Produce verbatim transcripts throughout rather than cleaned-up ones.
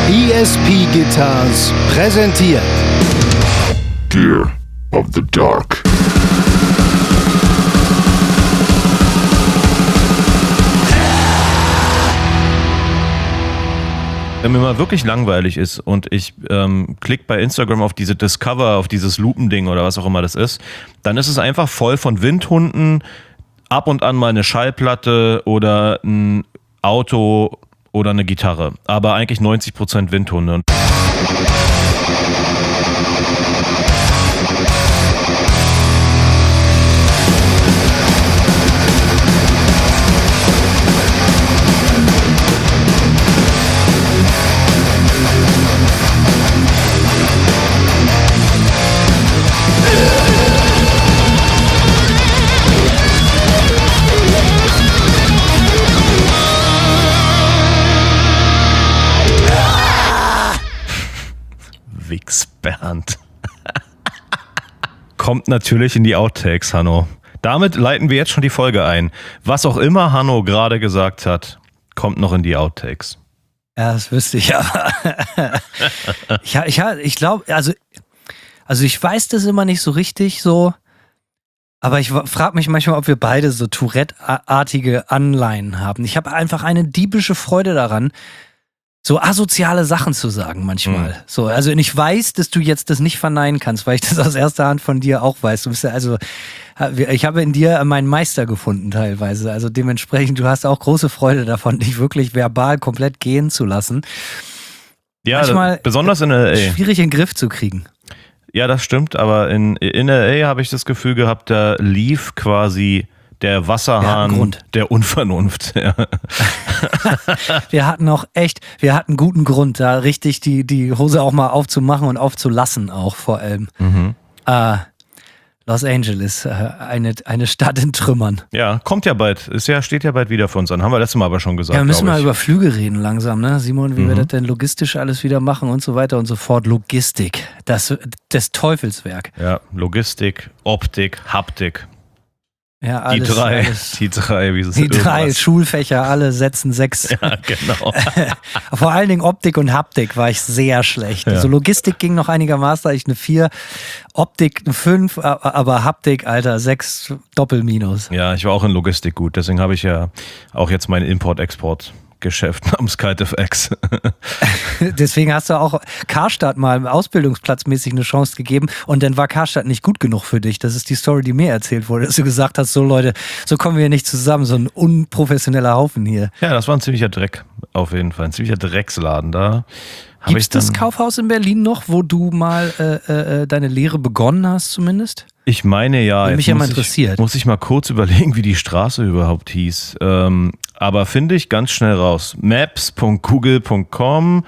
E S P Guitars präsentiert Gear of the Dark. Wenn mir mal wirklich langweilig ist und ich ähm, klicke bei Instagram auf diese Discover, auf dieses Lupending oder was auch immer das ist, dann ist es einfach voll von Windhunden, ab und an mal eine Schallplatte oder ein Auto oder eine Gitarre. Aber eigentlich neunzig Prozent Windhunde. Bernd. Kommt natürlich in die Outtakes, Hanno. Damit leiten wir jetzt schon die Folge ein. Was auch immer Hanno gerade gesagt hat, kommt noch in die Outtakes. Ja, das wüsste ich aber. ich ich, ich glaube, also, also ich weiß das immer nicht so richtig so, aber ich frage mich manchmal, ob wir beide so Tourette-artige Anleihen haben. Ich habe einfach eine diebische Freude daran, so asoziale Sachen zu sagen manchmal. Mhm. So, also ich weiß, dass du jetzt das nicht verneinen kannst, weil ich das aus erster Hand von dir auch weiß. Du bist ja also, ich habe in dir meinen Meister gefunden teilweise. Also dementsprechend, du hast auch große Freude davon, dich wirklich verbal komplett gehen zu lassen. Ja, manchmal besonders in L A. Schwierig in den Griff zu kriegen. Ja, das stimmt, aber in, in L A habe ich das Gefühl gehabt, da lief quasi der Wasserhahn der Unvernunft. Ja. Wir hatten auch echt, wir hatten guten Grund, da richtig die, die Hose auch mal aufzumachen und aufzulassen auch vor allem. Mhm. Äh, Los Angeles, äh, eine, eine Stadt in Trümmern. Ja, kommt ja bald, ist ja, steht ja bald wieder für uns an, haben wir letztes Mal aber schon gesagt. Ja, wir müssen mal über Flüge reden langsam, ne, Simon, wie mhm. wir das denn logistisch alles wieder machen und so weiter und so fort. Logistik, das des Teufelswerk. Ja, Logistik, Optik, Haptik. Ja, alles, die drei, alles. die drei, wie es Die drei Schulfächer, alle setzen sechs. Ja, genau. Vor allen Dingen Optik und Haptik war ich sehr schlecht. Ja. Also Logistik ging noch einigermaßen, ich eine vier, Optik eine fünf, aber Haptik, Alter, sechs Doppelminus. Ja, ich war auch in Logistik gut, deswegen habe ich ja auch jetzt meinen Import-Export. Geschäft namens KiteFX. Deswegen hast du auch Karstadt mal ausbildungsplatzmäßig eine Chance gegeben und dann war Karstadt nicht gut genug für dich. Das ist die Story, die mir erzählt wurde, dass du gesagt hast, so Leute, so kommen wir nicht zusammen, so ein unprofessioneller Haufen hier. Ja, das war ein ziemlicher Dreck, auf jeden Fall, ein ziemlicher Drecksladen da. Gibt es das Kaufhaus in Berlin noch, wo du mal äh, äh, deine Lehre begonnen hast zumindest? Ich meine ja. Würde mich ja mal interessiert. Ich, muss ich mal kurz überlegen, wie die Straße überhaupt hieß. Ähm, aber finde ich ganz schnell raus. maps punkt google punkt com,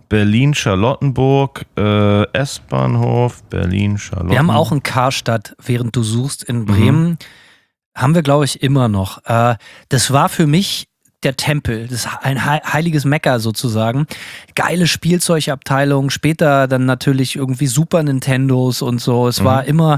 Berlin-Charlottenburg, äh, S-Bahnhof, Berlin-Charlottenburg. Wir haben auch in Karstadt, während du suchst, in Bremen, mhm. haben wir, glaube ich, immer noch. Äh, das war für mich der Tempel, das ist ein heiliges Mekka sozusagen. Geile Spielzeugabteilung, später dann natürlich irgendwie Super Nintendos und so. Es mhm. war immer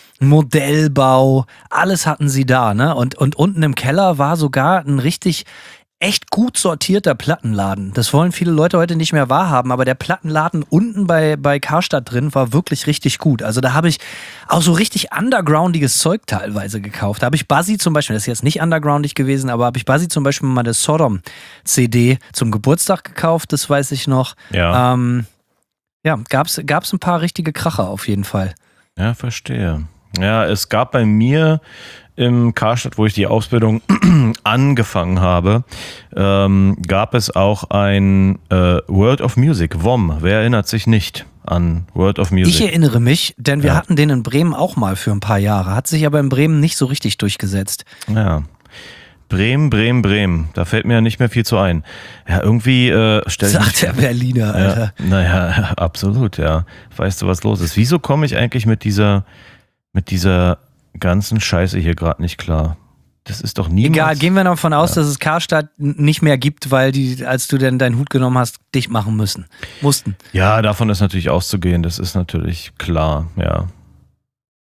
Modellbau, alles hatten sie da, ne? Und, und unten im Keller war sogar ein richtig echt gut sortierter Plattenladen. Das wollen viele Leute heute nicht mehr wahrhaben, aber der Plattenladen unten bei, bei Karstadt drin war wirklich richtig gut. Also da habe ich auch so richtig undergroundiges Zeug teilweise gekauft. Da habe ich Buzzy zum Beispiel, das ist jetzt nicht undergroundig gewesen, aber habe ich Buzzy zum Beispiel mal eine Sodom-C D zum Geburtstag gekauft, das weiß ich noch. Ja, ähm, ja gab's, gab's ein paar richtige Kracher auf jeden Fall. Ja, verstehe. Ja, es gab bei mir im Karstadt, wo ich die Ausbildung angefangen habe, ähm, gab es auch ein äh, World of Music, W O M. Wer erinnert sich nicht an World of Music? Ich erinnere mich, denn wir ja. hatten den in Bremen auch mal für ein paar Jahre, hat sich aber in Bremen nicht so richtig durchgesetzt. Ja. Bremen, Bremen, Bremen. Da fällt mir ja nicht mehr viel zu ein. Ja, irgendwie äh, stell Sagt ich der Berliner, Alter. Ja, naja, absolut, ja. Weißt du, was los ist? Wieso komme ich eigentlich mit dieser mit dieser ganzen Scheiße hier gerade nicht klar? Das ist doch niemals... Egal, gehen wir davon aus, ja. dass es Karstadt nicht mehr gibt, weil die, als du denn deinen Hut genommen hast, dicht machen müssen. Mussten. Ja, davon ist natürlich auszugehen, das ist natürlich klar, ja.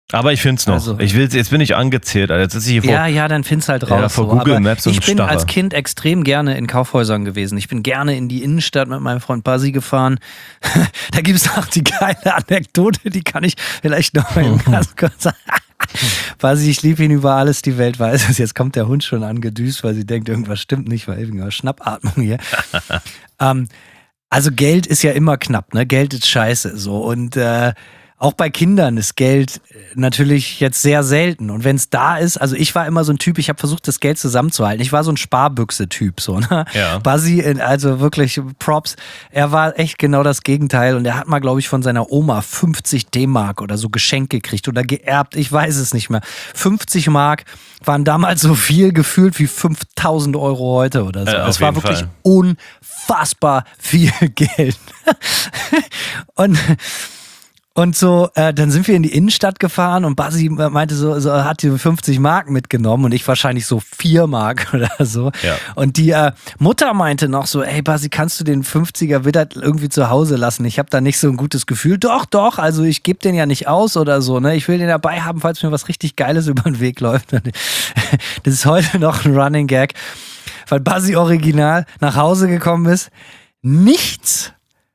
Aber ich find's noch. Also- ich will, jetzt bin ich angezählt, Alter. Jetzt sitze ich hier vor. Ja, ja, dann find's halt raus. Ja, vor so. Google Aber Maps und ich bin Starre. als Kind extrem gerne in Kaufhäusern gewesen. Ich bin gerne in die Innenstadt mit meinem Freund Basi gefahren. Da gibt's auch die geile Anekdote, die kann ich vielleicht noch mal ganz kurz sagen. Basi, ich liebe ihn über alles, die Welt weiß es. Jetzt kommt der Hund schon angedüst, weil sie denkt, irgendwas stimmt nicht, weil irgendwas Schnappatmung hier. ähm, also Geld ist ja immer knapp, ne? Geld ist scheiße, so. Und äh, auch bei Kindern ist Geld natürlich jetzt sehr selten. Und wenn es da ist, also ich war immer so ein Typ, ich habe versucht, das Geld zusammenzuhalten. Ich war so ein Sparbüchse-Typ. So, ne? Ja. Basi, also wirklich Props. Er war echt genau das Gegenteil. Und er hat mal, glaube ich, von seiner Oma fünfzig D-Mark oder so geschenkt gekriegt oder geerbt. Ich weiß es nicht mehr. fünfzig Mark waren damals so viel gefühlt wie fünftausend Euro heute oder so. Äh, auf Es war jeden wirklich Fall. unfassbar viel Geld. Und Und so, äh, dann sind wir in die Innenstadt gefahren und Basi meinte so, so hat die fünfzig Mark mitgenommen und ich wahrscheinlich so vier Mark oder so. Ja. Und die äh, Mutter meinte noch so, ey Basi, kannst du den fünfziger wieder irgendwie zu Hause lassen? Ich habe da nicht so ein gutes Gefühl. Doch, doch, also ich gebe den ja nicht aus oder so, ne? Ich will den dabei haben, falls mir was richtig Geiles über den Weg läuft. Das ist heute noch ein Running Gag, weil Basi original nach Hause gekommen ist, nichts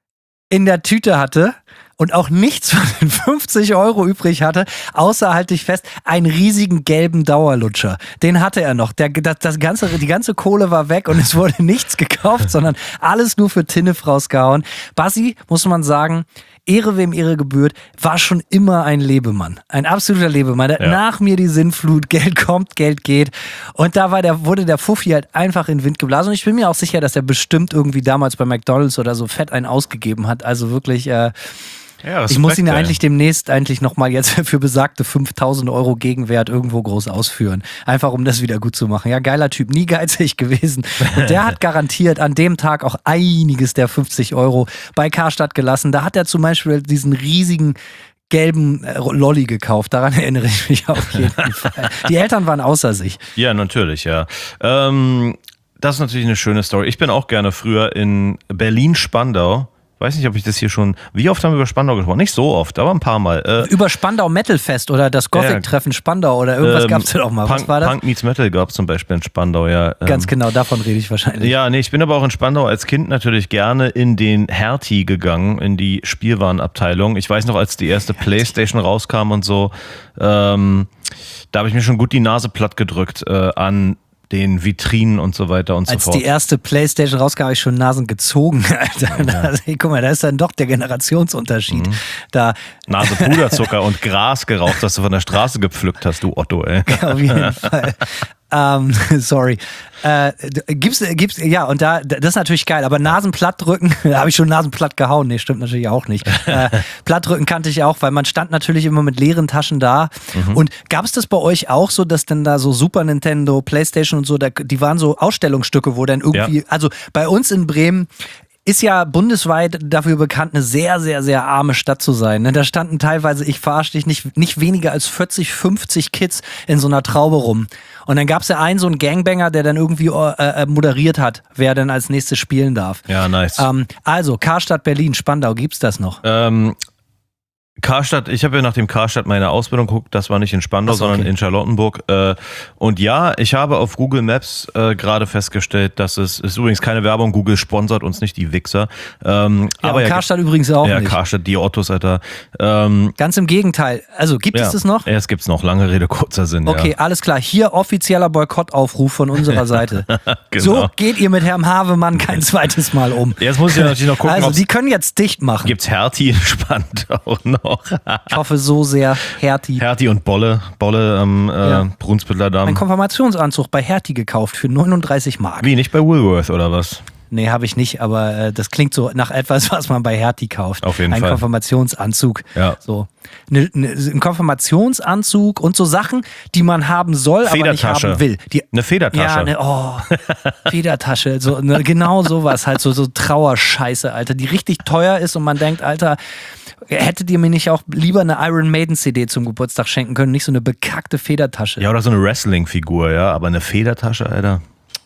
in der Tüte hatte und auch nichts von den fünfzig Euro übrig hatte, außer, halte ich fest, einen riesigen gelben Dauerlutscher. Den hatte er noch. Der, das, das ganze, die ganze Kohle war weg und es wurde nichts gekauft, sondern alles nur für Tinnef rausgehauen. Basi, muss man sagen, Ehre wem Ehre gebührt, war schon immer ein Lebemann. Ein absoluter Lebemann. Ja. Nach mir die Sinnflut, Geld kommt, Geld geht. Und da war der, wurde der Fuffi halt einfach in den Wind geblasen. Und ich bin mir auch sicher, dass er bestimmt irgendwie damals bei McDonald's oder so fett einen ausgegeben hat. Also wirklich, äh, Ja, Respekt, ich muss ihn ja ey. eigentlich demnächst eigentlich nochmal jetzt für besagte fünftausend Euro Gegenwert irgendwo groß ausführen. Einfach um das wieder gut zu machen. Ja, geiler Typ, nie geizig gewesen. Und der hat garantiert an dem Tag auch einiges der fünfzig Euro bei Karstadt gelassen. Da hat er zum Beispiel diesen riesigen gelben äh, Lolli gekauft. Daran erinnere ich mich auf jeden Fall. Die Eltern waren außer sich. Ja, natürlich, ja. Ähm, das ist natürlich eine schöne Story. Ich bin auch gerne früher in Berlin-Spandau. Weiß nicht, ob ich das hier schon. Wie oft haben wir über Spandau gesprochen? Nicht so oft, aber ein paar Mal. Äh, Über Spandau Metal Fest oder das Gothic-Treffen Spandau oder irgendwas ähm, gab es ja auch mal. Was Punk, war das? Punk Meets Metal gab es zum Beispiel in Spandau, ja. Ähm, Ganz genau, davon rede ich wahrscheinlich. Ja, nee, ich bin aber auch in Spandau als Kind natürlich gerne in den Hertie gegangen, in die Spielwarenabteilung. Ich weiß noch, als die erste Playstation rauskam und so, ähm, da habe ich mir schon gut die Nase platt gedrückt äh, an den Vitrinen und so weiter und Als so fort. die erste Playstation rauskam, habe ich schon Nasen gezogen, Alter. Ja. Also, hey, guck mal, da ist dann doch der Generationsunterschied. Mhm. Da Nase Puderzucker und Gras geraucht, das du von der Straße gepflückt hast, du Otto, ey. auf jeden Fall. Ähm, sorry. Äh, gibt's, gibt's, ja, und da, das ist natürlich geil, aber Nasenplatt drücken, da habe ich schon Nasenplatt gehauen. Nee, stimmt natürlich auch nicht. Äh, Plattdrücken kannte ich auch, weil man stand natürlich immer mit leeren Taschen da. Mhm. Und gab es das bei euch auch so, dass dann da so Super Nintendo, Playstation und so, da, die waren so Ausstellungsstücke, wo dann irgendwie, Ja. also bei uns in Bremen ist ja bundesweit dafür bekannt, eine sehr, sehr, sehr arme Stadt zu sein. Ne? Da standen teilweise, ich verarsche dich, nicht, nicht weniger als vierzig, fünfzig Kids in so einer Traube rum. Und dann gab es ja einen, so einen Gangbanger, der dann irgendwie äh, moderiert hat, wer dann als nächstes spielen darf. Ja, nice. Ähm, also, Karstadt, Berlin, Spandau, gibt's das noch? Ähm, Karstadt, ich habe ja nach dem Karstadt meine Ausbildung geguckt, das war nicht in Spandau, Ach so, sondern okay. in Charlottenburg. Äh, und ja, ich habe auf Google Maps äh, gerade festgestellt, dass es, ist übrigens keine Werbung, Google sponsert uns nicht, die Wichser. Ähm, Ja, aber und ja, Karstadt übrigens auch ja, nicht. Karstadt, die Ottos, Alter. Ähm, Ganz im Gegenteil. Also, gibt ja, es das noch? Ja, es gibt's noch, lange Rede, kurzer Sinn. Okay, ja. alles klar. Hier offizieller Boykottaufruf von unserer Seite. Genau. So geht ihr mit Herrn Havemann kein zweites Mal um. Jetzt muss ich ja natürlich noch gucken, Also, ob's- die können jetzt dicht machen. gibt's Hertie in Spandau noch. Ich hoffe so sehr, Hertie. Hertie und Bolle, Bolle am äh, Ja. Brunsbüttler Damm. Ein Konfirmationsanzug bei Hertie gekauft für neununddreißig Mark. Wie, nicht bei Woolworth oder was? Nee, habe ich nicht, aber äh, das klingt so nach etwas, was man bei Hertie kauft. Auf jeden ein Fall. Konfirmationsanzug. Ja. So. Ne, ne, ein Konfirmationsanzug und so Sachen, die man haben soll, aber nicht Federtasche. haben will. Die, Eine Federtasche. Ja, ne, oh, Federtasche, so, ne, genau sowas, halt so, so Trauerscheiße, Alter, die richtig teuer ist und man denkt, Alter, hättet ihr mir nicht auch lieber eine Iron Maiden C D zum Geburtstag schenken können, nicht so eine bekackte Federtasche. Ja, oder so eine Wrestling-Figur, ja, aber eine Federtasche, Alter.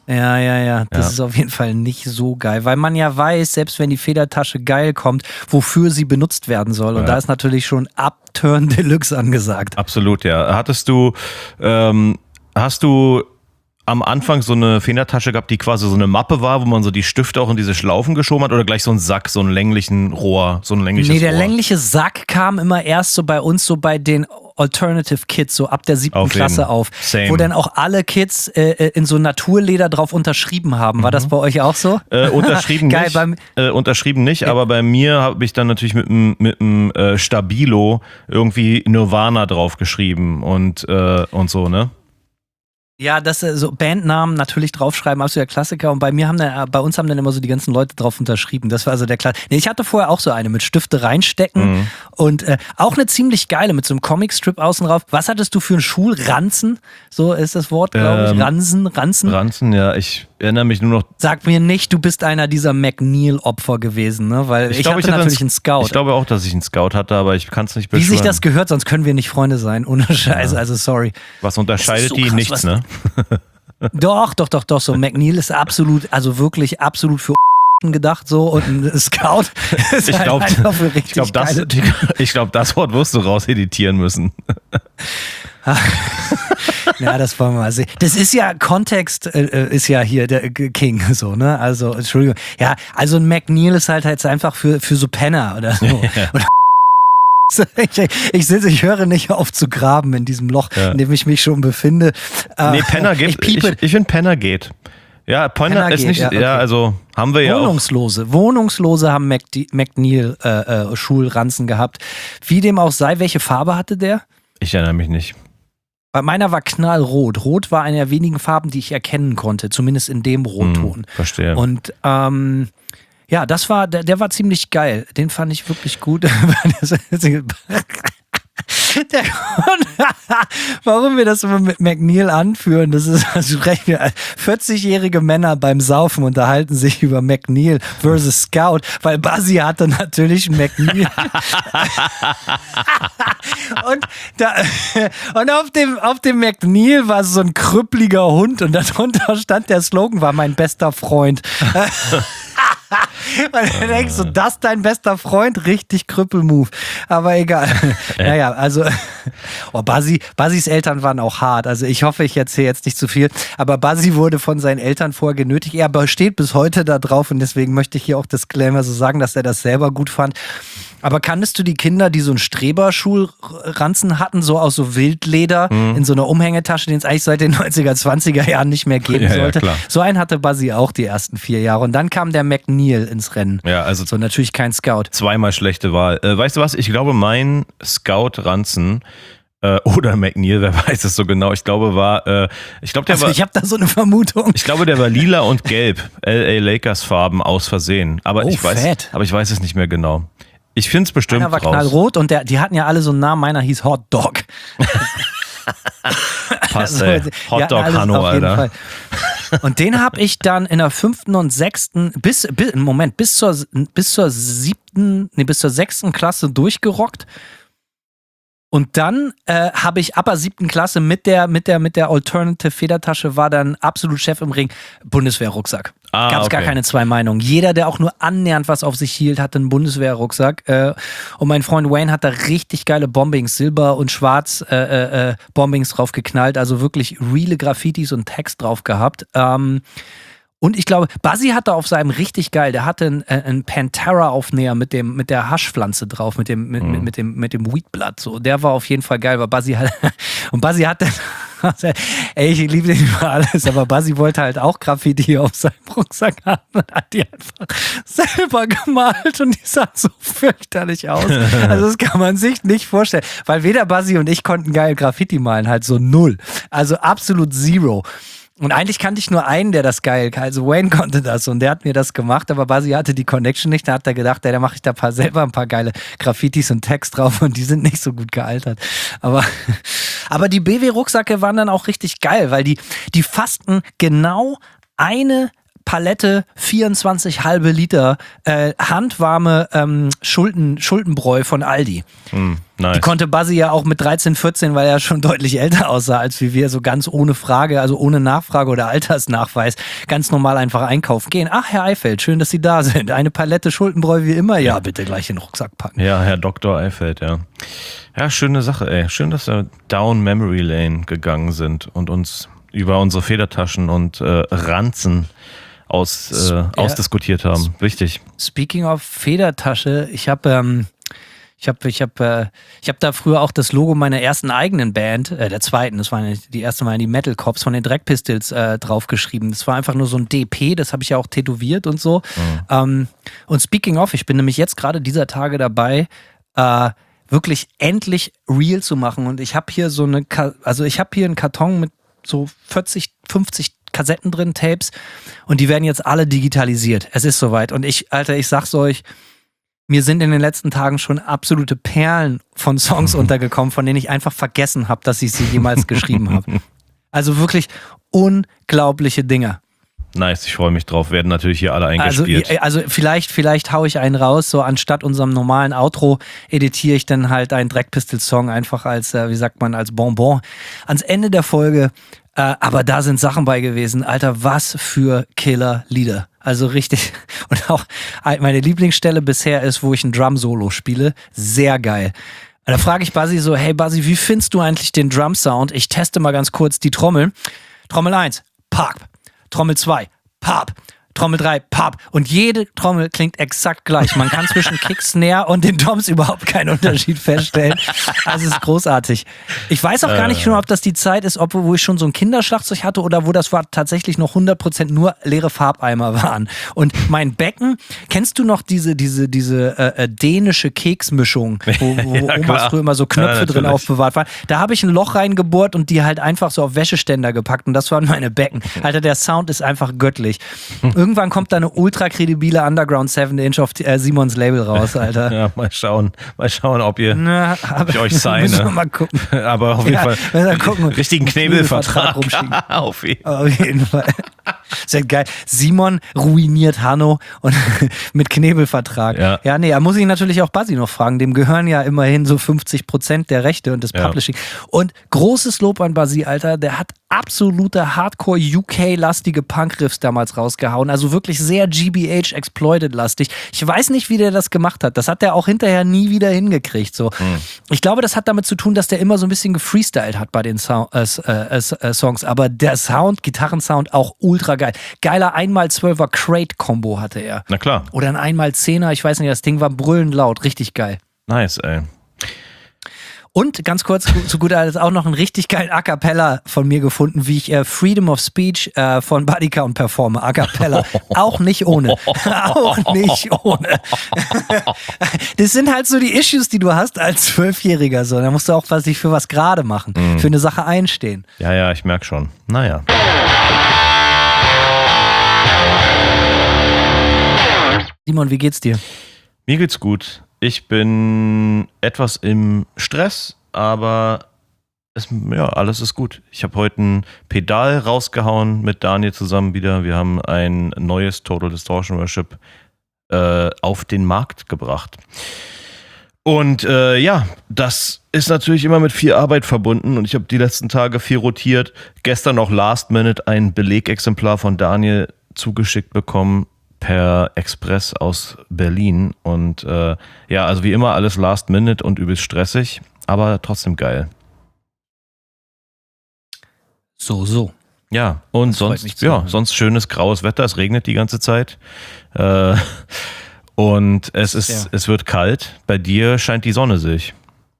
Ja, ja, ja. Das Ja. ist auf jeden Fall nicht so geil, weil man ja weiß, selbst wenn die Federtasche geil kommt, wofür sie benutzt werden soll. Und Ja. da ist natürlich schon Upturn Deluxe angesagt. Absolut, ja. Hattest du, ähm, hast du am Anfang so eine Federtasche gehabt, die quasi so eine Mappe war, wo man so die Stifte auch in diese Schlaufen geschoben hat oder gleich so einen Sack, so einen länglichen Rohr, so ein längliches Nee, der Rohr? längliche Sack kam immer erst so bei uns so bei den Alternative Kids, so ab der siebten Auf Klasse jeden. auf, Same. wo dann auch alle Kids äh, in so Naturleder drauf unterschrieben haben. War das bei euch auch so? Äh, unterschrieben Geil, nicht, beim- äh, unterschrieben nicht, aber bei mir habe ich dann natürlich mit dem mit dem äh, Stabilo irgendwie Nirvana draufgeschrieben und äh, und so, ne? Ja, das äh, so Bandnamen natürlich draufschreiben, absoluter Klassiker. Und bei mir haben dann, äh, bei uns haben dann immer so die ganzen Leute drauf unterschrieben. Das war also der Klassiker. Nee, ich hatte vorher auch so eine mit Stifte reinstecken Mhm. und äh, auch eine ziemlich geile mit so einem Comicstrip außen drauf. Was hattest du für einen Schul? Ranzen? So ist das Wort, glaube ich. Ähm, Ranzen, Ranzen. Ranzen, ja, ich erinnere mich nur noch. Sag mir nicht, du bist einer dieser McNeil-Opfer gewesen, ne? Weil ich, glaube, hatte hatte natürlich einen Scout. Ich glaube auch, dass ich einen Scout hatte, aber ich kann es nicht Wie beschwören. sich das gehört, sonst können wir nicht Freunde sein. Ohne Scheiße, also sorry. Was unterscheidet so die? krass, Nichts, was- ne? Doch, doch, doch, doch. So McNeil ist absolut, also wirklich absolut für gedacht so und ein Scout ist Ich halt glaube, einfach für richtig ich glaube, das, geile ich glaub, das Wort wirst du rauseditieren müssen. Ja, das wollen wir mal sehen. Das ist ja, Kontext äh, ist ja hier der King, so, ne? Also, Entschuldigung. Ja, also ein McNeil ist halt jetzt einfach für, für so Penner oder so. Oder ich, ich sitze, ich höre nicht auf zu graben in diesem Loch, Ja. in dem ich mich schon befinde. Äh, Nee, Penner ich geht. Ich, piepe. ich, finde Penner geht. Ja, Penner, Penner ist geht, nicht. ja, Ja, okay. also haben wir ja auch. Wohnungslose. Wohnungslose haben McD- McNeil äh, äh, Schulranzen gehabt. Wie dem auch sei, welche Farbe hatte der? Ich erinnere mich nicht. Bei meiner war knallrot. Rot war eine der wenigen Farben, die ich erkennen konnte, zumindest in dem Rotton. Hm, verstehe. Und ähm, ja, das war, der, der war ziemlich geil. Den fand ich wirklich gut. Der Grund, warum wir das immer mit McNeil anführen, das ist, also vierzig-jährige Männer beim Saufen unterhalten sich über McNeil versus Scout, weil Buzzy hatte natürlich einen McNeil. und da, und auf dem, auf dem McNeil war so ein krüppliger Hund und darunter stand der Slogan, war mein bester Freund. Und du denkst so, das dein bester Freund? Richtig Krüppelmove. Aber egal. Naja, also, oh, Buzzy, Buzzys Eltern waren auch hart. Also ich hoffe, ich erzähle jetzt nicht zu viel. Aber Buzzy wurde von seinen Eltern vorher genötigt. Er besteht bis heute da drauf und deswegen möchte ich hier auch Disclaimer so sagen, dass er das selber gut fand. Aber kanntest du die Kinder, die so einen Streberschulranzen hatten, so aus so Wildleder Mhm. in so einer Umhängetasche, den es eigentlich seit den neunziger, zwanziger Jahren nicht mehr geben Ja, ja, sollte? klar. So einen hatte Buzzy auch die ersten vier Jahre. Und dann kam der McNeil ins Rennen. Ja, also So, natürlich kein Scout. zweimal schlechte Wahl. Äh, weißt du was? Ich glaube, mein Scout-Ranzen äh, oder McNeil, wer weiß es so genau, ich glaube, war, äh, ich glaube, der Also war. ich habe da so eine Vermutung. Ich glaube, der war lila und gelb, L A Lakers Farben aus Versehen. Aber Oh, ich weiß, fett. aber ich weiß es nicht mehr genau. Ich finde es bestimmt Einer war raus. knallrot und der, die hatten ja alle so einen Namen. Meiner hieß Hot Dog. Passt, Also, ey. die Hot hatten Dog alles Hanno, auf jeden Alter. Fall. Und den habe ich dann in der fünften und sechsten, bis, bis Moment, bis zur, bis zur siebten, nee, bis zur sechsten Klasse durchgerockt. Und dann äh, habe ich ab der siebten Klasse mit der, mit der, mit der Alternative Federtasche war dann absolut Chef im Ring. Bundeswehrrucksack. Ah, Gab es gar okay. keine zwei Meinungen. Jeder, der auch nur annähernd was auf sich hielt, hatte einen Bundeswehrrucksack. Äh, und mein Freund Wayne hat da richtig geile Bombings, Silber und Schwarz äh, äh, äh, Bombings drauf geknallt. Also wirklich reale Graffitis und Text drauf gehabt. Ähm, Und ich glaube, Buzzy hatte auf seinem richtig geil, der hatte einen, einen Pantera-Aufnäher mit dem, mit der Haschpflanze drauf, mit dem, mit, Mhm. mit, mit dem, mit dem Weedblatt. So, der war auf jeden Fall geil, weil Buzzy halt, und Buzzy hat dann, ey, ich liebe den über alles, aber Buzzy wollte halt auch Graffiti auf seinem Rucksack haben und hat die einfach selber gemalt und die sah so fürchterlich aus. Also das kann man sich nicht vorstellen, weil weder Buzzy und ich konnten geil Graffiti malen, halt so null. Also absolut zero. Und eigentlich kannte ich nur einen, der das geil kann. Also Wayne konnte das und der hat mir das gemacht, aber Buzzy hatte die Connection nicht. Da hat er gedacht, ey, da mache ich da paar, selber ein paar geile Graffitis und Text drauf und die sind nicht so gut gealtert. Aber, aber die B W-Rucksacke waren dann auch richtig geil, weil die, die fassten genau eine Palette, vierundzwanzig halbe Liter, äh, handwarme ähm, Schulden, Schuldenbräu von Aldi. Mm, nice. Die konnte Buzzy ja auch mit dreizehn, vierzehn, weil er schon deutlich älter aussah als wie wir, so ganz ohne Frage, also ohne Nachfrage oder Altersnachweis, ganz normal einfach einkaufen gehen. Ach, Herr Eifeld, schön, dass Sie da sind. Eine Palette Schuldenbräu wie immer. Ja, bitte gleich in den Rucksack packen. Ja, Herr Doktor Eifeld, ja. Ja, schöne Sache, ey. Schön, dass wir down Memory Lane gegangen sind und uns über unsere Federtaschen und äh, Ranzen aus, äh, ja. ausdiskutiert haben. Wichtig. Speaking of Federtasche, ich habe ähm, ich habe ich habe äh, ich habe da früher auch das Logo meiner ersten eigenen Band, äh, der zweiten, das war die erste Mal die Metal Cops von den Dreck Pistols äh, draufgeschrieben. Das war einfach nur so ein D P, das habe ich ja auch tätowiert und so. Mhm. Ähm, und speaking of, ich bin nämlich jetzt gerade dieser Tage dabei, äh, wirklich endlich real zu machen. Und ich habe hier so eine, Ka- also ich habe hier einen Karton mit so vierzig, fünfzig Kassetten drin, Tapes, und die werden jetzt alle digitalisiert. Es ist soweit. Und ich, Alter, ich sag's euch, mir sind in den letzten Tagen schon absolute Perlen von Songs untergekommen, von denen ich einfach vergessen habe, dass ich sie jemals geschrieben habe. Also wirklich unglaubliche Dinge. Nice, ich freue mich drauf. Werden natürlich hier alle eingespielt. Also, also vielleicht, vielleicht haue ich einen raus, so anstatt unserem normalen Outro editiere ich dann halt einen Dreck Pistols Song einfach als, äh, wie sagt man, als Bonbon ans Ende der Folge. Äh, aber da sind Sachen bei gewesen. Alter, was für Killer-Lieder. Also richtig. Und auch meine Lieblingsstelle bisher ist, wo ich ein Drum-Solo spiele. Sehr geil. Da frage ich Buzzy so, hey Buzzy, wie findest du eigentlich den Drum-Sound? Ich teste mal ganz kurz die Trommel. Trommel eins, Pop. Trommel zwei, Pop. Trommel drei, Pop. Und jede Trommel klingt exakt gleich. Man kann zwischen Kick, Snare und den Toms überhaupt keinen Unterschied feststellen. Also es ist großartig. Ich weiß auch gar nicht schon, ob das die Zeit ist, ob, wo ich schon so ein Kinderschlagzeug hatte oder wo das war tatsächlich noch hundert Prozent nur leere Farbeimer waren. Und mein Becken, kennst du noch diese, diese, diese äh, dänische Keksmischung, wo, wo ja, Omas früher immer so Knöpfe ja, drin aufbewahrt waren? Da habe ich ein Loch reingebohrt und die halt einfach so auf Wäscheständer gepackt und das waren meine Becken. Alter, der Sound ist einfach göttlich. Irgendwann kommt da eine ultra kredibile Underground seven Inch auf äh, Simons Label raus, Alter. Ja, mal schauen, mal schauen, ob ihr Na, ob ich euch signe. Müssen wir mal gucken. Aber auf jeden ja, Fall gucken. richtigen Knebelvertrag. auf, jeden. auf jeden Fall. Ist ja geil. Simon ruiniert Hanno und mit Knebelvertrag. Ja. ja, nee, da muss ich natürlich auch Buzzy noch fragen. Dem gehören ja immerhin so fünfzig Prozent der Rechte und des ja. Publishing. Und großes Lob an Buzzy, Alter. Der hat absolute Hardcore-U K-lastige Punk-Riffs damals rausgehauen. Also wirklich sehr G B H-Exploited-lastig. Ich weiß nicht, wie der das gemacht hat. Das hat der auch hinterher nie wieder hingekriegt. So. Mhm. Ich glaube, das hat damit zu tun, dass der immer so ein bisschen gefreestylt hat bei den Sound, äh, äh, äh, Songs. Aber der Sound, Gitarrensound auch ultra geil. Geiler eins mal zwölfer Crate-Kombo hatte er. Na klar. Oder ein eins mal zehner, ich weiß nicht, das Ding war brüllend laut. Richtig geil. Nice, ey. Und ganz kurz, zu guter Letzt auch noch einen richtig geilen A Cappella von mir gefunden, wie ich äh, Freedom of Speech äh, von Body Count performe. A Cappella. Auch nicht ohne. Auch nicht ohne. Das sind halt so die Issues, die du hast als Zwölfjähriger. So. Da musst du auch was, dich für was gerade machen. Mhm. Für eine Sache einstehen. Ja, ja, ich merke schon. Naja. Simon, wie geht's dir? Mir geht's gut. Ich bin etwas im Stress, aber es, ja, alles ist gut. Ich habe heute ein Pedal rausgehauen mit Daniel zusammen wieder. Wir haben ein neues Total Distortion Worship äh, auf den Markt gebracht. Und äh, ja, das ist natürlich immer mit viel Arbeit verbunden und ich habe die letzten Tage viel rotiert. Gestern noch Last Minute ein Belegexemplar von Daniel zugeschickt bekommen per Express aus Berlin und äh, ja, also wie immer alles Last Minute und übelst stressig, aber trotzdem geil. So, so. Ja, und das sonst, ja, hören. sonst schönes graues Wetter, es regnet die ganze Zeit äh, und es ist, ja. es wird kalt. Bei dir scheint die Sonne sich.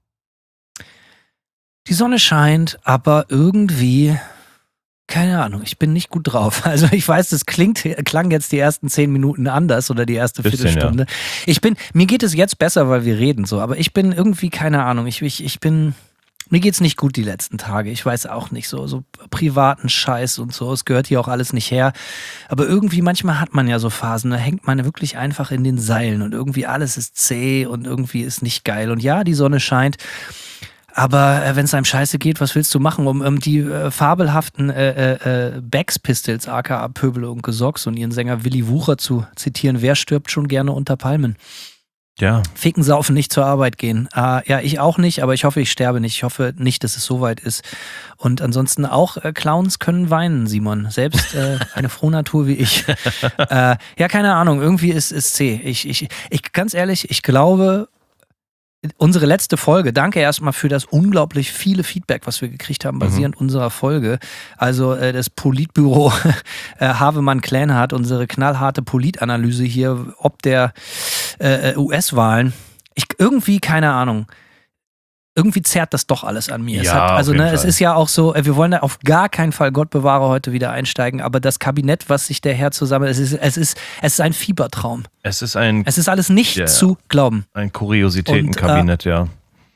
Die Sonne scheint, aber irgendwie... Keine Ahnung, ich bin nicht gut drauf. Also ich weiß, das klingt, klang jetzt die ersten zehn Minuten anders oder die erste Bisschen, Viertelstunde. Ja. Ich bin, mir geht es jetzt besser, weil wir reden so, aber ich bin irgendwie, keine Ahnung, ich, ich, ich bin, mir geht's nicht gut die letzten Tage. Ich weiß auch nicht, so, so privaten Scheiß und so, es gehört hier auch alles nicht her. Aber irgendwie, manchmal hat man ja so Phasen, da hängt man wirklich einfach in den Seilen und irgendwie alles ist zäh und irgendwie ist nicht geil. Und ja, die Sonne scheint. Aber äh, wenn es einem scheiße geht, was willst du machen? Um, um die äh, fabelhaften äh, äh, Bags Pistols, aka Pöbel und Gesocks und ihren Sänger Willy Wucher zu zitieren, wer stirbt schon gerne unter Palmen? Ja. Ficken, saufen, nicht zur Arbeit gehen. Äh, ja, ich auch nicht, aber ich hoffe, ich sterbe nicht. Ich hoffe nicht, dass es so weit ist. Und ansonsten auch äh, Clowns können weinen, Simon. Selbst äh, eine Frohnatur wie ich. äh, ja, keine Ahnung. Irgendwie ist es zäh. Ich, ich, ich, ganz ehrlich, ich glaube, unsere letzte Folge, danke erstmal für das unglaublich viele Feedback, was wir gekriegt haben, basierend mhm. unserer Folge. Also äh, das Politbüro äh, Havemann-Klan hat unsere knallharte Politanalyse hier, ob der äh, U S-Wahlen. Ich, irgendwie, keine Ahnung, irgendwie zerrt das doch alles an mir. Ja, es hat, also auf jeden ne, Fall. Es ist ja auch so, wir wollen da auf gar keinen Fall, Gott bewahre, heute wieder einsteigen, aber das Kabinett, was sich der Herr zusammen, es ist, es ist, es ist ein Fiebertraum. Es ist ein, Es ist alles nicht Ja. zu glauben. ein Kuriositätenkabinett, ja.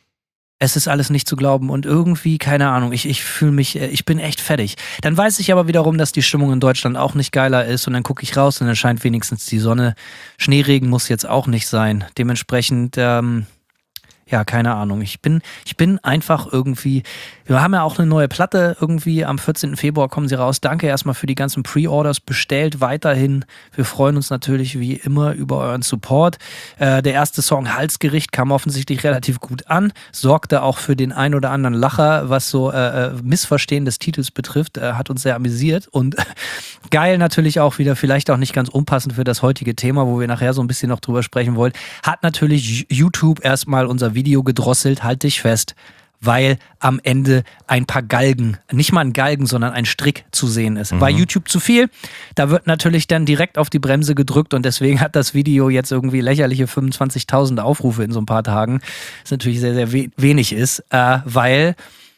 Es ist alles nicht zu glauben und irgendwie, keine Ahnung, ich, ich fühle mich, äh, ich bin echt fertig. Dann weiß ich aber wiederum, dass die Stimmung in Deutschland auch nicht geiler ist und dann gucke ich raus und dann scheint wenigstens die Sonne. Schneeregen muss jetzt auch nicht sein. Dementsprechend, ähm, ja, keine Ahnung. Ich bin, ich bin einfach irgendwie, wir haben ja auch eine neue Platte irgendwie, am vierzehnten Februar kommen sie raus. Danke erstmal für die ganzen Pre-Orders, bestellt weiterhin. Wir freuen uns natürlich wie immer über euren Support. Äh, der erste Song Halsgericht kam offensichtlich relativ gut an, sorgte auch für den ein oder anderen Lacher, was so äh, Missverstehen des Titels betrifft, äh, hat uns sehr amüsiert und geil natürlich auch wieder, vielleicht auch nicht ganz unpassend für das heutige Thema, wo wir nachher so ein bisschen noch drüber sprechen wollen, hat natürlich YouTube erstmal unser Video gedrosselt, halt dich fest, weil am Ende ein paar Galgen, nicht mal ein Galgen, sondern ein Strick zu sehen ist. Mhm. War YouTube zu viel? Da wird natürlich dann direkt auf die Bremse gedrückt und deswegen hat das Video jetzt irgendwie lächerliche fünfundzwanzigtausend Aufrufe in so ein paar Tagen, was natürlich sehr, sehr we- wenig ist, äh, weil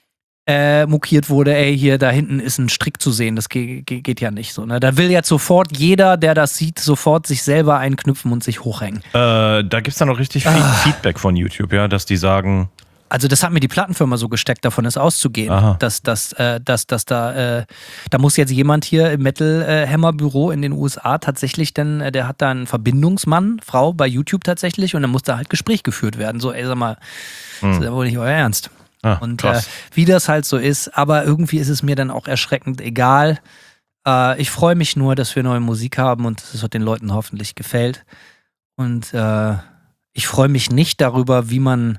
äh, mokiert wurde, ey, hier da hinten ist ein Strick zu sehen, das ge- ge- geht ja nicht so. Ne? Da will jetzt sofort jeder, der das sieht, sofort sich selber einknüpfen und sich hochhängen. Äh, da gibt es dann noch richtig viel Ah. Feedback von YouTube, ja, dass die sagen, Also das hat mir die Plattenfirma so gesteckt, davon ist auszugehen, Aha. dass, dass, äh, dass, dass da, äh, da muss jetzt jemand hier im Metal-Hammer-Büro in den U S A tatsächlich, denn äh, der hat da einen Verbindungsmann, Frau bei YouTube tatsächlich und dann muss da halt Gespräch geführt werden. So, ey, sag mal, das ist ja wohl nicht euer Ernst. ah, Und äh, krass. wie das halt so ist, aber irgendwie ist es mir dann auch erschreckend egal. Äh, ich freue mich nur, dass wir neue Musik haben und dass es den Leuten hoffentlich gefällt. Und äh, ich freue mich nicht darüber, wie man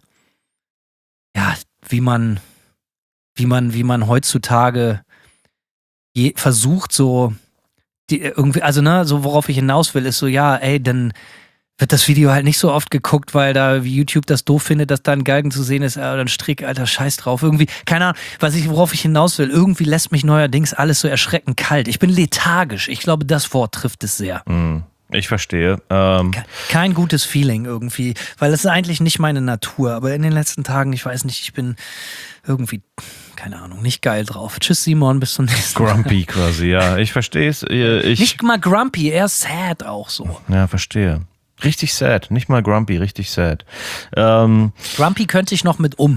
ja, wie man, wie man, wie man heutzutage je, versucht, so die, irgendwie, also ne, so worauf ich hinaus will, ist so, ja, ey, dann wird das Video halt nicht so oft geguckt, weil da wie YouTube das doof findet, dass da ein Galgen zu sehen ist oder ein Strick, alter, scheiß drauf. Irgendwie, keine Ahnung, was ich, worauf ich hinaus will, irgendwie lässt mich neuerdings alles so erschreckend kalt. Ich bin lethargisch. Ich glaube, das Wort trifft es sehr. Hm, ich verstehe. Ähm, Kein gutes Feeling irgendwie, weil das ist eigentlich nicht meine Natur, aber in den letzten Tagen, ich weiß nicht, ich bin irgendwie, keine Ahnung, nicht geil drauf. Tschüss Simon, bis zum nächsten Mal. grumpy quasi, ja. Ich verstehe es. Ich, Nicht mal grumpy, eher sad auch so. ja, verstehe. Richtig sad. Nicht mal grumpy, richtig sad. Ähm, Grumpy könnte ich noch mit um.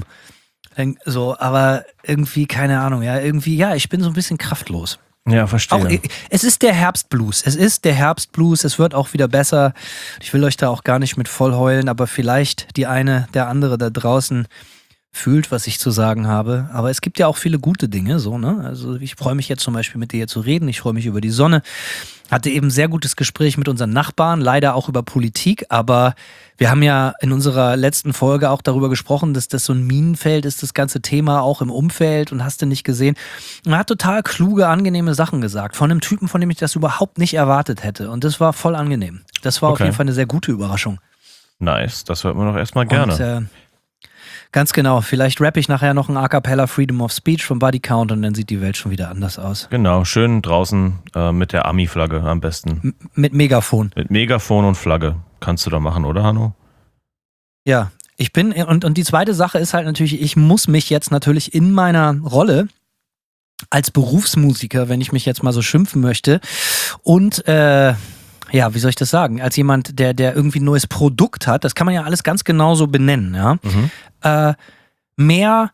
So, aber irgendwie, keine Ahnung, ja, irgendwie, ja, ich bin so ein bisschen kraftlos. ja, verstehe. Auch, es ist der Herbstblues. Es ist der Herbstblues. Es wird auch wieder besser. Ich will euch da auch gar nicht mit voll heulen, aber vielleicht die eine, der andere da draußen fühlt, was ich zu sagen habe. Aber es gibt ja auch viele gute Dinge, so, ne? Also ich freue mich jetzt zum Beispiel mit dir hier zu reden. Ich freue mich über die Sonne. Hatte eben ein sehr gutes Gespräch mit unseren Nachbarn, leider auch über Politik, aber wir haben ja in unserer letzten Folge auch darüber gesprochen, dass das so ein Minenfeld ist, das ganze Thema auch im Umfeld und hast du nicht gesehen. Und er hat total kluge, angenehme Sachen gesagt, von einem Typen, von dem ich das überhaupt nicht erwartet hätte und das war voll angenehm. Das war Okay. auf jeden Fall eine sehr gute Überraschung. Nice, das hört man doch erstmal gerne. Und, äh, ganz genau, vielleicht rappe ich nachher noch ein A Cappella Freedom of Speech von Body Count und dann sieht die Welt schon wieder anders aus. Genau, schön draußen äh, mit der Ami-Flagge am besten. M- mit Megafon. Mit Megafon und Flagge. Kannst du da machen, oder Hanno? Ja, ich bin, und, und die zweite Sache ist halt natürlich, ich muss mich jetzt natürlich in meiner Rolle als Berufsmusiker, wenn ich mich jetzt mal so schimpfen möchte, und äh, ja, wie soll ich das sagen, als jemand, der, der irgendwie ein neues Produkt hat, das kann man ja alles ganz genau so benennen, ja, Mhm. äh, mehr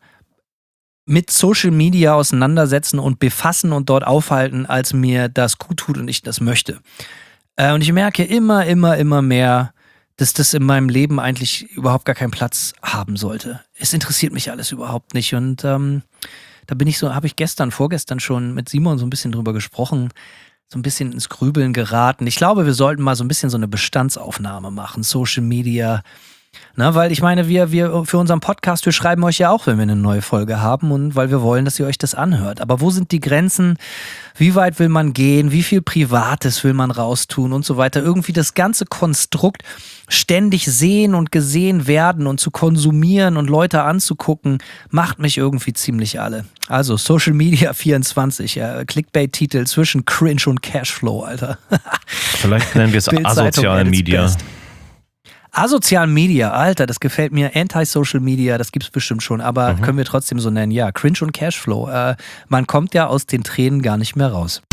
mit Social Media auseinandersetzen und befassen und dort aufhalten, als mir das gut tut und ich das möchte. Äh, und ich merke immer, immer, immer mehr, dass das in meinem Leben eigentlich überhaupt gar keinen Platz haben sollte. Es interessiert mich alles überhaupt nicht und ähm, da bin ich so, habe ich gestern, vorgestern schon mit Simon so ein bisschen drüber gesprochen, so ein bisschen ins Grübeln geraten. Ich glaube, wir sollten mal so ein bisschen so eine Bestandsaufnahme machen, Social Media. Na, weil ich meine, wir, wir für unseren Podcast, wir schreiben euch ja auch, wenn wir eine neue Folge haben und weil wir wollen, dass ihr euch das anhört. Aber wo sind die Grenzen? Wie weit will man gehen? Wie viel Privates will man raustun und so weiter? Irgendwie das ganze Konstrukt ständig sehen und gesehen werden und zu konsumieren und Leute anzugucken, macht mich irgendwie ziemlich alle. Also Social Media vierundzwanzig, ja, Clickbait-Titel zwischen Cringe und Cashflow, Alter. Vielleicht nennen wir es asoziale Media. Best. Asozial Media, Alter, das gefällt mir. Anti-Social Media, das gibt's bestimmt schon, aber mhm. können wir trotzdem so nennen. Ja, Cringe und Cashflow. Äh, man kommt ja aus den Tränen gar nicht mehr raus.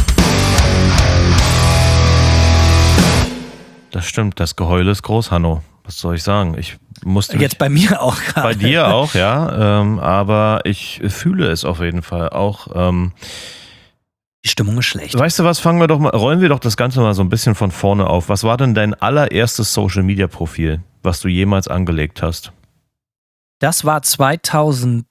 Das stimmt, das Geheule ist groß, Hanno. Was soll ich sagen? Ich musste mich, Jetzt bei mir auch gerade. Bei dir auch, ja. Ähm, aber ich fühle es auf jeden Fall auch. Ähm, Die Stimmung ist schlecht. Weißt du was, fangen wir doch mal, rollen wir doch das Ganze mal so ein bisschen von vorne auf. Was war denn dein allererstes Social-Media-Profil, was du jemals angelegt hast? Das war zweitausendzehn,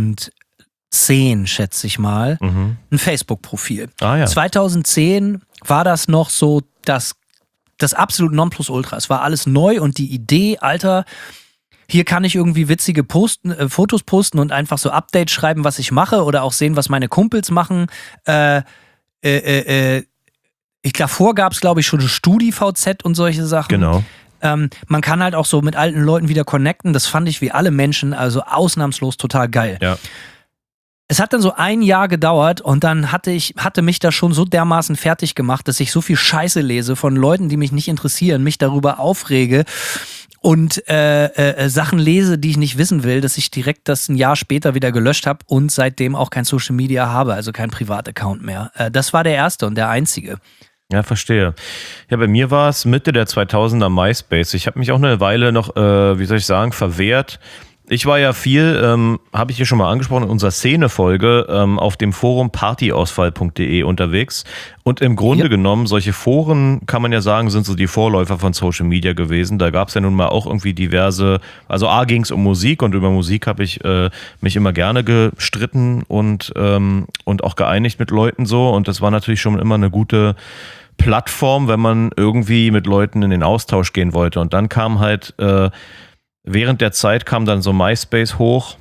schätze ich mal, mhm. ein Facebook-Profil. Ah, ja. zweitausendzehn war das noch so das, das absolute Nonplusultra. Es war alles neu und die Idee, Alter, hier kann ich irgendwie witzige posten, äh, Fotos posten und einfach so Updates schreiben, was ich mache oder auch sehen, was meine Kumpels machen. Äh, äh, äh, ich, davor gab es, glaube ich, schon StudiVZ und solche Sachen. Genau. Ähm, man kann halt auch so mit alten Leuten wieder connecten. Das fand ich wie alle Menschen, also ausnahmslos total geil. Ja. Es hat dann so ein Jahr gedauert und dann hatte ich, hatte mich das schon so dermaßen fertig gemacht, dass ich so viel Scheiße lese von Leuten, die mich nicht interessieren, mich darüber aufrege und äh, äh, Sachen lese, die ich nicht wissen will, dass ich direkt das ein Jahr später wieder gelöscht habe und seitdem auch kein Social Media habe, also kein Privataccount mehr. Äh, das war der erste und der einzige. Ja, verstehe. Ja, bei mir war es Mitte der zweitausender MySpace. Ich habe mich auch eine Weile noch, äh, wie soll ich sagen, verwehrt. Ich war ja viel, ähm, habe ich hier schon mal angesprochen, in unserer Szene-Folge ähm, auf dem Forum partyausfall punkt de unterwegs. Und im Grunde yep. genommen, solche Foren, kann man ja sagen, sind so die Vorläufer von Social Media gewesen. Da gab es ja nun mal auch irgendwie diverse, also A ging es um Musik und über Musik habe ich äh, mich immer gerne gestritten und, ähm, und auch geeinigt mit Leuten so. Und das war natürlich schon immer eine gute Plattform, wenn man irgendwie mit Leuten in den Austausch gehen wollte. Und dann kam halt... Äh, Während der Zeit kam dann so MySpace hoch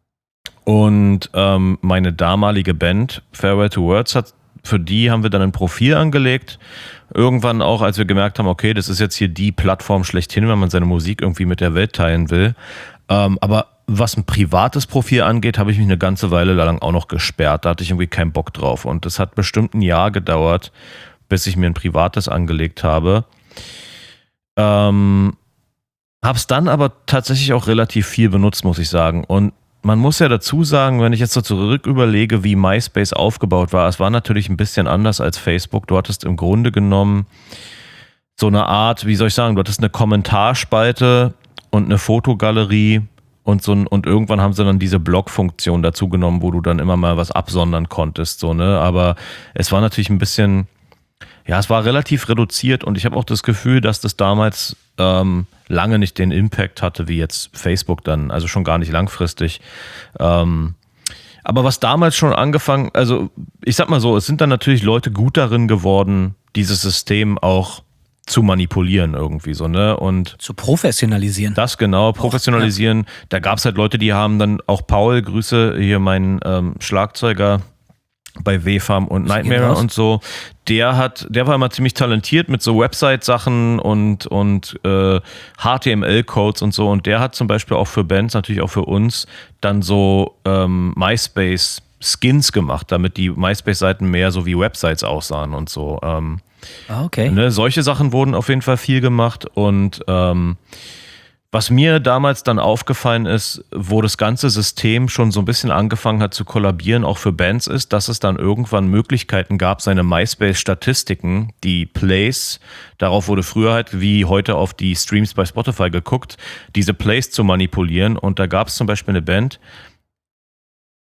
und ähm, meine damalige Band Farewell to Words hat, für die haben wir dann ein Profil angelegt. Irgendwann auch, als wir gemerkt haben, okay, das ist jetzt hier die Plattform schlechthin, wenn man seine Musik irgendwie mit der Welt teilen will. Ähm, aber was ein privates Profil angeht, habe ich mich eine ganze Weile lang auch noch gesperrt. Da hatte ich irgendwie keinen Bock drauf. Und es hat bestimmt ein Jahr gedauert, bis ich mir ein privates angelegt habe. Ähm... Hab's dann aber tatsächlich auch relativ viel benutzt, muss ich sagen. Und man muss ja dazu sagen, wenn ich jetzt so zurück überlege, wie MySpace aufgebaut war, es war natürlich ein bisschen anders als Facebook. Du hattest im Grunde genommen so eine Art, wie soll ich sagen, du hattest eine Kommentarspalte und eine Fotogalerie und so ein, und irgendwann haben sie dann diese Blog-Funktion dazu genommen, wo du dann immer mal was absondern konntest, so, ne? Aber es war natürlich ein bisschen, ja, es war relativ reduziert und ich habe auch das Gefühl, dass das damals ähm, lange nicht den Impact hatte wie jetzt Facebook dann, also schon gar nicht langfristig. Ähm, aber was damals schon angefangen, also ich sag mal so, es sind dann natürlich Leute gut darin geworden, dieses System auch zu manipulieren irgendwie so, ne? Und zu professionalisieren. Das genau, professionalisieren. Ja. Da gab es halt Leute, die haben dann auch Paul, Grüße, hier mein ähm, Schlagzeuger bei W-Farm und Nightmare und so, der hat, der war immer ziemlich talentiert mit so Website-Sachen und, und äh, H T M L-Codes und so und der hat zum Beispiel auch für Bands, natürlich auch für uns, dann so ähm, MySpace-Skins gemacht, damit die MySpace-Seiten mehr so wie Websites aussahen und so. Ähm, ah, okay. Ne, solche Sachen wurden auf jeden Fall viel gemacht und ähm, was mir damals dann aufgefallen ist, wo das ganze System schon so ein bisschen angefangen hat zu kollabieren, auch für Bands ist, dass es dann irgendwann Möglichkeiten gab, seine MySpace-Statistiken, die Plays, darauf wurde früher halt wie heute auf die Streams bei Spotify geguckt, diese Plays zu manipulieren. Und da gab es zum Beispiel eine Band,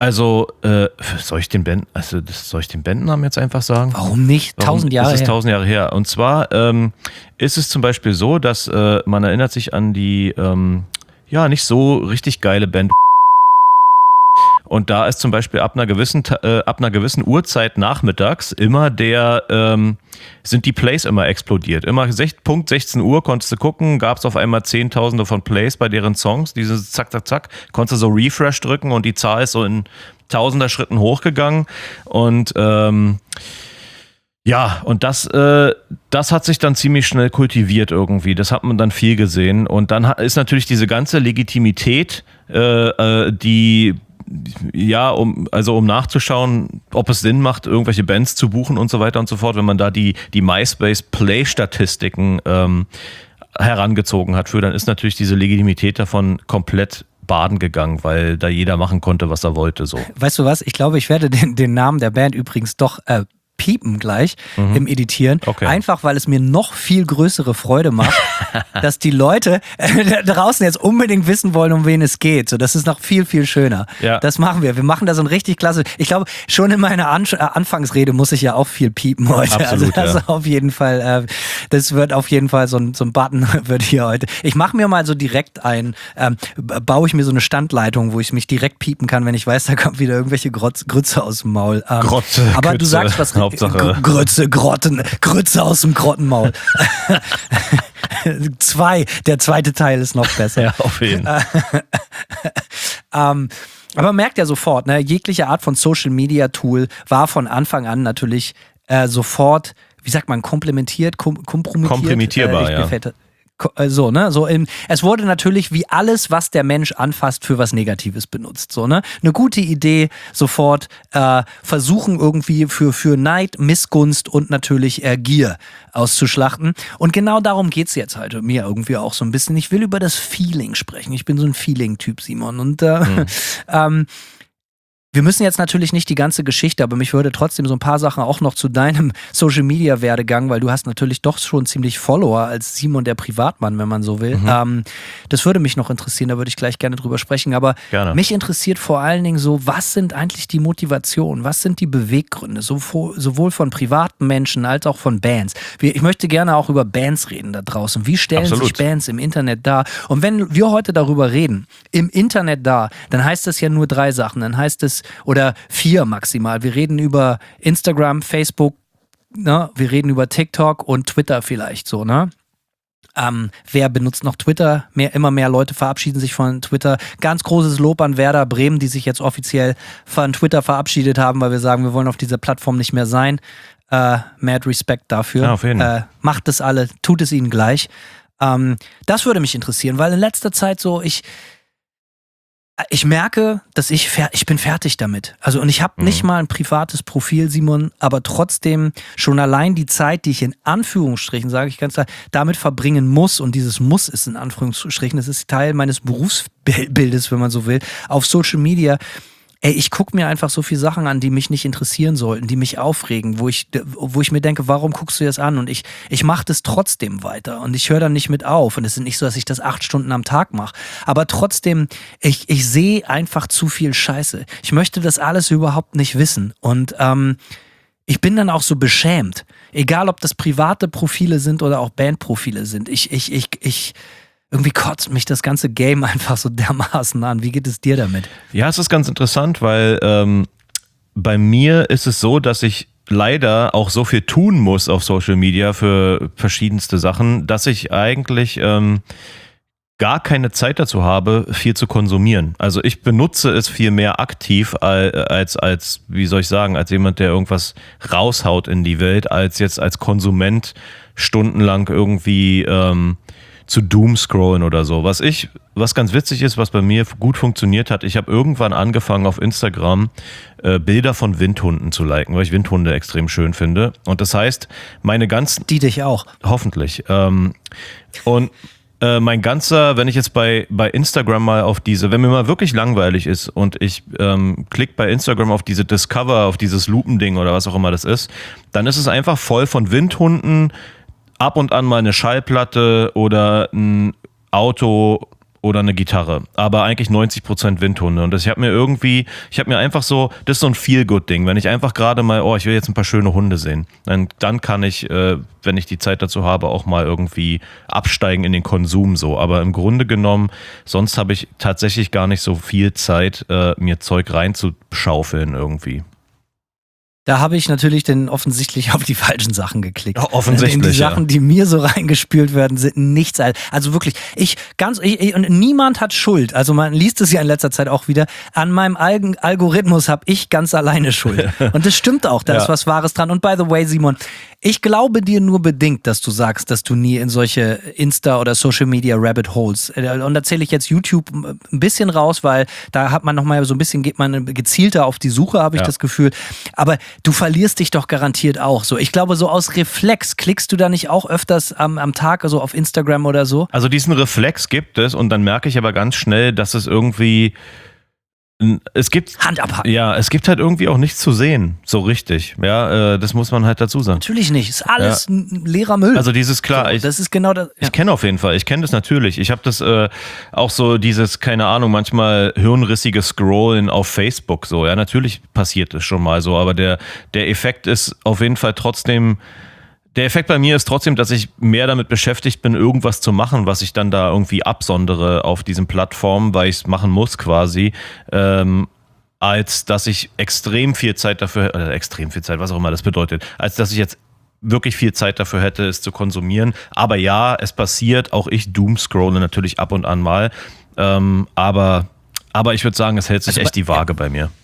Also, äh, soll ich den Band, also das, soll ich den Bandnamen jetzt einfach sagen? Warum nicht? Warum? Tausend Jahre Das ist her. tausend Jahre her. Und zwar ähm, ist es zum Beispiel so, dass äh, man erinnert sich an die, ähm, ja, nicht so richtig geile Band. Und da ist zum Beispiel ab einer gewissen, äh, ab einer gewissen Uhrzeit nachmittags immer der, ähm, sind die Plays immer explodiert. Immer Punkt sechzehn Uhr konntest du gucken, gab es auf einmal Zehntausende von Plays bei deren Songs. Dieses zack, zack, zack, konntest du so Refresh drücken und die Zahl ist so in tausender Schritten hochgegangen. Und ähm, ja, und das, äh, das hat sich dann ziemlich schnell kultiviert irgendwie. Das hat man dann viel gesehen. Und dann ist natürlich diese ganze Legitimität, äh, äh, die ja, um, also um nachzuschauen, ob es Sinn macht, irgendwelche Bands zu buchen und so weiter und so fort, wenn man da die, die MySpace-Play-Statistiken ähm, herangezogen hat für, dann ist natürlich diese Legitimität davon komplett baden gegangen, weil da jeder machen konnte, was er wollte. So. Weißt du was? Ich glaube, ich werde den, den Namen der Band übrigens doch äh, piepen gleich mhm. im Editieren. Okay. Einfach, weil es mir noch viel größere Freude macht, dass die Leute äh, draußen jetzt unbedingt wissen wollen, um wen es geht. So, das ist noch viel, viel schöner. Ja. Das machen wir. Wir machen da so ein richtig klasse. Ich glaube, schon in meiner An- äh, Anfangsrede muss ich ja auch viel piepen heute. Absolut, also, ja. auf jeden Fall, äh, das wird auf jeden Fall so ein, so ein Button wird hier heute. Ich mache mir mal so direkt ein, ähm, baue ich mir so eine Standleitung, wo ich mich direkt piepen kann, wenn ich weiß, da kommt wieder irgendwelche Grotz, Grütze aus dem Maul. Ähm, Grotze, aber Grütze, du sagst was Hauptsache. Grütze, Grotten, Grütze aus dem Grottenmaul. Zwei, der zweite Teil ist noch besser. Ja, auf jeden Fall. ähm, aber man merkt ja sofort, ne, jegliche Art von Social Media Tool war von Anfang an natürlich äh, sofort, wie sagt man, komplementiert, kom- kompromittiert. Kompromittierbar, äh, ja. Fällt, so, ne, so im, es wurde natürlich wie alles, was der Mensch anfasst, für was Negatives benutzt, so, ne, eine gute Idee, sofort äh, versuchen irgendwie für, für Neid, Missgunst und natürlich äh, Gier auszuschlachten und genau darum geht's jetzt halt mir irgendwie auch so ein bisschen. Ich will über das Feeling sprechen, ich bin so ein Feeling-Typ, Simon, und äh, mhm. ähm, wir müssen jetzt natürlich nicht die ganze Geschichte, aber mich würde trotzdem so ein paar Sachen auch noch zu deinem Social-Media-Werdegang, weil du hast natürlich doch schon ziemlich Follower als Simon der Privatmann, wenn man so will. Mhm. Ähm, das würde mich noch interessieren, da würde ich gleich gerne drüber sprechen. Aber gerne. Mich interessiert vor allen Dingen so, was sind eigentlich die Motivationen, was sind die Beweggründe, sowohl von privaten Menschen als auch von Bands. Ich möchte gerne auch über Bands reden da draußen. Wie stellen Absolut. sich Bands im Internet dar? Und wenn wir heute darüber reden, im Internet dar, dann heißt das ja nur drei Sachen. Dann heißt es oder vier maximal. Wir reden über Instagram, Facebook, ne? Wir reden über TikTok und Twitter vielleicht so, ne? Ähm, wer benutzt noch Twitter? Mehr, immer mehr Leute verabschieden sich von Twitter. Ganz großes Lob an Werder Bremen, die sich jetzt offiziell von Twitter verabschiedet haben, weil wir sagen, wir wollen auf dieser Plattform nicht mehr sein. Äh, mad Respect dafür. Ja, auf jeden Fall. Äh, macht es alle, tut es ihnen gleich. Ähm, das würde mich interessieren, weil in letzter Zeit so, ich Ich merke, dass ich fer- ich bin fertig damit. Also und ich habe mhm. nicht mal ein privates Profil, Simon, aber trotzdem schon allein die Zeit, die ich in Anführungsstrichen, sage ich ganz klar, damit verbringen muss, und dieses Muss ist in Anführungsstrichen, das ist Teil meines Berufsbildes, wenn man so will, auf Social Media. Ey, ich gucke mir einfach so viele Sachen an, die mich nicht interessieren sollten, die mich aufregen, wo ich, wo ich mir denke, warum guckst du das an? Und ich, ich mache das trotzdem weiter und ich höre dann nicht mit auf. Und es ist nicht so, dass ich das acht Stunden am Tag mache. Aber trotzdem, ich, ich sehe einfach zu viel Scheiße. Ich möchte das alles überhaupt nicht wissen. Und ähm, ich bin dann auch so beschämt. Egal, ob das private Profile sind oder auch Bandprofile sind. Ich, ich, ich, ich... Irgendwie kotzt mich das ganze Game einfach so dermaßen an. Wie geht es dir damit? Ja, es ist ganz interessant, weil ähm, bei mir ist es so, dass ich leider auch so viel tun muss auf Social Media für verschiedenste Sachen, dass ich eigentlich ähm, gar keine Zeit dazu habe, viel zu konsumieren. Also ich benutze es viel mehr aktiv als, als, wie soll ich sagen, als jemand, der irgendwas raushaut in die Welt, als jetzt als Konsument stundenlang irgendwie ähm, zu Doomscrollen oder so. Was ich, was ganz witzig ist, was bei mir gut funktioniert hat, ich habe irgendwann angefangen auf Instagram äh, Bilder von Windhunden zu liken, weil ich Windhunde extrem schön finde. Und das heißt, meine ganzen... Die dich auch. Hoffentlich. Ähm, und äh, mein ganzer, wenn ich jetzt bei, bei Instagram mal auf diese, wenn mir mal wirklich langweilig ist und ich ähm, klicke bei Instagram auf diese Discover, auf dieses Lupending oder was auch immer das ist, dann ist es einfach voll von Windhunden, ab und an mal eine Schallplatte oder ein Auto oder eine Gitarre, aber eigentlich neunzig Prozent Windhunde. Und das, ich habe mir irgendwie, ich habe mir einfach so, das ist so ein Feel-Good-Ding, wenn ich einfach gerade mal, oh, ich will jetzt ein paar schöne Hunde sehen, dann, dann kann ich, äh, wenn ich die Zeit dazu habe, auch mal irgendwie absteigen in den Konsum so. Aber im Grunde genommen, sonst habe ich tatsächlich gar nicht so viel Zeit, äh, mir Zeug reinzuschaufeln irgendwie. Da habe ich natürlich dann offensichtlich auf die falschen Sachen geklickt. Ja, offensichtlich, Die Sachen, ja. die mir so reingespült werden, sind nichts. Also wirklich, ich ganz, ich, ich, und niemand hat Schuld. Also man liest es ja in letzter Zeit auch wieder. An meinem Alg- Algorithmus habe ich ganz alleine Schuld. Und das stimmt auch, da Ja. ist was Wahres dran. Und by the way, Simon, ich glaube dir nur bedingt, dass du sagst, dass du nie in solche Insta- oder Social-Media-Rabbit Holes, und da zähle ich jetzt YouTube ein bisschen raus, weil da hat man nochmal so ein bisschen, geht man gezielter auf die Suche, habe ich Ja. das Gefühl. Aber du verlierst dich doch garantiert auch so. Ich glaube, so aus Reflex klickst du da nicht auch öfters am, am Tag, also auf Instagram oder so? Also diesen Reflex gibt es und dann merke ich aber ganz schnell, dass es irgendwie, es gibt, Hand abhaken. ja, es gibt halt irgendwie auch nichts zu sehen, so richtig. Ja, äh, das muss man halt dazu sagen. Natürlich nicht. Ist alles ein leerer Müll. Also dieses, klar, so, ich, das ist genau das. Ja. ich kenne auf jeden Fall, ich kenne das natürlich. Ich habe das äh, auch so dieses, keine Ahnung, manchmal hirnrissige Scrollen auf Facebook so. Ja, natürlich passiert das schon mal so, aber der, der Effekt ist auf jeden Fall trotzdem, der Effekt bei mir ist trotzdem, dass ich mehr damit beschäftigt bin, irgendwas zu machen, was ich dann da irgendwie absondere auf diesen Plattformen, weil ich es machen muss quasi, ähm, als dass ich extrem viel Zeit dafür, äh, extrem viel Zeit, was auch immer das bedeutet, als dass ich jetzt wirklich viel Zeit dafür hätte, es zu konsumieren. Aber ja, es passiert, auch ich doomscrolle natürlich ab und an mal, ähm, aber, aber ich würde sagen, es hält sich Also echt bei- die Waage bei mir.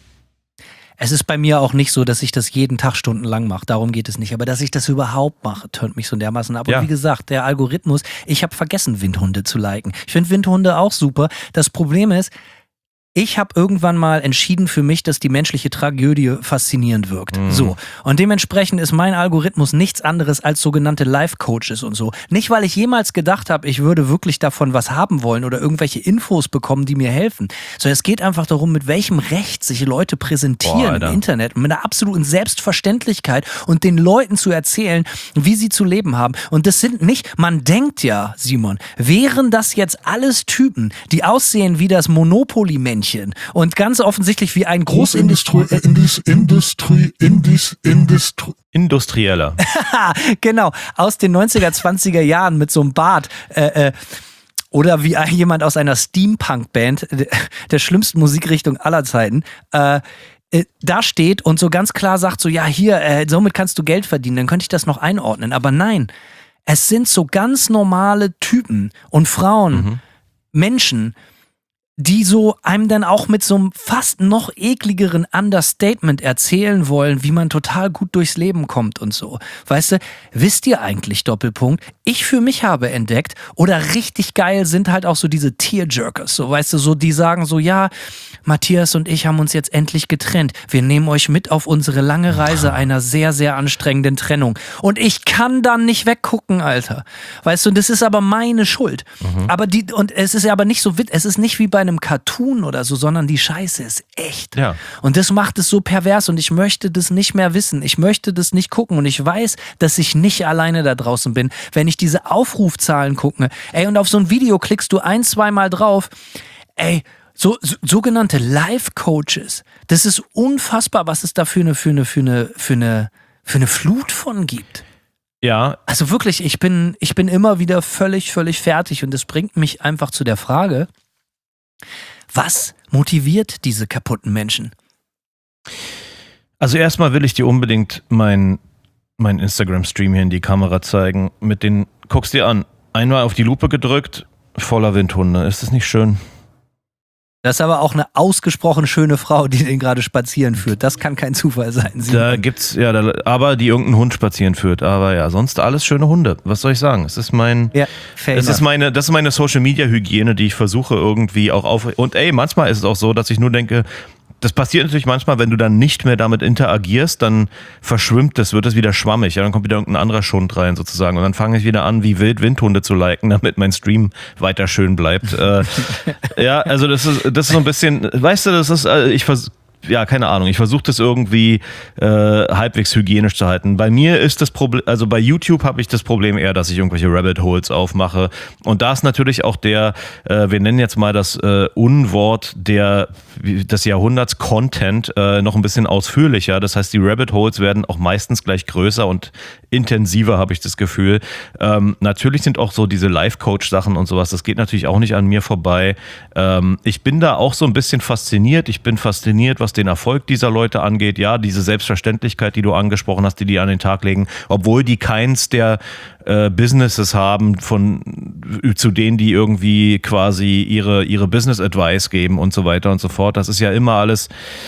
Es ist bei mir auch nicht so, dass ich das jeden Tag stundenlang mache. Darum geht es nicht. Aber dass ich das überhaupt mache, tönt mich so dermaßen ab. Ja. Und wie gesagt, der Algorithmus, ich habe vergessen, Windhunde zu liken. Ich finde Windhunde auch super. Das Problem ist, ich habe irgendwann mal entschieden für mich, dass die menschliche Tragödie faszinierend wirkt. Mhm. So. Und dementsprechend ist mein Algorithmus nichts anderes als sogenannte Life-Coaches und so. Nicht, weil ich jemals gedacht habe, ich würde wirklich davon was haben wollen oder irgendwelche Infos bekommen, die mir helfen. Sondern es geht einfach darum, mit welchem Recht sich Leute Boah, präsentieren Alter. im Internet und mit einer absoluten Selbstverständlichkeit und den Leuten zu erzählen, wie sie zu leben haben. Und das sind nicht, man denkt ja, Simon, wären das jetzt alles Typen, die aussehen wie das Monopoly-Männchen und ganz offensichtlich wie ein Großindustrie... Großindustrie, Indus, Industrie, Indus, Industrie. Industrieller. Genau, aus den neunziger, zwanziger Jahren mit so einem Bart. Äh, äh, oder wie ein- jemand aus einer Steampunk-Band, der, der schlimmsten Musikrichtung aller Zeiten, äh, äh, da steht und so ganz klar sagt, so ja, hier, äh, somit kannst du Geld verdienen, dann könnte ich das noch einordnen. Aber nein, es sind so ganz normale Typen und Frauen, Mhm. Menschen, die so einem dann auch mit so einem fast noch ekligeren Understatement erzählen wollen, wie man total gut durchs Leben kommt und so. Weißt du, wisst ihr eigentlich, Doppelpunkt, ich für mich habe entdeckt, oder richtig geil sind halt auch so diese Tearjerkers, so weißt du, so die sagen so, ja, Matthias und ich haben uns jetzt endlich getrennt. Wir nehmen euch mit auf unsere lange Reise einer sehr, sehr anstrengenden Trennung. Und ich kann dann nicht weggucken, Alter. Weißt du, das ist aber meine Schuld. Aber die, und es ist aber nicht so wit, es ist nicht wie bei einem Cartoon oder so, sondern die Scheiße ist echt. Ja. Und das macht es so pervers und ich möchte das nicht mehr wissen. Ich möchte das nicht gucken und ich weiß, dass ich nicht alleine da draußen bin. Wenn ich diese Aufrufzahlen gucke, ey, und auf so ein Video klickst du ein, zweimal drauf, ey, so, so sogenannte Life-Coaches, das ist unfassbar, was es da für eine, für eine, für eine, für eine, für eine Flut von gibt. Ja, Also wirklich, ich bin, ich bin immer wieder völlig, völlig fertig und das bringt mich einfach zu der Frage, was motiviert diese kaputten Menschen? also erstmal will ich dir unbedingt meinen mein Instagram-Stream hier in die Kamera zeigen. Mit den, guck's dir an, einmal auf die Lupe gedrückt, voller Windhunde. Ist das nicht schön? Das ist aber auch eine ausgesprochen schöne Frau, die den gerade spazieren führt. Das kann kein Zufall sein. Simon. Da gibt's, ja, da, aber die irgendeinen Hund spazieren führt. Aber ja, sonst alles schöne Hunde. Was soll ich sagen? Es ist mein, Ja, fair es ist enough. meine, das ist meine Social-Media-Hygiene, die ich versuche irgendwie auch auf. Und ey, manchmal ist es auch so, dass ich nur denke, das passiert natürlich manchmal, wenn du dann nicht mehr damit interagierst, dann verschwimmt das, wird es wieder schwammig. Ja, dann kommt wieder irgendein anderer Schund rein sozusagen. Und dann fange ich wieder an, wie wild Windhunde zu liken, damit mein Stream weiter schön bleibt. äh, ja, also das ist, das ist so ein bisschen, weißt du, das ist, äh, ich vers ja, keine Ahnung, ich versuche das irgendwie äh, halbwegs hygienisch zu halten. Bei mir ist das Problem, also bei YouTube habe ich das Problem eher, dass ich irgendwelche Rabbit Holes aufmache. Und da ist natürlich auch der, äh, wir nennen jetzt mal das äh, Unwort der, des Jahrhunderts Content äh, noch ein bisschen ausführlicher. Das heißt, die Rabbit Holes werden auch meistens gleich größer und intensiver, habe ich das Gefühl. Ähm, natürlich sind auch so diese Life-Coach-Sachen und sowas, das geht natürlich auch nicht an mir vorbei. Ähm, ich bin da auch so ein bisschen fasziniert. Ich bin fasziniert, was den Erfolg dieser Leute angeht. Ja, diese Selbstverständlichkeit, die du angesprochen hast, die die an den Tag legen, obwohl die keins der äh, Businesses haben, von zu denen die irgendwie quasi ihre, ihre Business Advice geben und so weiter und so fort. Das ist ja immer alles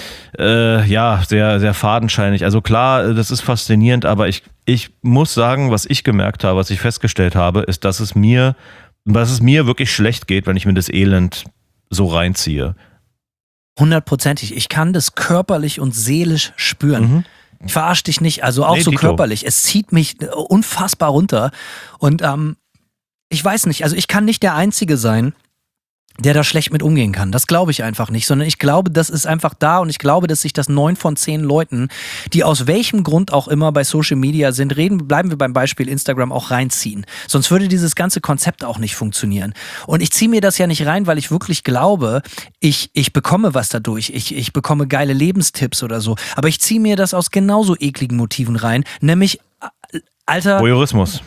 äh, ja, sehr, sehr fadenscheinig. Also klar, das ist faszinierend, aber ich, ich muss sagen, was ich gemerkt habe, was ich festgestellt habe, ist, dass es mir, dass es mir wirklich schlecht geht, wenn ich mir das Elend so reinziehe. Hundertprozentig. Ich kann das körperlich und seelisch spüren. Mhm. Ich verarsche dich nicht, also auch Nee, so Dito. körperlich. Es zieht mich unfassbar runter. Und ähm, ich weiß nicht, also ich kann nicht der Einzige sein, der da schlecht mit umgehen kann. Das glaube ich einfach nicht, sondern ich glaube, das ist einfach da und ich glaube, dass sich das neun von zehn Leuten, die aus welchem Grund auch immer bei Social Media sind, reden, bleiben wir beim Beispiel Instagram, auch reinziehen. Sonst würde dieses ganze Konzept auch nicht funktionieren. Und ich ziehe mir das ja nicht rein, weil ich wirklich glaube, ich, ich bekomme was dadurch. Ich, ich bekomme geile Lebenstipps oder so. Aber ich ziehe mir das aus genauso ekligen Motiven rein, nämlich, Alter... Voyeurismus.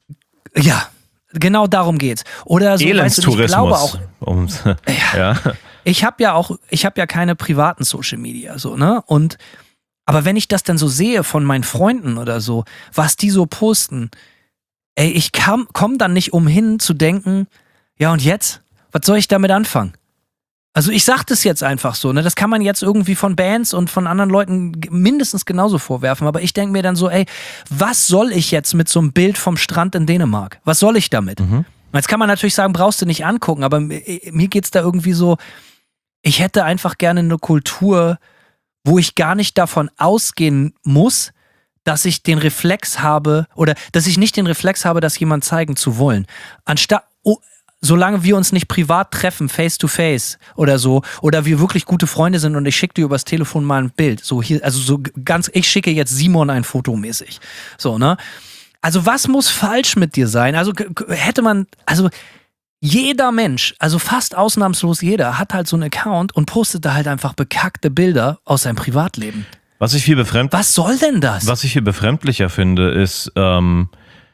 Ja, genau darum geht's. Oder so, weißt du, ich glaube auch, Ums, ja, ja. ich habe ja auch, ich habe ja keine privaten Social Media, so, ne? Und, aber wenn ich das dann so sehe von meinen Freunden oder so, was die so posten, ey, ich kam, komm dann nicht umhin zu denken, ja und jetzt? Was soll ich damit anfangen? Also ich sag das jetzt einfach so, ne? Das kann man jetzt irgendwie von Bands und von anderen Leuten mindestens genauso vorwerfen, aber ich denke mir dann so, ey, was soll ich jetzt mit so einem Bild vom Strand in Dänemark? Was soll ich damit? Mhm. Jetzt kann man natürlich sagen, brauchst du nicht angucken, aber mir geht's da irgendwie so, ich hätte einfach gerne eine Kultur, wo ich gar nicht davon ausgehen muss, dass ich den Reflex habe oder dass ich nicht den Reflex habe, das jemand zeigen zu wollen. Anstatt, oh, solange wir uns nicht privat treffen, face to face oder so, oder wir wirklich gute Freunde sind und ich schicke dir übers Telefon mal ein Bild, so hier, also so ganz, ich schicke jetzt Simon ein Foto mäßig, so, ne? Also was muss falsch mit dir sein? Also hätte man, also jeder Mensch, also fast ausnahmslos jeder, hat halt so einen Account und postet da halt einfach bekackte Bilder aus seinem Privatleben. Was ich viel befremd- Was soll denn das? Was ich viel befremdlicher finde, ist, ähm,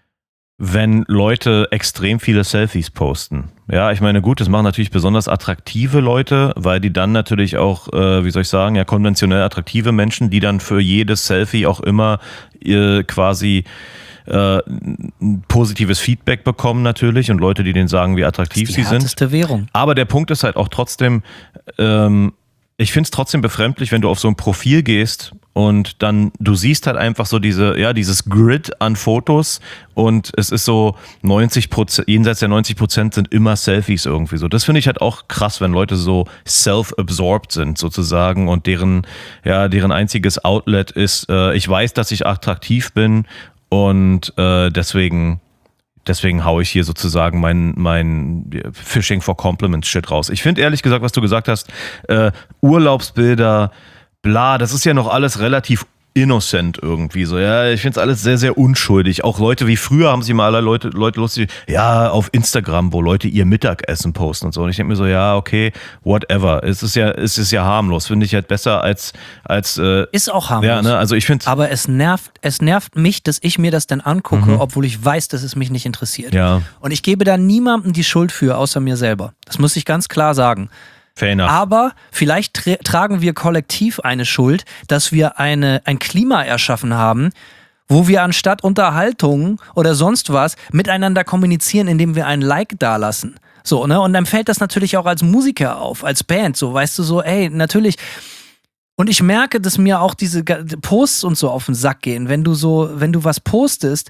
wenn Leute extrem viele Selfies posten. Ja, ich meine, gut, das machen natürlich besonders attraktive Leute, weil die dann natürlich auch, äh, wie soll ich sagen, ja, konventionell attraktive Menschen, die dann für jedes Selfie auch immer äh, quasi äh, ein positives Feedback bekommen natürlich und Leute, die denen sagen, wie attraktiv das ist die sie sind. härteste Währung. Aber der Punkt ist halt auch trotzdem, ähm, ich finde es trotzdem befremdlich, wenn du auf so ein Profil gehst und dann, du siehst halt einfach so diese, ja, dieses Grid an Fotos und es ist so neunzig Prozent, jenseits der neunzig Prozent sind immer Selfies irgendwie so. Das finde ich halt auch krass, wenn Leute so self-absorbed sind sozusagen und deren, ja, deren einziges Outlet ist, äh, ich weiß, dass ich attraktiv bin und äh, deswegen Deswegen haue ich hier sozusagen mein, mein Fishing for Compliments Shit raus. Ich finde ehrlich gesagt, was du gesagt hast, äh, Urlaubsbilder, bla, das ist ja noch alles relativ innocent irgendwie so. Ja, ich finde es alles sehr, sehr unschuldig. Auch Leute wie früher haben sich mal alle Leute, Leute lustig, ja, auf Instagram, wo Leute ihr Mittagessen posten und so. Und ich denke mir so, ja, okay, whatever. Es ist ja, es ist ja harmlos. Finde ich halt besser als, als äh, ist auch harmlos. Ja, ne? Also ich finde aber es nervt, es nervt mich, dass ich mir das dann angucke, Mhm. obwohl ich weiß, dass es mich nicht interessiert. Ja. Und ich gebe da niemandem die Schuld für, außer mir selber. Das muss ich ganz klar sagen. Fair enough. Aber vielleicht tra- tragen wir kollektiv eine Schuld, dass wir eine, ein Klima erschaffen haben, wo wir anstatt Unterhaltung oder sonst was miteinander kommunizieren, indem wir ein Like dalassen. So, ne? Und dann fällt das natürlich auch als Musiker auf, als Band, so, weißt du, so, ey, natürlich. Und ich merke, dass mir auch diese Posts und so auf den Sack gehen, wenn du so, wenn du was postest,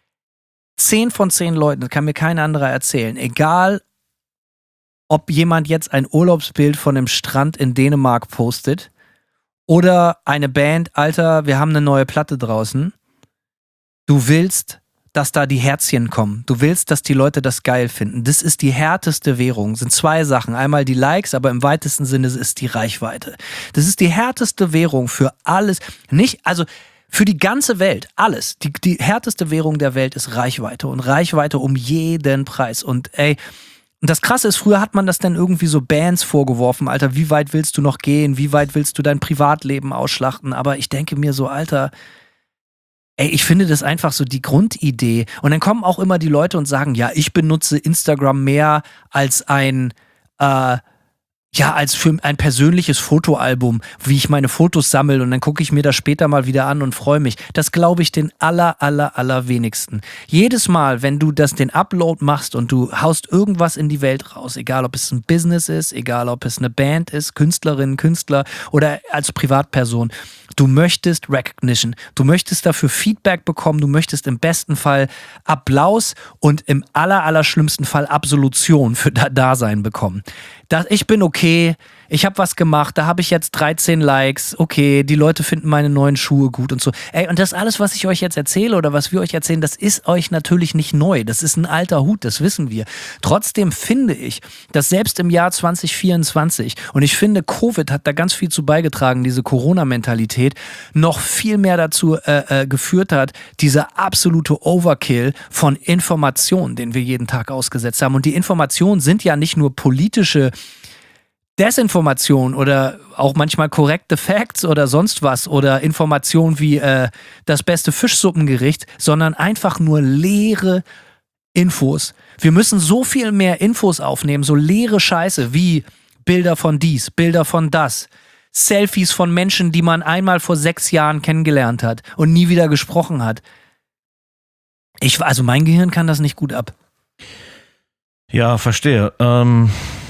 zehn von zehn Leuten, das kann mir kein anderer erzählen, egal ob jemand jetzt ein Urlaubsbild von einem Strand in Dänemark postet oder eine Band, Alter, wir haben eine neue Platte draußen. Du willst dass da die Herzchen kommen. Du willst, dass die Leute das geil finden. Das ist die härteste Währung. Sind zwei Sachen. Einmal die Likes, aber im weitesten Sinne ist die Reichweite. Das ist die härteste Währung für alles. Nicht, also für die ganze Welt, alles. Die, die härteste Währung der Welt ist Reichweite. Und Reichweite um jeden Preis. Und ey, und das Krasse ist, früher hat man das dann irgendwie so Bands vorgeworfen, Alter, wie weit willst du noch gehen, wie weit willst du dein Privatleben ausschlachten, aber ich denke mir so, Alter, ey, ich finde das einfach so die Grundidee. Und dann kommen auch immer die Leute und sagen, ja, ich benutze Instagram mehr als ein, äh, ja, als für ein persönliches Fotoalbum, wie ich meine Fotos sammle und dann gucke ich mir das später mal wieder an und freue mich. Das glaube ich den aller, aller, aller wenigsten. Jedes Mal, wenn du das den Upload machst und du haust irgendwas in die Welt raus, egal ob es ein Business ist, egal ob es eine Band ist, Künstlerin, Künstler oder als Privatperson, du möchtest Recognition, du möchtest dafür Feedback bekommen, du möchtest im besten Fall Applaus und im aller, aller schlimmsten Fall Absolution für Dasein bekommen. Das, ich bin okay, ich habe was gemacht, da habe ich jetzt dreizehn Likes, okay, die Leute finden meine neuen Schuhe gut und so. Ey, und das alles, was ich euch jetzt erzähle oder was wir euch erzählen, das ist euch natürlich nicht neu, das ist ein alter Hut, das wissen wir. Trotzdem finde ich, dass selbst im Jahr zwanzig vierundzwanzig, und ich finde, Covid hat da ganz viel zu beigetragen, diese Corona-Mentalität, noch viel mehr dazu äh, äh, geführt hat, dieser absolute Overkill von Informationen, den wir jeden Tag ausgesetzt haben. Und die Informationen sind ja nicht nur politische Desinformation oder auch manchmal korrekte Facts oder sonst was oder Informationen wie äh, das beste Fischsuppengericht, sondern einfach nur leere Infos. Wir müssen so viel mehr Infos aufnehmen, so leere Scheiße wie Bilder von dies, Bilder von das, Selfies von Menschen, die man einmal vor sechs Jahren kennengelernt hat und nie wieder gesprochen hat. Ich, also mein Gehirn kann das nicht gut ab. Ja, verstehe. Ähm...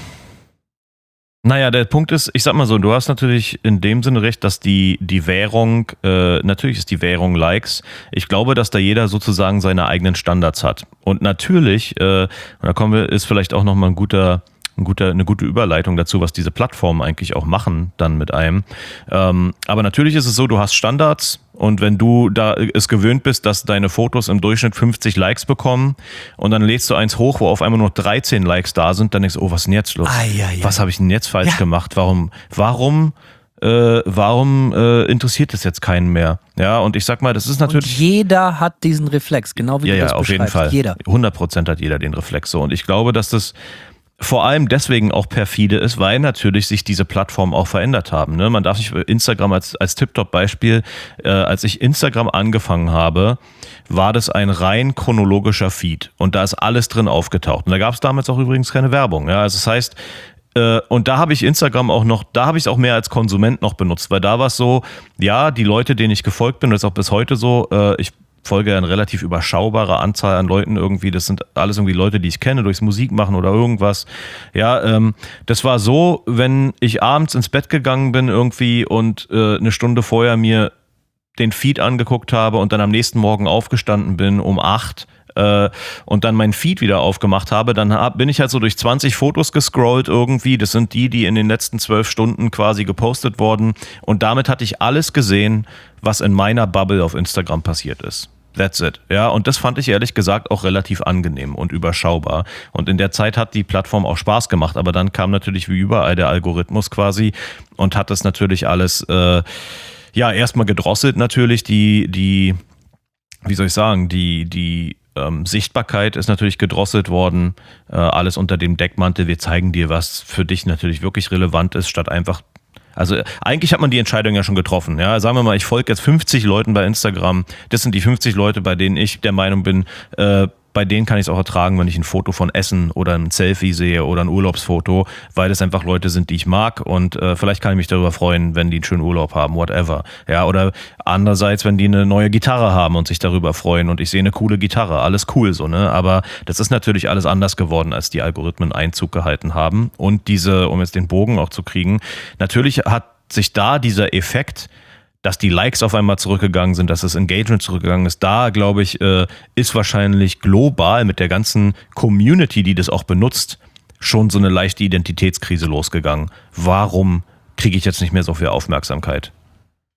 Naja, der Punkt ist, ich sag mal so, du hast natürlich in dem Sinne recht, dass die, die Währung, äh, natürlich ist die Währung Likes. Ich glaube, dass da jeder sozusagen seine eigenen Standards hat. Und natürlich, äh, und da kommen wir, ist vielleicht auch nochmal ein guter, ein guter, eine gute Überleitung dazu, was diese Plattformen eigentlich auch machen dann mit einem. Ähm, aber natürlich ist es so, du hast Standards und wenn du da es gewöhnt bist, dass deine Fotos im Durchschnitt fünfzig Likes bekommen und dann lädst du eins hoch, wo auf einmal nur dreizehn Likes da sind, dann denkst du, oh, was ist denn jetzt los? Ah, ja, ja. Was habe ich denn jetzt falsch Ja. gemacht? Warum, warum, äh, warum äh, interessiert es jetzt keinen mehr? Ja, und ich sag mal, das ist natürlich... Und jeder hat diesen Reflex, genau wie Ja, du das ja, auf jeden beschreibst. Fall. Jeder. hundert Prozent hat jeder den Reflex so. Und ich glaube, dass das vor allem deswegen auch perfide ist, weil natürlich sich diese Plattformen auch verändert haben. Ne? Man darf nicht Instagram als, als Tip-Top-Beispiel, äh, als ich Instagram angefangen habe, war das ein rein chronologischer Feed. Und da ist alles drin aufgetaucht. Und da gab es damals auch übrigens keine Werbung. Ja? Also das heißt, äh, und da habe ich Instagram auch noch, da habe ich es auch mehr als Konsument noch benutzt, weil da war es so, ja, die Leute, denen ich gefolgt bin, das ist auch bis heute so, äh, ich folge eine relativ überschaubare Anzahl an Leuten irgendwie. Das sind alles irgendwie Leute, die ich kenne, durchs Musik machen oder irgendwas. Ja, ähm, das war so, wenn ich abends ins Bett gegangen bin irgendwie und äh, eine Stunde vorher mir den Feed angeguckt habe und dann am nächsten Morgen aufgestanden bin um acht äh, und dann meinen Feed wieder aufgemacht habe, dann hab, bin ich halt so durch zwanzig Fotos gescrollt irgendwie. Das sind die, die in den letzten zwölf Stunden quasi gepostet wurden. Und damit hatte ich alles gesehen, was in meiner Bubble auf Instagram passiert ist. That's it. Ja, und das fand ich ehrlich gesagt auch relativ angenehm und überschaubar. Und in der Zeit hat die Plattform auch Spaß gemacht, aber dann kam natürlich wie überall der Algorithmus quasi und hat das natürlich alles, äh, ja, erstmal gedrosselt natürlich, die, die, wie soll ich sagen, die, die ähm, Sichtbarkeit ist natürlich gedrosselt worden, äh, alles unter dem Deckmantel, wir zeigen dir, was für dich natürlich wirklich relevant ist, statt einfach. Also eigentlich hat man die Entscheidung ja schon getroffen. Ja, sagen wir mal, ich folge jetzt fünfzig Leuten bei Instagram. Das sind die fünfzig Leute, bei denen ich der Meinung bin, äh, bei denen kann ich es auch ertragen, wenn ich ein Foto von Essen oder ein Selfie sehe oder ein Urlaubsfoto, weil das einfach Leute sind, die ich mag und äh, vielleicht kann ich mich darüber freuen, wenn die einen schönen Urlaub haben, whatever. Ja, oder andererseits, wenn die eine neue Gitarre haben und sich darüber freuen und ich sehe eine coole Gitarre, alles cool so, ne? Aber das ist natürlich alles anders geworden, als die Algorithmen Einzug gehalten haben. Und diese, um jetzt den Bogen auch zu kriegen, natürlich hat sich da dieser Effekt, dass die Likes auf einmal zurückgegangen sind, dass das Engagement zurückgegangen ist, da, glaube ich, äh, ist wahrscheinlich global mit der ganzen Community, die das auch benutzt, schon so eine leichte Identitätskrise losgegangen. Warum kriege ich jetzt nicht mehr so viel Aufmerksamkeit?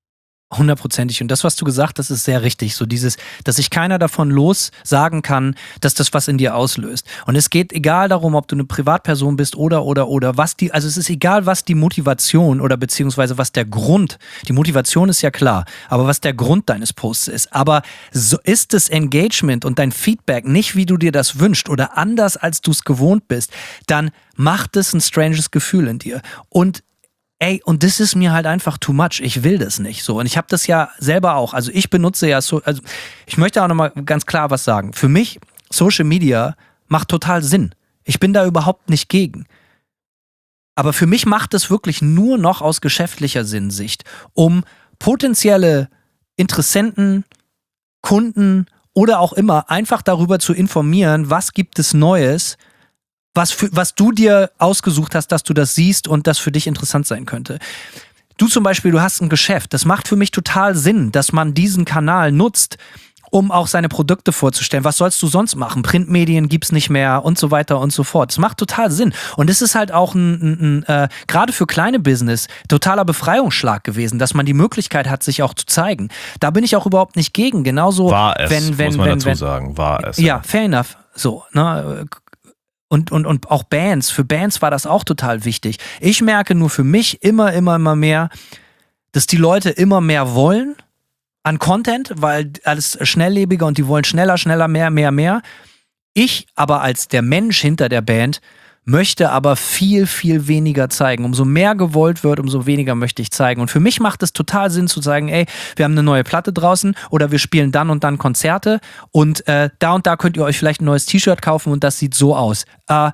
Hundertprozentig. Und das, was du gesagt hast, ist sehr richtig. So dieses, dass sich keiner davon los sagen kann, dass das was in dir auslöst. Und es geht egal darum, ob du eine Privatperson bist oder, oder, oder, was die, also es ist egal, was die Motivation oder beziehungsweise was der Grund, die Motivation ist ja klar, aber was der Grund deines Posts ist. Aber so ist das Engagement und dein Feedback nicht, wie du dir das wünschst oder anders, als du es gewohnt bist, dann macht es ein stranges Gefühl in dir. Und ey, und das ist mir halt einfach too much. Ich will das nicht so. Und ich habe das ja selber auch. Also ich benutze ja so, also ich möchte auch nochmal ganz klar was sagen. Für mich, Social Media macht total Sinn. Ich bin da überhaupt nicht gegen. Aber für mich macht es wirklich nur noch aus geschäftlicher Sinnsicht, um potenzielle Interessenten, Kunden oder auch immer einfach darüber zu informieren, was gibt es Neues, Was, für, was du dir ausgesucht hast, dass du das siehst und das für dich interessant sein könnte. Du zum Beispiel, du hast ein Geschäft. Das macht für mich total Sinn, dass man diesen Kanal nutzt, um auch seine Produkte vorzustellen. Was sollst du sonst machen? Printmedien gibt's nicht mehr und so weiter und so fort. Das macht total Sinn. Und es ist halt auch ein, ein, ein äh, gerade für kleine Business, totaler Befreiungsschlag gewesen, dass man die Möglichkeit hat, sich auch zu zeigen. Da bin ich auch überhaupt nicht gegen. Genauso, war es, wenn, wenn, muss man wenn, dazu wenn, sagen, war es. Ja, fair enough. So, ne? Und, und, und auch Bands, für Bands war das auch total wichtig. Ich merke nur für mich immer, immer, immer mehr, dass die Leute immer mehr wollen an Content, weil alles schnelllebiger und die wollen schneller, schneller, mehr, mehr, mehr. Ich aber als der Mensch hinter der Band möchte aber viel, viel weniger zeigen. Umso mehr gewollt wird, umso weniger möchte ich zeigen. Und für mich macht es total Sinn zu sagen, ey, wir haben eine neue Platte draußen oder wir spielen dann und dann Konzerte und äh, da und da könnt ihr euch vielleicht ein neues T-Shirt kaufen und das sieht so aus. Äh,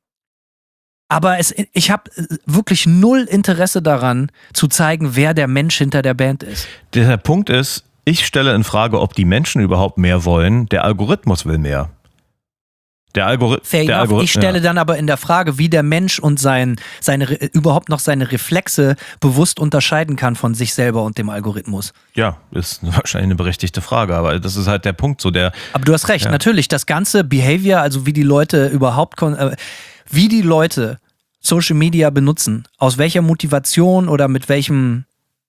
aber es, ich habe wirklich null Interesse daran, zu zeigen, wer der Mensch hinter der Band ist. Der Punkt ist, ich stelle in Frage, ob die Menschen überhaupt mehr wollen. Der Algorithmus will mehr. Der Algorithmus. Fair der enough. Algorith- Ich stelle ja. dann aber in der Frage, wie der Mensch und sein, seine, überhaupt noch seine Reflexe bewusst unterscheiden kann von sich selber und dem Algorithmus. Ja, ist wahrscheinlich eine berechtigte Frage, aber das ist halt der Punkt, so der. Aber du hast recht, Ja. natürlich, das ganze Behavior, also wie die Leute überhaupt, kon- äh, wie die Leute Social Media benutzen, aus welcher Motivation oder mit welchem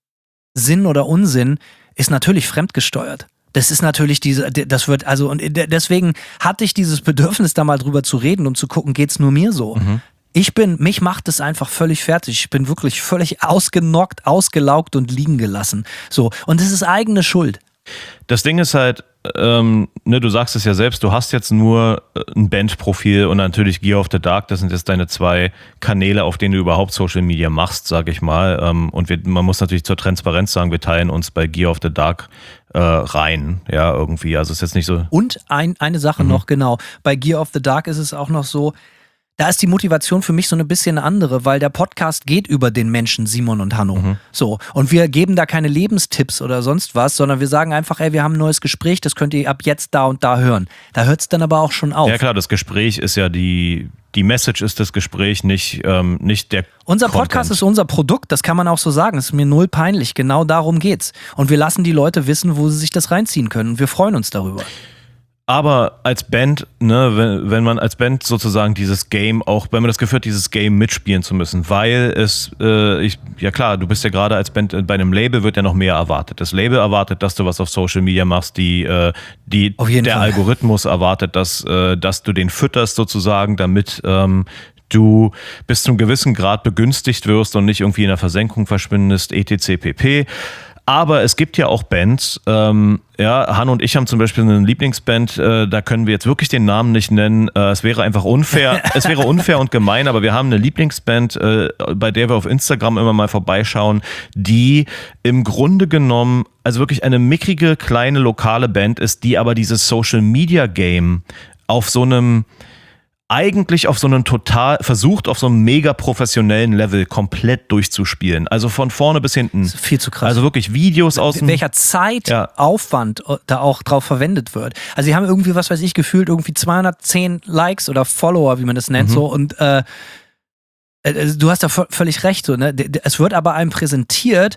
Sinn oder Unsinn, ist natürlich fremdgesteuert. Das ist natürlich diese, das wird, also, und deswegen hatte ich dieses Bedürfnis, da mal drüber zu reden, um zu gucken, geht's nur mir so? Mhm. Ich bin, mich macht es einfach völlig fertig. Ich bin wirklich völlig ausgenockt, ausgelaugt und liegen gelassen. So. Und es ist eigene Schuld. Das Ding ist halt, ähm, ne, du sagst es ja selbst, du hast jetzt nur äh, ein Bandprofil und natürlich Gear of the Dark, das sind jetzt deine zwei Kanäle, auf denen du überhaupt Social Media machst, sag ich mal. Ähm, und wir, man muss natürlich zur Transparenz sagen, wir teilen uns bei Gear of the Dark äh, rein, ja, irgendwie. Also ist jetzt nicht so. Und ein, eine Sache Mhm. noch, genau. Bei Gear of the Dark ist es auch noch so, da ist die Motivation für mich so ein bisschen eine andere, weil der Podcast geht über den Menschen Simon und Hanno. Mhm. So. Und wir geben da keine Lebenstipps oder sonst was, sondern wir sagen einfach, ey, wir haben ein neues Gespräch, das könnt ihr ab jetzt da und da hören. Da hört es dann aber auch schon auf. Ja klar, das Gespräch ist ja die, die Message ist das Gespräch, nicht, ähm, nicht der Unser Content. Podcast ist unser Produkt, das kann man auch so sagen. Es ist mir null peinlich, genau darum geht's. Und wir lassen die Leute wissen, wo sie sich das reinziehen können. Und wir freuen uns darüber. Aber als Band, ne, wenn, wenn man als Band sozusagen dieses Game auch, wenn man das Gefühl hat, dieses Game mitspielen zu müssen, weil es, äh, ich, ja klar, du bist ja gerade als Band, äh, bei einem Label wird ja noch mehr erwartet. Das Label erwartet, dass du was auf Social Media machst, die, äh, die Auf jeden der Fall. Algorithmus erwartet, dass, äh, dass du den fütterst sozusagen, damit ähm, du bis zu einem gewissen Grad begünstigt wirst und nicht irgendwie in der Versenkung verschwindest, et cetera pp. Aber es gibt ja auch Bands, ähm, ja, Han und ich haben zum Beispiel eine Lieblingsband, äh, da können wir jetzt wirklich den Namen nicht nennen, äh, es wäre einfach unfair, es wäre unfair und gemein, aber wir haben eine Lieblingsband, äh, bei der wir auf Instagram immer mal vorbeischauen, die im Grunde genommen, also wirklich eine mickrige, kleine, lokale Band ist, die aber dieses Social-Media-Game auf so einem eigentlich auf so einem total, versucht auf so einem mega professionellen Level komplett durchzuspielen. Also von vorne bis hinten. Das ist viel zu krass. Also wirklich Videos aus dem... welcher Zeitaufwand Ja. da auch drauf verwendet wird. Also sie haben irgendwie, was weiß ich, gefühlt irgendwie zweihundertzehn Likes oder Follower, wie man das nennt, Mhm. so und äh, äh, du hast da v- völlig recht, so, ne? D- d- Es wird aber einem präsentiert,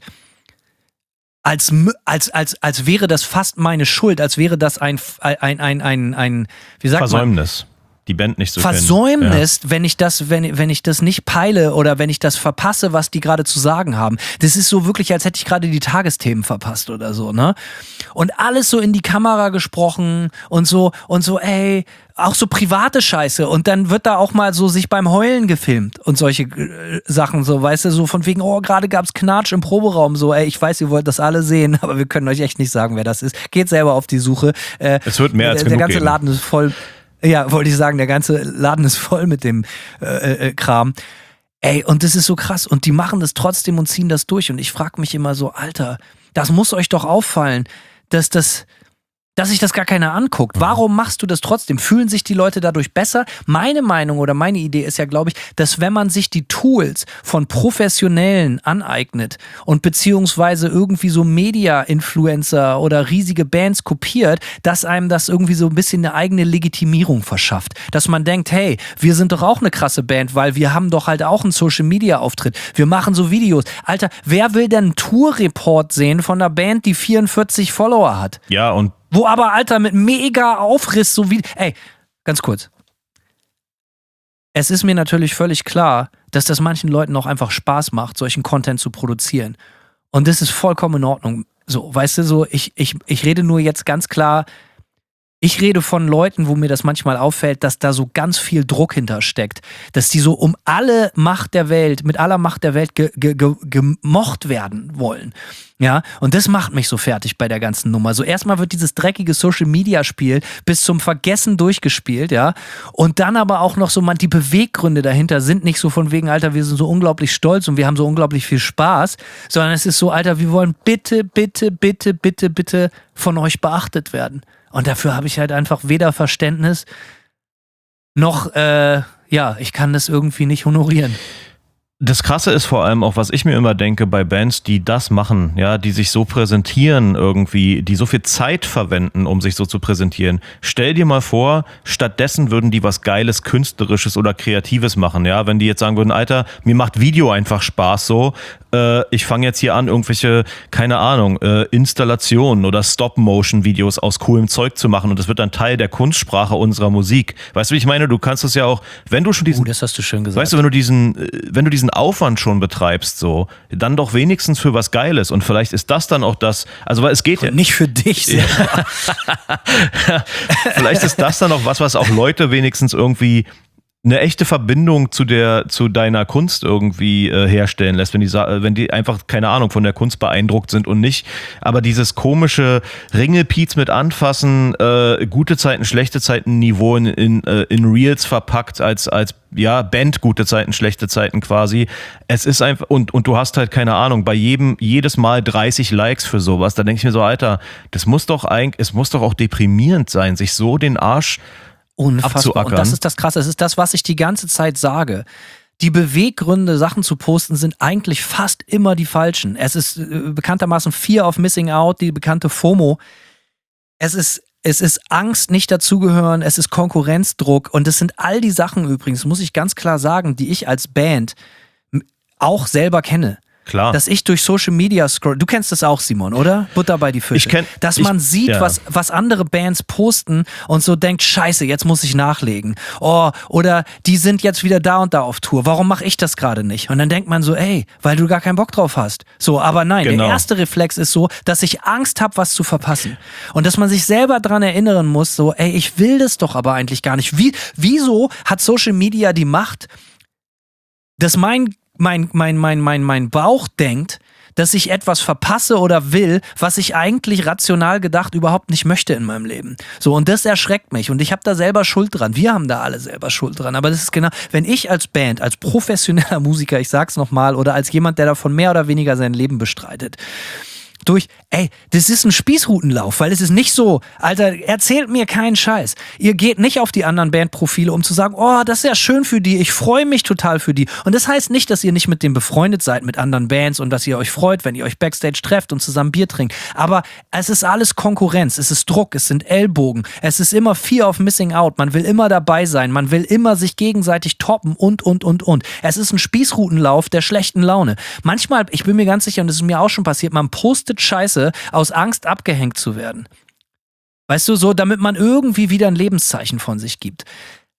als, mü- als, als, als wäre das fast meine Schuld, als wäre das ein, ein, ein, ein, ein wie sagt man? Versäumnis. die Band nicht so Versäumnis, kennen. wenn ich das, wenn, wenn ich das nicht peile oder wenn ich das verpasse, was die gerade zu sagen haben. Das ist so wirklich, als hätte ich gerade die Tagesthemen verpasst oder so, ne? Und alles so in die Kamera gesprochen und so, und so, ey, auch so private Scheiße. Und dann wird da auch mal so sich beim Heulen gefilmt und solche äh, Sachen, so, weißt du, so von wegen, oh, gerade gab's Knatsch im Proberaum, so, ey, ich weiß, ihr wollt das alle sehen, aber wir können euch echt nicht sagen, wer das ist. Geht selber auf die Suche. Äh, es wird mehr als der, genug der ganze geben. Laden ist voll. Ja, wollte ich sagen, der ganze Laden ist voll mit dem äh, äh, Kram. Ey, und das ist so krass. Und die machen das trotzdem und ziehen das durch. Und ich frage mich immer so, Alter, das muss euch doch auffallen, dass das... dass sich das gar keiner anguckt. Warum machst du das trotzdem? Fühlen sich die Leute dadurch besser? Meine Meinung oder meine Idee ist ja, glaube ich, dass wenn man sich die Tools von Professionellen aneignet und beziehungsweise irgendwie so Media-Influencer oder riesige Bands kopiert, dass einem das irgendwie so ein bisschen eine eigene Legitimierung verschafft. Dass man denkt, hey, wir sind doch auch eine krasse Band, weil wir haben doch halt auch einen Social-Media-Auftritt. Wir machen so Videos. Alter, wer will denn einen Tour-Report sehen von einer Band, die vierundvierzig Follower hat? Ja, und Wo aber, Alter, mit mega Aufriss so wie... Ey, ganz kurz. Es ist mir natürlich völlig klar, dass das manchen Leuten auch einfach Spaß macht, solchen Content zu produzieren. Und das ist vollkommen in Ordnung. So, weißt du, so, ich, ich, ich rede nur jetzt ganz klar... Ich rede von Leuten, wo mir das manchmal auffällt, dass da so ganz viel Druck hintersteckt. Dass die so um alle Macht der Welt, mit aller Macht der Welt ge, ge, ge, gemocht werden wollen. Ja, und das macht mich so fertig bei der ganzen Nummer. So erstmal wird dieses dreckige Social-Media-Spiel bis zum Vergessen durchgespielt, ja. Und dann aber auch noch so, man, die Beweggründe dahinter sind nicht so von wegen, Alter, wir sind so unglaublich stolz und wir haben so unglaublich viel Spaß, sondern es ist so, Alter, wir wollen bitte, bitte, bitte, bitte, bitte von euch beachtet werden. Und dafür habe ich halt einfach weder Verständnis noch, äh, ja, ich kann das irgendwie nicht honorieren. Das Krasse ist vor allem auch, was ich mir immer denke bei Bands, die das machen, ja, die sich so präsentieren irgendwie, die so viel Zeit verwenden, um sich so zu präsentieren. Stell dir mal vor, stattdessen würden die was Geiles, Künstlerisches oder Kreatives machen, ja, wenn die jetzt sagen würden, Alter, mir macht Video einfach Spaß so, äh, ich fange jetzt hier an, irgendwelche, keine Ahnung, äh, Installationen oder Stop-Motion-Videos aus coolem Zeug zu machen und das wird dann Teil der Kunstsprache unserer Musik. Weißt du, wie ich meine? Du kannst es ja auch, wenn du schon diesen... Uh, das hast du schön gesagt. Weißt du, wenn du diesen, wenn du diesen Aufwand schon betreibst, so, dann doch wenigstens für was Geiles. Und vielleicht ist das dann auch das, also weil es geht ja. Nicht für dich selber. Vielleicht ist das dann auch was, was auch Leute wenigstens irgendwie eine echte Verbindung zu der, zu deiner Kunst irgendwie äh, herstellen lässt, wenn die, wenn die einfach, keine Ahnung, von der Kunst beeindruckt sind und nicht. Aber dieses komische Ringelpiez mit anfassen, äh, gute Zeiten, schlechte Zeiten Niveau in, in, äh, in Reels verpackt als, als ja, Band, gute Zeiten, schlechte Zeiten quasi. Es ist einfach, und, und du hast halt, keine Ahnung, bei jedem, jedes Mal dreißig Likes für sowas. Da denke ich mir so, Alter, das muss doch eigentlich, es muss doch auch deprimierend sein, sich so den Arsch Unfassbar. Und das ist das Krasse. Das ist das, was ich die ganze Zeit sage. Die Beweggründe, Sachen zu posten, sind eigentlich fast immer die falschen. Es ist äh, bekanntermaßen Fear of Missing Out, die bekannte FOMO. Es ist, es ist Angst, nicht dazugehören. Es ist Konkurrenzdruck. Und das sind all die Sachen übrigens, muss ich ganz klar sagen, die ich als Band auch selber kenne. Klar. Dass ich durch Social Media scroll. Du kennst das auch, Simon, oder? Butter bei die Fische. Ich kenn, Dass ich, man sieht, ja. was, was andere Bands posten und so denkt, scheiße, jetzt muss ich nachlegen. Oh, oder die sind jetzt wieder da und da auf Tour. Warum mache ich das gerade nicht? Und dann denkt man so, ey, weil du gar keinen Bock drauf hast. So, aber nein, genau. Der erste Reflex ist so, dass ich Angst habe, was zu verpassen. Und dass man sich selber dran erinnern muss, so, ey, ich will das doch aber eigentlich gar nicht. Wie, wieso hat Social Media die Macht, dass mein Mein, mein, mein, mein, mein Bauch denkt, dass ich etwas verpasse oder will, was ich eigentlich rational gedacht überhaupt nicht möchte in meinem Leben. So, und das erschreckt mich. Und ich habe da selber Schuld dran. Wir haben da alle selber Schuld dran. Aber das ist genau, wenn ich als Band, als professioneller Musiker, ich sag's nochmal, oder als jemand, der davon mehr oder weniger sein Leben bestreitet, durch, ey, das ist ein Spießrutenlauf, weil es ist nicht so, Alter, erzählt mir keinen Scheiß. Ihr geht nicht auf die anderen Bandprofile, um zu sagen, oh, das ist ja schön für die, ich freue mich total für die. Und das heißt nicht, dass ihr nicht mit dem befreundet seid, mit anderen Bands und dass ihr euch freut, wenn ihr euch Backstage trefft und zusammen Bier trinkt. Aber es ist alles Konkurrenz, es ist Druck, es sind Ellbogen, es ist immer Fear of Missing Out, man will immer dabei sein, man will immer sich gegenseitig toppen und, und, und, und. Es ist ein Spießrutenlauf der schlechten Laune. Manchmal, ich bin mir ganz sicher, und das ist mir auch schon passiert, man postet Scheiße aus Angst abgehängt zu werden. Weißt du, so, damit man irgendwie wieder ein Lebenszeichen von sich gibt.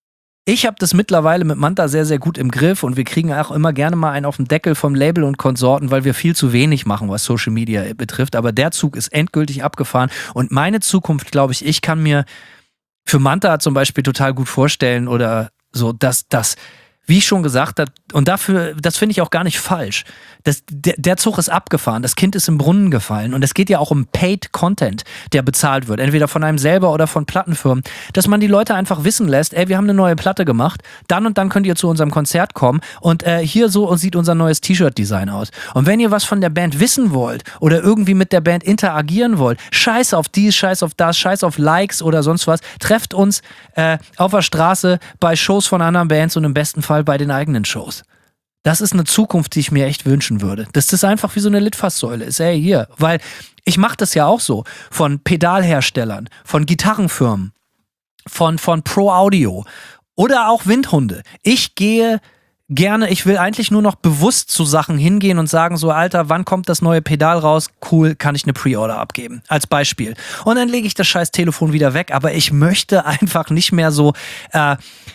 Ich habe das mittlerweile mit Manta sehr, sehr gut im Griff und wir kriegen auch immer gerne mal einen auf den Deckel vom Label und Konsorten, weil wir viel zu wenig machen, was Social Media betrifft. Aber der Zug ist endgültig abgefahren und meine Zukunft, glaube ich, ich kann mir für Manta zum Beispiel total gut vorstellen oder so, dass das, wie ich schon gesagt habe, und dafür, das finde ich auch gar nicht falsch. Das, der, der Zug ist abgefahren, das Kind ist im Brunnen gefallen und es geht ja auch um Paid Content, der bezahlt wird, entweder von einem selber oder von Plattenfirmen, dass man die Leute einfach wissen lässt, ey, wir haben eine neue Platte gemacht, dann und dann könnt ihr zu unserem Konzert kommen und äh, hier so sieht unser neues T-Shirt-Design aus. Und wenn ihr was von der Band wissen wollt oder irgendwie mit der Band interagieren wollt, scheiß auf dies, scheiß auf das, scheiß auf Likes oder sonst was, trefft uns äh, auf der Straße bei Shows von anderen Bands und im besten Fall bei den eigenen Shows. Das ist eine Zukunft, die ich mir echt wünschen würde. Dass das einfach wie so eine Litfaßsäule ist. Ey, hier. Weil ich mache das ja auch so. Von Pedalherstellern, von Gitarrenfirmen, von, von Pro Audio oder auch Windhunde. Ich gehe gerne, ich will eigentlich nur noch bewusst zu Sachen hingehen und sagen so, Alter, wann kommt das neue Pedal raus? Cool, kann ich eine Pre-Order abgeben. Als Beispiel. Und dann lege ich das scheiß Telefon wieder weg. Aber ich möchte einfach nicht mehr so... Äh,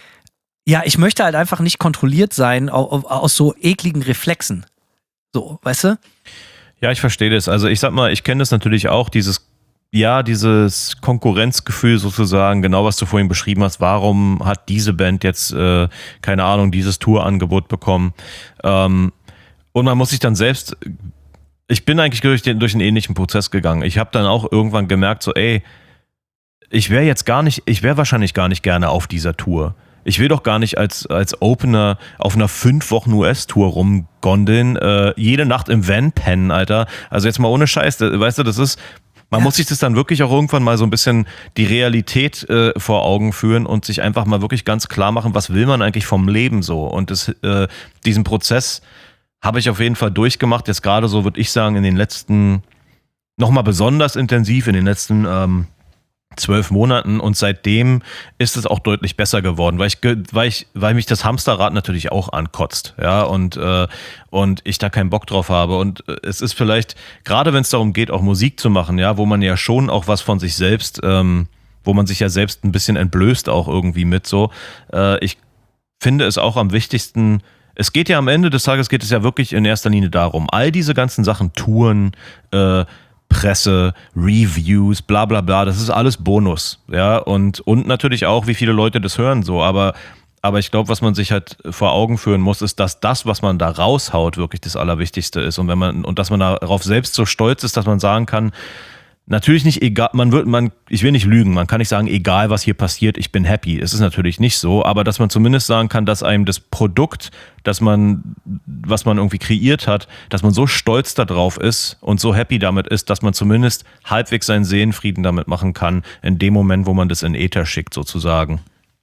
Ja, ich möchte halt einfach nicht kontrolliert sein aus, aus so ekligen Reflexen. So, weißt du? Ja, ich verstehe das. Also ich sag mal, ich kenne das natürlich auch, dieses, ja, dieses Konkurrenzgefühl sozusagen, genau was du vorhin beschrieben hast. Warum hat diese Band jetzt, äh, keine Ahnung, dieses Tourangebot bekommen? Ähm, und man muss sich dann selbst, ich bin eigentlich durch den, durch einen ähnlichen Prozess gegangen. Ich habe dann auch irgendwann gemerkt, so ey, ich wäre jetzt gar nicht, ich wäre wahrscheinlich gar nicht gerne auf dieser Tour. Ich will doch gar nicht als, als Opener auf einer fünf Wochen U S-Tour rumgondeln, äh, jede Nacht im Van pennen, Alter. Also jetzt mal ohne Scheiß, weißt du, das ist, man ja. muss sich das dann wirklich auch irgendwann mal so ein bisschen die Realität äh, vor Augen führen und sich einfach mal wirklich ganz klar machen, was will man eigentlich vom Leben so. Und das, äh, diesen Prozess habe ich auf jeden Fall durchgemacht, jetzt gerade so, würde ich sagen, in den letzten, nochmal besonders intensiv in den letzten ähm, zwölf Monaten und seitdem ist es auch deutlich besser geworden, weil ich, weil ich, weil mich das Hamsterrad natürlich auch ankotzt, ja, und, äh, und ich da keinen Bock drauf habe. Und es ist vielleicht, gerade wenn es darum geht, auch Musik zu machen, ja, wo man ja schon auch was von sich selbst, ähm, wo man sich ja selbst ein bisschen entblößt auch irgendwie mit so, äh, ich finde es auch am wichtigsten, es geht ja am Ende des Tages, geht es ja wirklich in erster Linie darum, all diese ganzen Sachen, Touren, äh, Presse, Reviews, bla bla bla, das ist alles Bonus, ja, und, und natürlich auch, wie viele Leute das hören, so, aber, aber ich glaube, was man sich halt vor Augen führen muss, ist, dass das, was man da raushaut, wirklich das Allerwichtigste ist und wenn man, und dass man darauf selbst so stolz ist, dass man sagen kann, natürlich nicht egal, man wird, man, ich will nicht lügen, man kann nicht sagen, egal was hier passiert, ich bin happy. Es ist natürlich nicht so, aber dass man zumindest sagen kann, dass einem das Produkt, dass man, was man irgendwie kreiert hat, dass man so stolz darauf ist und so happy damit ist, dass man zumindest halbwegs seinen Seelenfrieden damit machen kann, in dem Moment, wo man das in Äther schickt, sozusagen.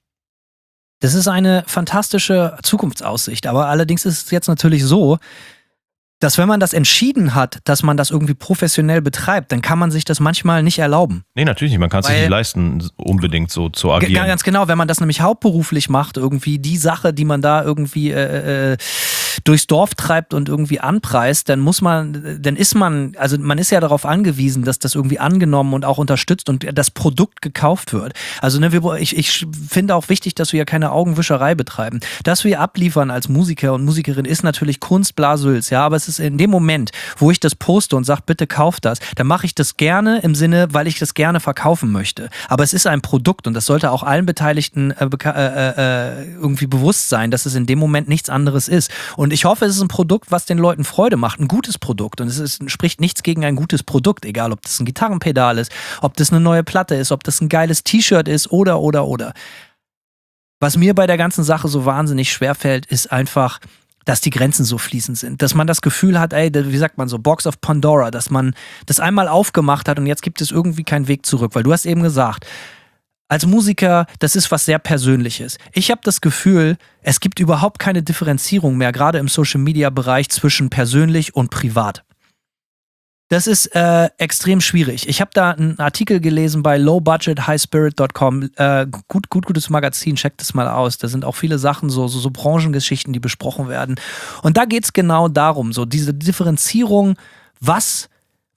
Das ist eine fantastische Zukunftsaussicht, aber allerdings ist es jetzt natürlich so, dass wenn man das entschieden hat, dass man das irgendwie professionell betreibt, dann kann man sich das manchmal nicht erlauben. Nee, natürlich nicht. Man kann es sich nicht leisten, unbedingt so zu agieren. Ganz genau, wenn man das nämlich hauptberuflich macht, irgendwie die Sache, die man da irgendwie äh, äh, durchs Dorf treibt und irgendwie anpreist, dann muss man, dann ist man, also man ist ja darauf angewiesen, dass das irgendwie angenommen und auch unterstützt und das Produkt gekauft wird. Also ne, wir, ich, ich finde auch wichtig, dass wir ja keine Augenwischerei betreiben. Dass wir abliefern als Musiker und Musikerin ist natürlich Kunst, Blasülz, ja, aber es ist in dem Moment, wo ich das poste und sage, bitte kauft das, dann mache ich das gerne im Sinne, weil ich das gerne verkaufen möchte. Aber es ist ein Produkt und das sollte auch allen Beteiligten äh, äh, äh, irgendwie bewusst sein, dass es in dem Moment nichts anderes ist. Und ich hoffe, es ist ein Produkt, was den Leuten Freude macht, ein gutes Produkt. Und es ist, spricht nichts gegen ein gutes Produkt, egal ob das ein Gitarrenpedal ist, ob das eine neue Platte ist, ob das ein geiles T-Shirt ist oder, oder, oder. Was mir bei der ganzen Sache so wahnsinnig schwerfällt, ist einfach, dass die Grenzen so fließend sind. Dass man das Gefühl hat, ey, wie sagt man so, Box of Pandora, dass man das einmal aufgemacht hat und jetzt gibt es irgendwie keinen Weg zurück. Weil du hast eben gesagt, als Musiker, das ist was sehr Persönliches. Ich habe das Gefühl, es gibt überhaupt keine Differenzierung mehr, gerade im Social-Media-Bereich zwischen persönlich und privat. Das ist äh, extrem schwierig. Ich habe da einen Artikel gelesen bei low budget high spirit dot com. Äh, gut, gut, gutes Magazin, checkt das mal aus. Da sind auch viele Sachen, so, so, so Branchengeschichten, die besprochen werden. Und da geht es genau darum, so diese Differenzierung, was,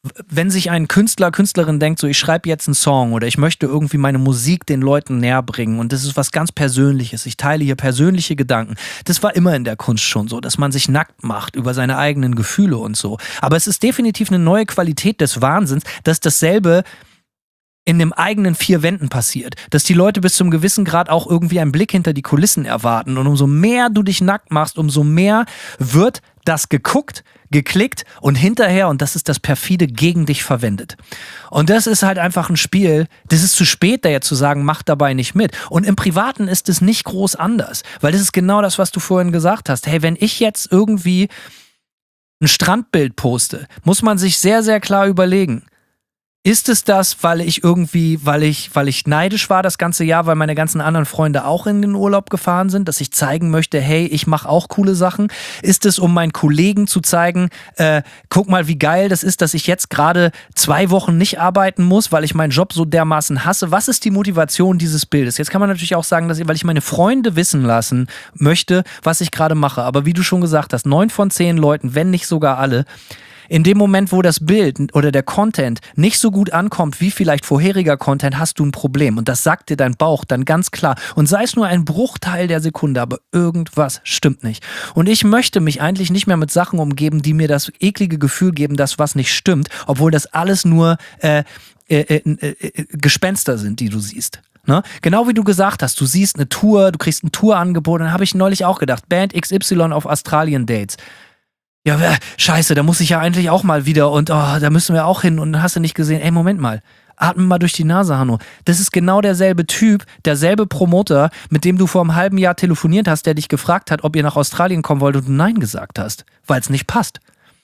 wenn sich ein Künstler, Künstlerin denkt, so ich schreibe jetzt einen Song oder ich möchte irgendwie meine Musik den Leuten näher bringen und das ist was ganz Persönliches, ich teile hier persönliche Gedanken. Das war immer in der Kunst schon so, dass man sich nackt macht über seine eigenen Gefühle und so. Aber es ist definitiv eine neue Qualität des Wahnsinns, dass dasselbe in dem eigenen vier Wänden passiert. Dass die Leute bis zum gewissen Grad auch irgendwie einen Blick hinter die Kulissen erwarten und umso mehr du dich nackt machst, umso mehr wird das geguckt, geklickt und hinterher, und das ist das perfide, gegen dich verwendet. Und das ist halt einfach ein Spiel, das ist zu spät, da jetzt zu sagen, mach dabei nicht mit. Und im Privaten ist es nicht groß anders, weil das ist genau das, was du vorhin gesagt hast. Hey, wenn ich jetzt irgendwie ein Strandbild poste, muss man sich sehr, sehr klar überlegen, ist es das, weil ich irgendwie, weil ich, weil ich neidisch war das ganze Jahr, weil meine ganzen anderen Freunde auch in den Urlaub gefahren sind, dass ich zeigen möchte, hey, ich mache auch coole Sachen? Ist es, um meinen Kollegen zu zeigen, äh, guck mal, wie geil das ist, dass ich jetzt gerade zwei Wochen nicht arbeiten muss, weil ich meinen Job so dermaßen hasse? Was ist die Motivation dieses Bildes? Jetzt kann man natürlich auch sagen, dass ich, weil ich meine Freunde wissen lassen möchte, was ich gerade mache. Aber wie du schon gesagt hast, neun von zehn Leuten, wenn nicht sogar alle, in dem Moment, wo das Bild oder der Content nicht so gut ankommt wie vielleicht vorheriger Content, hast du ein Problem. Und das sagt dir dein Bauch dann ganz klar. Und sei es nur ein Bruchteil der Sekunde, aber irgendwas stimmt nicht. Und ich möchte mich eigentlich nicht mehr mit Sachen umgeben, die mir das eklige Gefühl geben, dass was nicht stimmt, obwohl das alles nur äh, äh, äh, äh, Gespenster sind, die du siehst. Ne? Genau wie du gesagt hast, du siehst eine Tour, du kriegst ein Tourangebot. Dann habe ich neulich auch gedacht, Band X Y auf Australien Dates. Ja, scheiße, da muss ich ja eigentlich auch mal wieder und oh, da müssen wir auch hin und dann hast du nicht gesehen, ey, Moment mal, atme mal durch die Nase, Hanno. Das ist genau derselbe Typ, derselbe Promoter, mit dem du vor einem halben Jahr telefoniert hast, der dich gefragt hat, ob ihr nach Australien kommen wollt und du Nein gesagt hast, weil es nicht passt.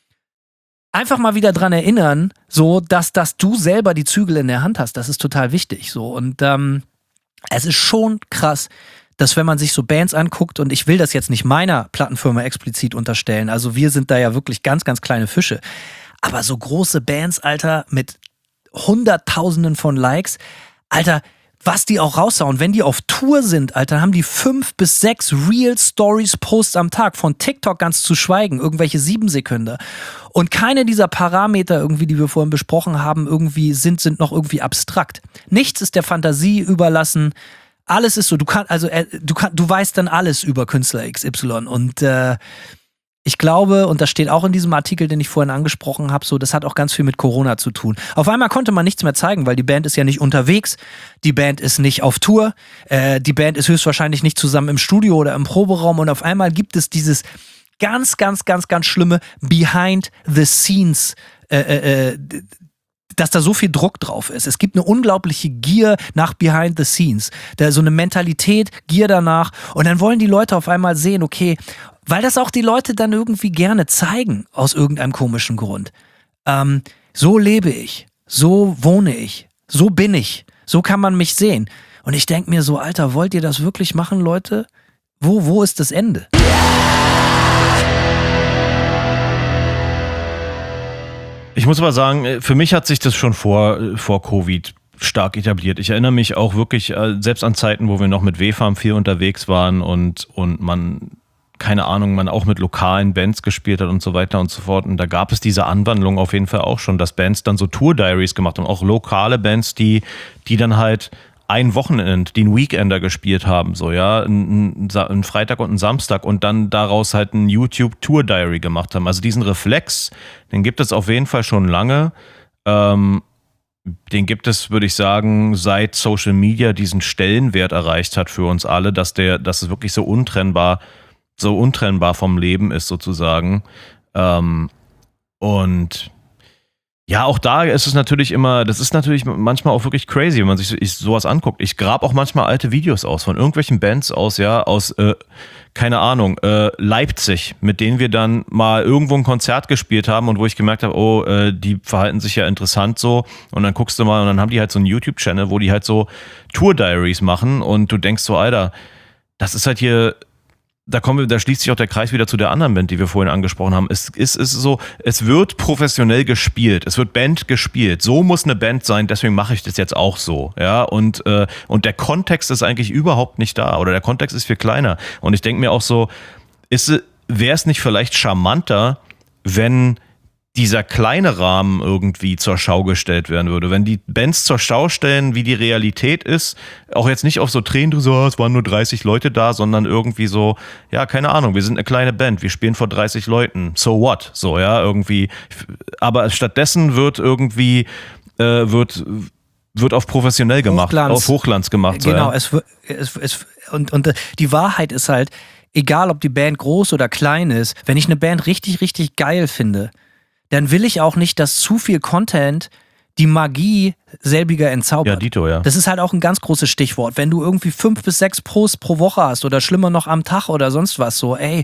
Einfach mal wieder dran erinnern, so, dass, dass du selber die Zügel in der Hand hast, das ist total wichtig, so, und ähm, es ist schon krass, dass wenn man sich so Bands anguckt, und ich will das jetzt nicht meiner Plattenfirma explizit unterstellen, also wir sind da ja wirklich ganz, ganz kleine Fische, aber so große Bands, Alter, mit Hunderttausenden von Likes, Alter, was die auch raushauen, wenn die auf Tour sind, Alter, haben die fünf bis sechs Real Stories Posts am Tag, von TikTok ganz zu schweigen, irgendwelche sieben Sekunden. Und keine dieser Parameter irgendwie, die wir vorhin besprochen haben, irgendwie sind, sind noch irgendwie abstrakt. Nichts ist der Fantasie überlassen. Alles ist so, du kannst, also äh, du kannst, du weißt dann alles über Künstler X Y und äh, ich glaube, und das steht auch in diesem Artikel, den ich vorhin angesprochen habe, so, das hat auch ganz viel mit Corona zu tun. Auf einmal konnte man nichts mehr zeigen, weil die Band ist ja nicht unterwegs, die Band ist nicht auf Tour, äh, die Band ist höchstwahrscheinlich nicht zusammen im Studio oder im Proberaum und auf einmal gibt es dieses ganz, ganz, ganz, ganz schlimme Behind the Scenes äh, äh, dass da so viel Druck drauf ist. Es gibt eine unglaubliche Gier nach Behind the Scenes. Da so eine Mentalität, Gier danach. Und dann wollen die Leute auf einmal sehen, okay, weil das auch die Leute dann irgendwie gerne zeigen, aus irgendeinem komischen Grund. Ähm, so lebe ich. So wohne ich. So bin ich. So kann man mich sehen. Und ich denke mir so, Alter, wollt ihr das wirklich machen, Leute? Wo, wo ist das Ende? Ich muss aber sagen, für mich hat sich das schon vor, vor Covid stark etabliert. Ich erinnere mich auch wirklich, selbst an Zeiten, wo wir noch mit W-Farm viel unterwegs waren und, und man, keine Ahnung, man auch mit lokalen Bands gespielt hat und so weiter und so fort. Und da gab es diese Anwandlung auf jeden Fall auch schon, dass Bands dann so Tour-Diaries gemacht haben. Auch lokale Bands, die, die dann halt ein Wochenend, die einen Weekender gespielt haben, so, ja, ein, ein Freitag und ein Samstag und dann daraus halt ein YouTube-Tour-Diary gemacht haben. Also diesen Reflex, den gibt es auf jeden Fall schon lange. Ähm, den gibt es, würde ich sagen, seit Social Media diesen Stellenwert erreicht hat für uns alle, dass der, dass es wirklich so untrennbar, so untrennbar vom Leben ist, sozusagen. Ähm, und ja, auch da ist es natürlich immer, das ist natürlich manchmal auch wirklich crazy, wenn man sich sowas anguckt. Ich grab auch manchmal alte Videos aus von irgendwelchen Bands aus, ja, aus, äh, keine Ahnung, äh, Leipzig, mit denen wir dann mal irgendwo ein Konzert gespielt haben und wo ich gemerkt habe, oh, äh, die verhalten sich ja interessant so. Und dann guckst du mal und dann haben die halt so einen YouTube-Channel, wo die halt so Tour-Diaries machen und du denkst so, Alter, das ist halt hier... Da kommen wir, da schließt sich auch der Kreis wieder zu der anderen Band, die wir vorhin angesprochen haben. Es ist, ist so, es wird professionell gespielt, es wird Band gespielt. So muss eine Band sein, deswegen mache ich das jetzt auch so, ja. Und äh, und der Kontext ist eigentlich überhaupt nicht da oder der Kontext ist viel kleiner. Und ich denke mir auch so, ist, wäre es nicht vielleicht charmanter, wenn dieser kleine Rahmen irgendwie zur Schau gestellt werden würde. Wenn die Bands zur Schau stellen, wie die Realität ist, auch jetzt nicht auf so Tränen, so, es waren nur dreißig Leute da, sondern irgendwie so, ja, keine Ahnung, wir sind eine kleine Band, wir spielen vor dreißig Leuten, so what? So, ja, irgendwie. Aber stattdessen wird irgendwie, äh, wird, wird auf professionell gemacht, Hochglanz. auf Hochglanz gemacht. So, genau, ja. es, es, es, und, und die Wahrheit ist halt, egal ob die Band groß oder klein ist, wenn ich eine Band richtig, richtig geil finde, dann will ich auch nicht, dass zu viel Content die Magie selbiger entzaubert. Ja, Dito, ja. Das ist halt auch ein ganz großes Stichwort. Wenn du irgendwie fünf bis sechs Posts pro Woche hast oder schlimmer noch am Tag oder sonst was, so, ey,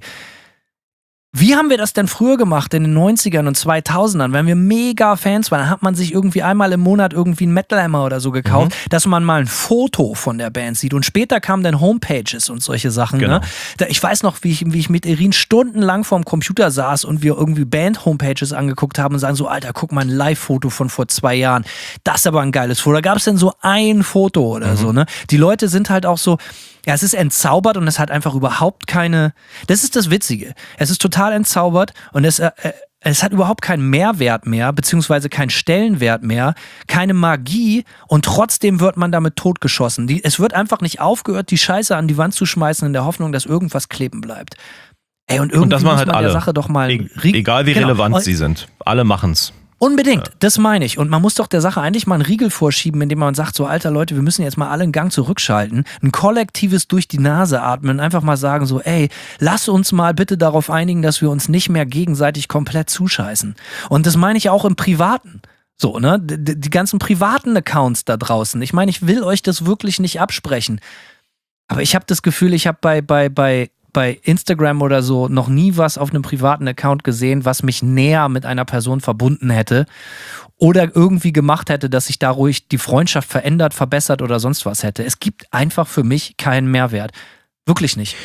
wie haben wir das denn früher gemacht in den neunzigern und zweitausendern? Wenn wir mega Fans waren, dann hat man sich irgendwie einmal im Monat irgendwie einen Metal Hammer oder so gekauft, mhm. dass man mal ein Foto von der Band sieht. Und später kamen dann Homepages und solche Sachen. Genau. Ne? Da, ich weiß noch, wie ich, wie ich mit Erin stundenlang vorm Computer saß und wir irgendwie Band-Homepages angeguckt haben und sagen so, Alter, guck mal ein Live-Foto von vor zwei Jahren. Das ist aber ein geiles Foto. Da gab es dann so ein Foto oder mhm. so. Ne? Die Leute sind halt auch so, ja, es ist entzaubert und es hat einfach überhaupt keine, das ist das Witzige. Es ist total entzaubert und es, äh, es hat überhaupt keinen Mehrwert mehr, beziehungsweise keinen Stellenwert mehr, keine Magie und trotzdem wird man damit totgeschossen. Die, es wird einfach nicht aufgehört, die Scheiße an die Wand zu schmeißen in der Hoffnung, dass irgendwas kleben bleibt. Ey, und irgendwie und das machen muss halt man alle. der Sache doch mal... E- egal wie genau. relevant und, sie sind. Alle machen's. Unbedingt, das meine ich. Und man muss doch der Sache eigentlich mal einen Riegel vorschieben, indem man sagt, so alter Leute, wir müssen jetzt mal alle einen Gang zurückschalten, ein kollektives durch die Nase atmen, einfach mal sagen so, ey, lass uns mal bitte darauf einigen, dass wir uns nicht mehr gegenseitig komplett zuscheißen. Und das meine ich auch im Privaten. So, ne, die, die ganzen privaten Accounts da draußen. Ich meine, ich will euch das wirklich nicht absprechen. Aber ich habe das Gefühl, ich habe bei, bei, bei bei Instagram oder so noch nie was auf einem privaten Account gesehen, was mich näher mit einer Person verbunden hätte oder irgendwie gemacht hätte, dass sich dadurch die Freundschaft verändert, verbessert oder sonst was hätte. Es gibt einfach für mich keinen Mehrwert. Wirklich nicht.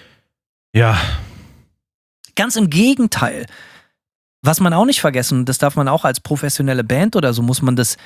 Ja. Ganz im Gegenteil. Was man auch nicht vergessen, das darf man auch als professionelle Band oder so, muss man das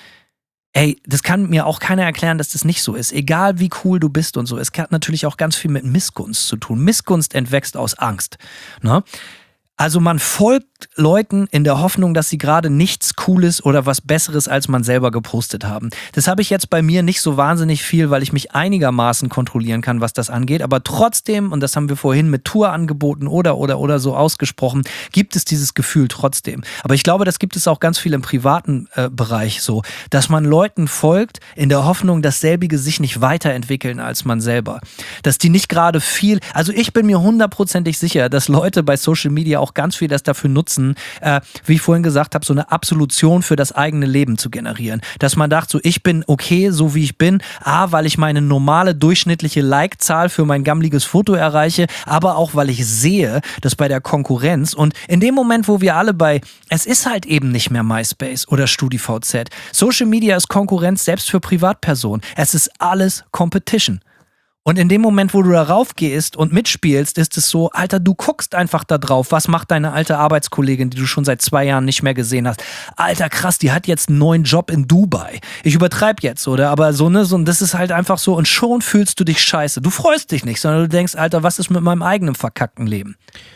Ey, das kann mir auch keiner erklären, dass das nicht so ist. Egal wie cool du bist und so. Es hat natürlich auch ganz viel mit Missgunst zu tun. Missgunst entwächst aus Angst. Ne? Also man folgt Leuten in der Hoffnung, dass sie gerade nichts Cooles oder was Besseres als man selber gepostet haben. Das habe ich jetzt bei mir nicht so wahnsinnig viel, weil ich mich einigermaßen kontrollieren kann, was das angeht. Aber trotzdem, und das haben wir vorhin mit Tourangeboten oder oder oder so ausgesprochen, gibt es dieses Gefühl trotzdem. Aber ich glaube, das gibt es auch ganz viel im privaten äh, Bereich so, dass man Leuten folgt in der Hoffnung, dass selbige sich nicht weiterentwickeln als man selber. Dass die nicht gerade viel, also ich bin mir hundertprozentig sicher, dass Leute bei Social Media auch ganz viel das dafür nutzen, äh, wie ich vorhin gesagt habe, so eine Absolution für das eigene Leben zu generieren. Dass man dachte, so ich bin okay, so wie ich bin, A, weil ich meine normale durchschnittliche Like-Zahl für mein gammeliges Foto erreiche, aber auch, weil ich sehe, dass bei der Konkurrenz und in dem Moment, wo wir alle bei, es ist halt eben nicht mehr MySpace oder StudiVZ. Social Media ist Konkurrenz selbst für Privatpersonen. Es ist alles Competition. Und in dem Moment, wo du darauf gehst und mitspielst, ist es so, Alter, du guckst einfach da drauf. Was macht deine alte Arbeitskollegin, die du schon seit zwei Jahren nicht mehr gesehen hast? Alter, krass, die hat jetzt einen neuen Job in Dubai. Ich übertreibe jetzt, oder? Aber so, ne, so, das ist halt einfach so. Und schon fühlst du dich scheiße. Du freust dich nicht, sondern du denkst, Alter, was ist mit meinem eigenen verkackten Leben?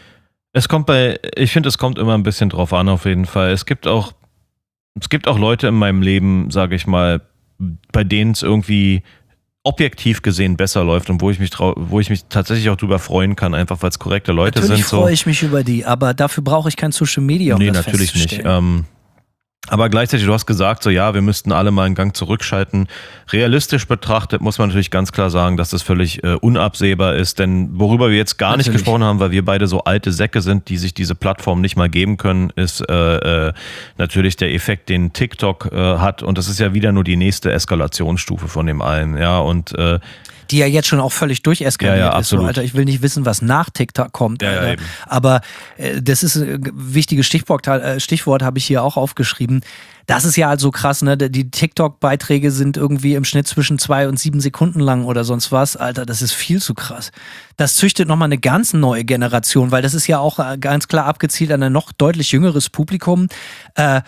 Es kommt bei, ich finde, es kommt immer ein bisschen drauf an, auf jeden Fall. Es gibt auch, es gibt auch Leute in meinem Leben, sage ich mal, bei denen es irgendwie objektiv gesehen besser läuft und wo ich mich trau- wo ich mich tatsächlich auch drüber freuen kann, einfach weil es korrekte Leute natürlich sind. Natürlich freue so. ich mich über die, aber dafür brauche ich kein Social Media, um nee, das natürlich nicht. festzustellen. Ähm, aber gleichzeitig, du hast gesagt, so ja, wir müssten alle mal einen Gang zurückschalten. Realistisch betrachtet muss man natürlich ganz klar sagen, dass das völlig äh, unabsehbar ist, denn worüber wir jetzt gar natürlich. nicht gesprochen haben, weil wir beide so alte Säcke sind, die sich diese Plattform nicht mal geben können, ist äh, äh, natürlich der Effekt, den TikTok äh, hat, und das ist ja wieder nur die nächste Eskalationsstufe von dem allen, ja, und äh, die ja jetzt schon auch völlig durcheskaliert ja, ja, ist. So, Alter, ich will nicht wissen, was nach TikTok kommt. Ja, Alter. ja, eben. Aber äh, das ist ein wichtiges Stichwort, äh, Stichwort habe ich hier auch aufgeschrieben. Das ist ja halt so krass, ne? Die TikTok-Beiträge sind irgendwie im Schnitt zwischen zwei und sieben Sekunden lang oder sonst was. Alter, das ist viel zu krass. Das züchtet nochmal eine ganz neue Generation, weil das ist ja auch ganz klar abgezielt an ein noch deutlich jüngeres Publikum. Äh,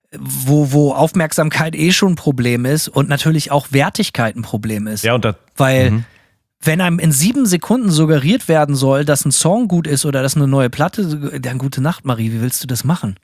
Wo, wo Aufmerksamkeit eh schon ein Problem ist und natürlich auch Wertigkeit ein Problem ist. ja, und da, Weil, mhm. wenn einem in sieben Sekunden suggeriert werden soll, dass ein Song gut ist oder dass eine neue Platte, dann gute Nacht, Marie, wie willst du das machen?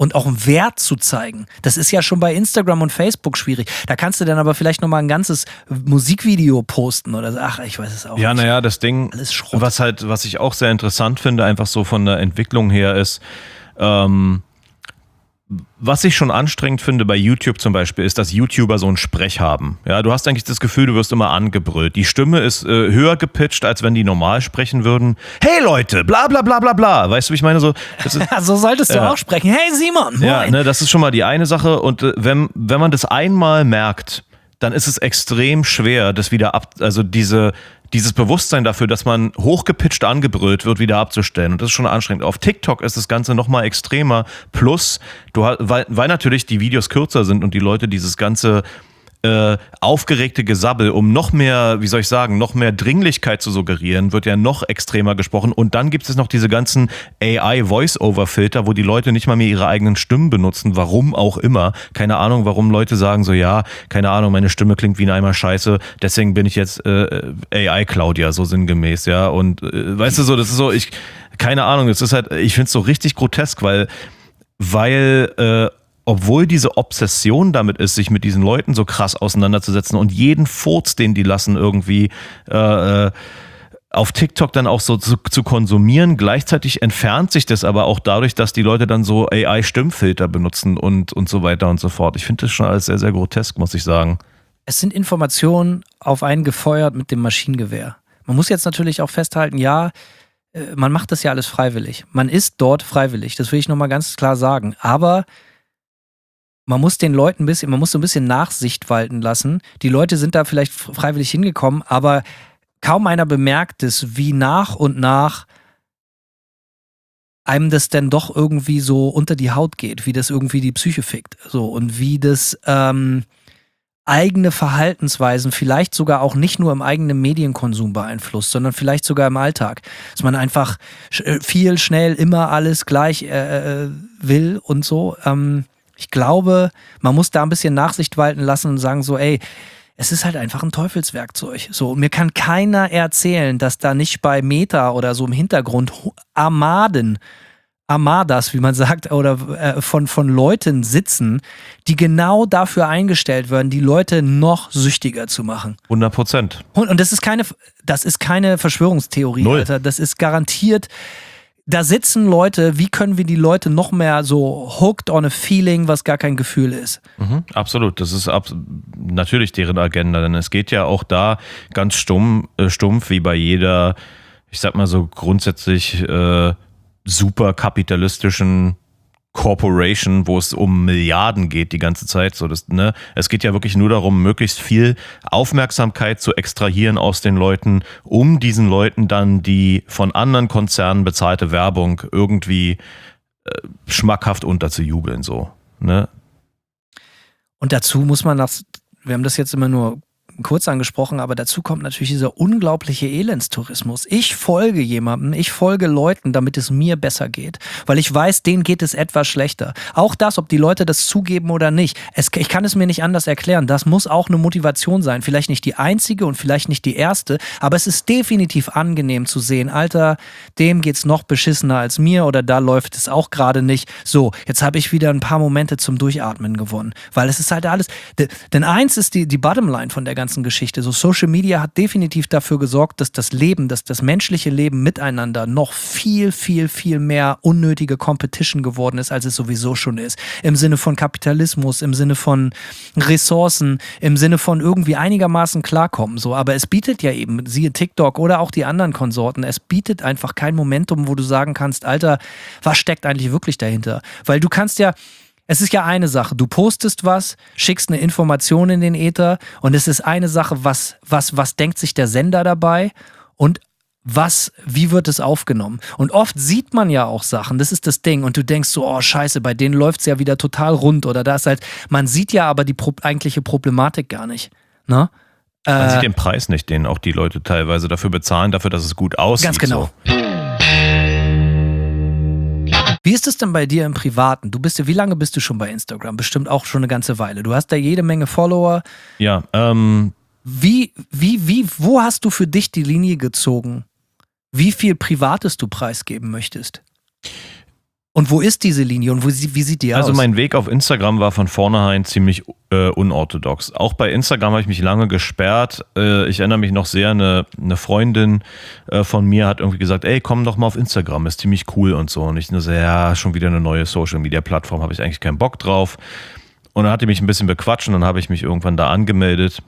und auch einen Wert zu zeigen. Das ist ja schon bei Instagram und Facebook schwierig. Da kannst du dann aber vielleicht nochmal ein ganzes Musikvideo posten oder so. Ach, ich weiß es auch ja, nicht. Ja, naja, das Ding, was halt, was ich auch sehr interessant finde, einfach so von der Entwicklung her ist, ähm, was ich schon anstrengend finde bei YouTube zum Beispiel, ist, dass YouTuber so einen Sprech haben. Ja, du hast eigentlich das Gefühl, du wirst immer angebrüllt. Die Stimme ist äh, höher gepitcht, als wenn die normal sprechen würden. Hey Leute, bla bla bla bla bla. Weißt du, wie ich meine? So, das ist, so solltest du ja. auch sprechen. Hey Simon, moin. Ja, ne, das ist schon mal die eine Sache. Und äh, wenn, wenn man das einmal merkt, dann ist es extrem schwer, das wieder ab, also diese, dieses Bewusstsein dafür, dass man hochgepitcht angebrüllt wird, wieder abzustellen. Und das ist schon anstrengend. Auf TikTok ist das Ganze nochmal extremer. Plus, du, weil, weil natürlich die Videos kürzer sind und die Leute dieses ganze äh, aufgeregte Gesabbel, um noch mehr, wie soll ich sagen, noch mehr Dringlichkeit zu suggerieren, wird ja noch extremer gesprochen. Und dann gibt es noch diese ganzen A I-Voice-Over-Filter, wo die Leute nicht mal mehr ihre eigenen Stimmen benutzen, warum auch immer. Keine Ahnung, warum Leute sagen so, ja, keine Ahnung, meine Stimme klingt wie ein Eimer Scheiße, deswegen bin ich jetzt äh, A I-Claudia, so sinngemäß, ja. Und äh, weißt du so, das ist so, ich, keine Ahnung, das ist halt, ich finde es so richtig grotesk, weil, weil, äh, obwohl diese Obsession damit ist, sich mit diesen Leuten so krass auseinanderzusetzen und jeden Furz, den die lassen, irgendwie äh, auf TikTok dann auch so zu, zu konsumieren. Gleichzeitig entfernt sich das aber auch dadurch, dass die Leute dann so A I-Stimmfilter benutzen und, und so weiter und so fort. Ich finde das schon alles sehr, sehr grotesk, muss ich sagen. Es sind Informationen auf einen gefeuert mit dem Maschinengewehr. Man muss jetzt natürlich auch festhalten, ja, man macht das ja alles freiwillig. Man ist dort freiwillig, das will ich nochmal ganz klar sagen. Aber man muss den Leuten ein bisschen, man muss so ein bisschen Nachsicht walten lassen. Die Leute sind da vielleicht freiwillig hingekommen, aber kaum einer bemerkt es, wie nach und nach einem das dann doch irgendwie so unter die Haut geht, wie das irgendwie die Psyche fickt. So, und wie das ähm, eigene Verhaltensweisen vielleicht sogar auch nicht nur im eigenen Medienkonsum beeinflusst, sondern vielleicht sogar im Alltag. Dass man einfach viel, schnell, immer alles gleich äh, will und so. Ähm, Ich glaube, man muss da ein bisschen Nachsicht walten lassen und sagen so, ey, es ist halt einfach ein Teufelswerkzeug. So, und mir kann keiner erzählen, dass da nicht bei Meta oder so im Hintergrund Armaden, Armadas, wie man sagt, oder äh, von, von Leuten sitzen, die genau dafür eingestellt werden, die Leute noch süchtiger zu machen. hundert Prozent. Und, und das ist keine, das ist keine Verschwörungstheorie, Null. Alter. Das ist garantiert. Da sitzen Leute, wie können wir die Leute noch mehr so hooked on a feeling, was gar kein Gefühl ist? Mhm, absolut, das ist ab, natürlich deren Agenda, denn es geht ja auch da ganz stumm, äh, stumpf wie bei jeder, ich sag mal so grundsätzlich äh, super kapitalistischen Corporation, wo es um Milliarden geht die ganze Zeit. So, das, ne? Es geht ja wirklich nur darum, möglichst viel Aufmerksamkeit zu extrahieren aus den Leuten, um diesen Leuten dann die von anderen Konzernen bezahlte Werbung irgendwie äh, schmackhaft unterzujubeln. So, ne? Und dazu muss man, das, wir haben das jetzt immer nur kurz angesprochen, aber dazu kommt natürlich dieser unglaubliche Elendstourismus. Ich folge jemandem, ich folge Leuten, damit es mir besser geht, weil ich weiß, denen geht es etwas schlechter. Auch das, ob die Leute das zugeben oder nicht, es, ich kann es mir nicht anders erklären. Das muss auch eine Motivation sein. Vielleicht nicht die einzige und vielleicht nicht die erste, aber es ist definitiv angenehm zu sehen, Alter, dem geht's noch beschissener als mir oder da läuft es auch gerade nicht. So, jetzt habe ich wieder ein paar Momente zum Durchatmen gewonnen, weil es ist halt alles, denn eins ist die, die Bottomline von der ganzen Geschichte. So, Social Media hat definitiv dafür gesorgt, dass das Leben, dass das menschliche Leben miteinander noch viel, viel, viel mehr unnötige Competition geworden ist, als es sowieso schon ist. Im Sinne von Kapitalismus, im Sinne von Ressourcen, im Sinne von irgendwie einigermaßen klarkommen. So, aber es bietet ja eben, siehe TikTok oder auch die anderen Konsorten, es bietet einfach kein Momentum, wo du sagen kannst, Alter, was steckt eigentlich wirklich dahinter? Weil du kannst ja Es ist ja eine Sache, du postest was, schickst eine Information in den Äther und es ist eine Sache, was, was, was denkt sich der Sender dabei und was, wie wird es aufgenommen? Und oft sieht man ja auch Sachen, das ist das Ding und du denkst so, oh scheiße, bei denen läuft es ja wieder total rund oder da ist halt, man sieht ja aber die pro- eigentliche Problematik gar nicht, ne? Man äh, sieht den Preis nicht, den auch die Leute teilweise dafür bezahlen, dafür, dass es gut aussieht. Ganz genau. So. Wie ist es denn bei dir im Privaten? Du bist ja, wie lange bist du schon bei Instagram? Bestimmt auch schon eine ganze Weile. Du hast da jede Menge Follower. Ja, ähm. Wie, wie, wie, wo hast du für dich die Linie gezogen? Wie viel Privates du preisgeben möchtest? Und wo ist diese Linie und wo, wie sieht die aus? Also mein Weg auf Instagram war von vornherein ziemlich äh, unorthodox. Auch bei Instagram habe ich mich lange gesperrt. Äh, ich erinnere mich noch sehr, eine, eine Freundin äh, von mir hat irgendwie gesagt, ey, komm doch mal auf Instagram, ist ziemlich cool und so. Und ich nur so, ja, schon wieder eine neue Social-Media-Plattform, habe ich eigentlich keinen Bock drauf. Und dann hat die mich ein bisschen bequatscht und dann habe ich mich irgendwann da angemeldet.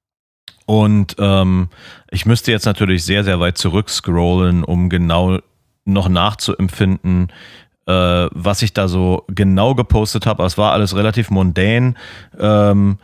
Und ähm, ich müsste jetzt natürlich sehr, sehr weit zurückscrollen, um genau noch nachzuempfinden, was ich da so genau gepostet habe. Es war alles relativ mondän. Ähm,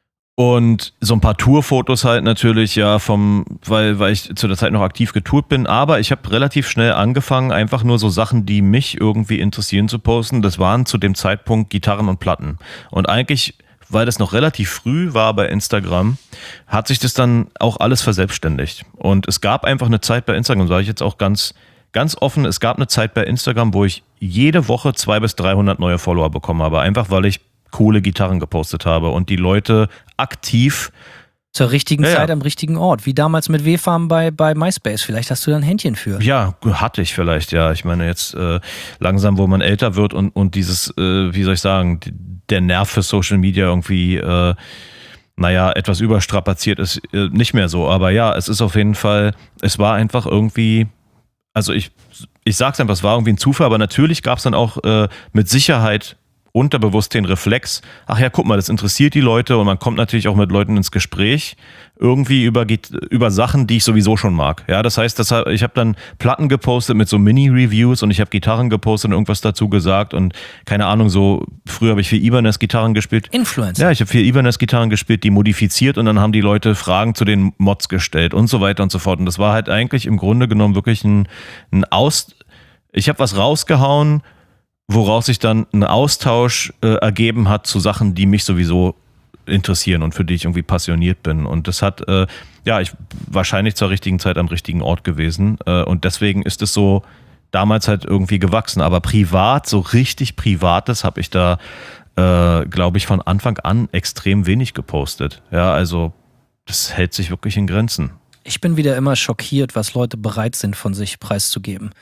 und so ein paar Tourfotos halt natürlich, ja, vom, weil, weil ich zu der Zeit noch aktiv getourt bin. Aber ich habe relativ schnell angefangen, einfach nur so Sachen, die mich irgendwie interessieren, zu posten. Das waren zu dem Zeitpunkt Gitarren und Platten. Und eigentlich, weil das noch relativ früh war bei Instagram, hat sich das dann auch alles verselbstständigt. Und es gab einfach eine Zeit bei Instagram, sage ich jetzt auch ganz Ganz offen, es gab eine Zeit bei Instagram, wo ich jede Woche zweihundert bis dreihundert neue Follower bekommen habe. Einfach, weil ich coole Gitarren gepostet habe und die Leute aktiv... Zur richtigen ja, Zeit ja. am richtigen Ort. Wie damals mit W-Farm bei, bei MySpace. Vielleicht hast du da ein Händchen für. Ja, hatte ich vielleicht, ja. Ich meine jetzt äh, langsam, wo man älter wird und, und dieses, äh, wie soll ich sagen, der Nerv für Social Media irgendwie... Äh, naja, etwas überstrapaziert ist, äh, nicht mehr so. Aber ja, es ist auf jeden Fall, es war einfach irgendwie... Also ich, ich sag's einfach, es war irgendwie ein Zufall, aber natürlich gab es dann auch äh, mit Sicherheit unterbewusst den Reflex, ach ja, guck mal, das interessiert die Leute und man kommt natürlich auch mit Leuten ins Gespräch, irgendwie über, über Sachen, die ich sowieso schon mag. Ja, das heißt, das, ich habe dann Platten gepostet mit so Mini-Reviews und ich habe Gitarren gepostet und irgendwas dazu gesagt und keine Ahnung, so früher habe ich viel Ibanez-Gitarren gespielt. Influencer. Ja, ich habe viel Ibanez-Gitarren gespielt, die modifiziert und dann haben die Leute Fragen zu den Mods gestellt und so weiter und so fort. Und das war halt eigentlich im Grunde genommen wirklich ein, ein Aus... Ich habe was rausgehauen, woraus sich dann ein Austausch äh, ergeben hat zu Sachen, die mich sowieso interessieren und für die ich irgendwie passioniert bin. Und das hat, äh, ja, ich wahrscheinlich zur richtigen Zeit am richtigen Ort gewesen. Äh, und deswegen ist es so damals halt irgendwie gewachsen. Aber privat, so richtig Privates habe ich da, äh, glaube ich, von Anfang an extrem wenig gepostet. Ja, also das hält sich wirklich in Grenzen. Ich bin wieder immer schockiert, was Leute bereit sind, von sich preiszugeben.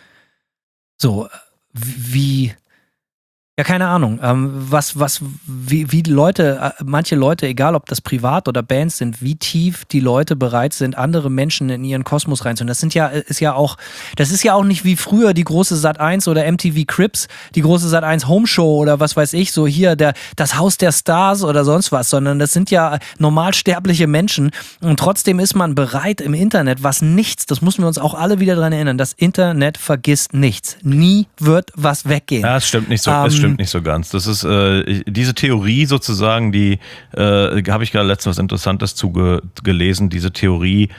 So, wie... Ja, keine Ahnung, ähm, was, was, wie, wie die Leute, äh, manche Leute, egal ob das privat oder Bands sind, wie tief die Leute bereit sind, andere Menschen in ihren Kosmos reinzuholen. Das sind ja, ist ja auch, das ist ja auch nicht wie früher die große Sat eins oder M T V Cribs, die große Sat eins Home Show oder was weiß ich, so hier der, das Haus der Stars oder sonst was, sondern das sind ja normalsterbliche Menschen und trotzdem ist man bereit im Internet, was nichts, das müssen wir uns auch alle wieder dran erinnern, das Internet vergisst nichts. Nie wird was weggehen. Ja, das stimmt nicht so, ähm, das stimmt nicht so ganz. Das ist äh, diese Theorie sozusagen, die äh, habe ich gerade letztens was Interessantes zu ge- gelesen. Diese Theorie,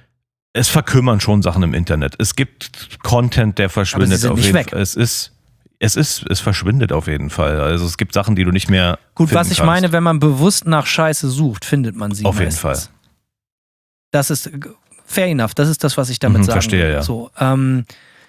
es verkümmern schon Sachen im Internet. Es gibt Content, der verschwindet. Aber sie sind auf nicht jeden weg. Fall. Es ist, es ist, es verschwindet auf jeden Fall. Also es gibt Sachen, die du nicht mehr Gut, finden was ich kannst. meine, wenn man bewusst nach Scheiße sucht, findet man sie Auf jeden meistens. Fall. Das ist fair enough. Das ist das, was ich damit Mhm, sagen verstehe, will. ja. So, ähm,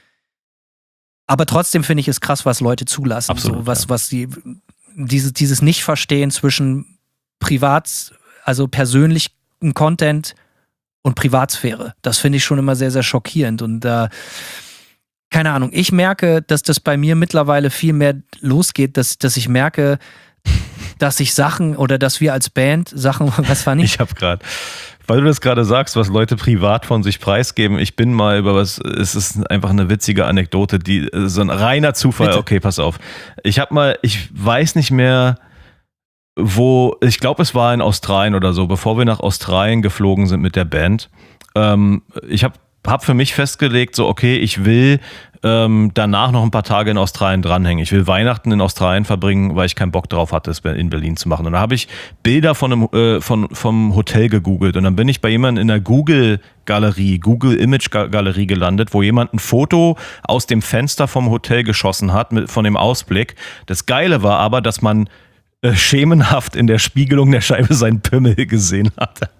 aber trotzdem finde ich es krass, was Leute zulassen. Absolut, so, was, ja. was die, dieses, dieses Nicht-Verstehen zwischen Privat, also persönlichen Content und Privatsphäre. Das finde ich schon immer sehr, sehr schockierend. Und äh, keine Ahnung, ich merke, dass das bei mir mittlerweile viel mehr losgeht, dass, dass ich merke, dass ich Sachen oder dass wir als Band Sachen, was war nicht? Ich habe gerade, weil du das gerade sagst, was Leute privat von sich preisgeben, ich bin mal über was, es ist einfach eine witzige Anekdote, die so ein reiner Zufall, Bitte. Okay, pass auf. Ich habe mal, ich weiß nicht mehr, wo, ich glaube, es war in Australien oder so, bevor wir nach Australien geflogen sind mit der Band. Ähm, ich habe hab für mich festgelegt, so okay, ich will ähm, danach noch ein paar Tage in Australien dranhängen. Ich will Weihnachten in Australien verbringen, weil ich keinen Bock drauf hatte, es in Berlin zu machen. Und da habe ich Bilder von einem, äh, von, vom Hotel gegoogelt und dann bin ich bei jemandem in der Google-Galerie, Google-Image-Galerie gelandet, wo jemand ein Foto aus dem Fenster vom Hotel geschossen hat, mit, von dem Ausblick. Das Geile war aber, dass man äh, schemenhaft in der Spiegelung der Scheibe seinen Pimmel gesehen hatte.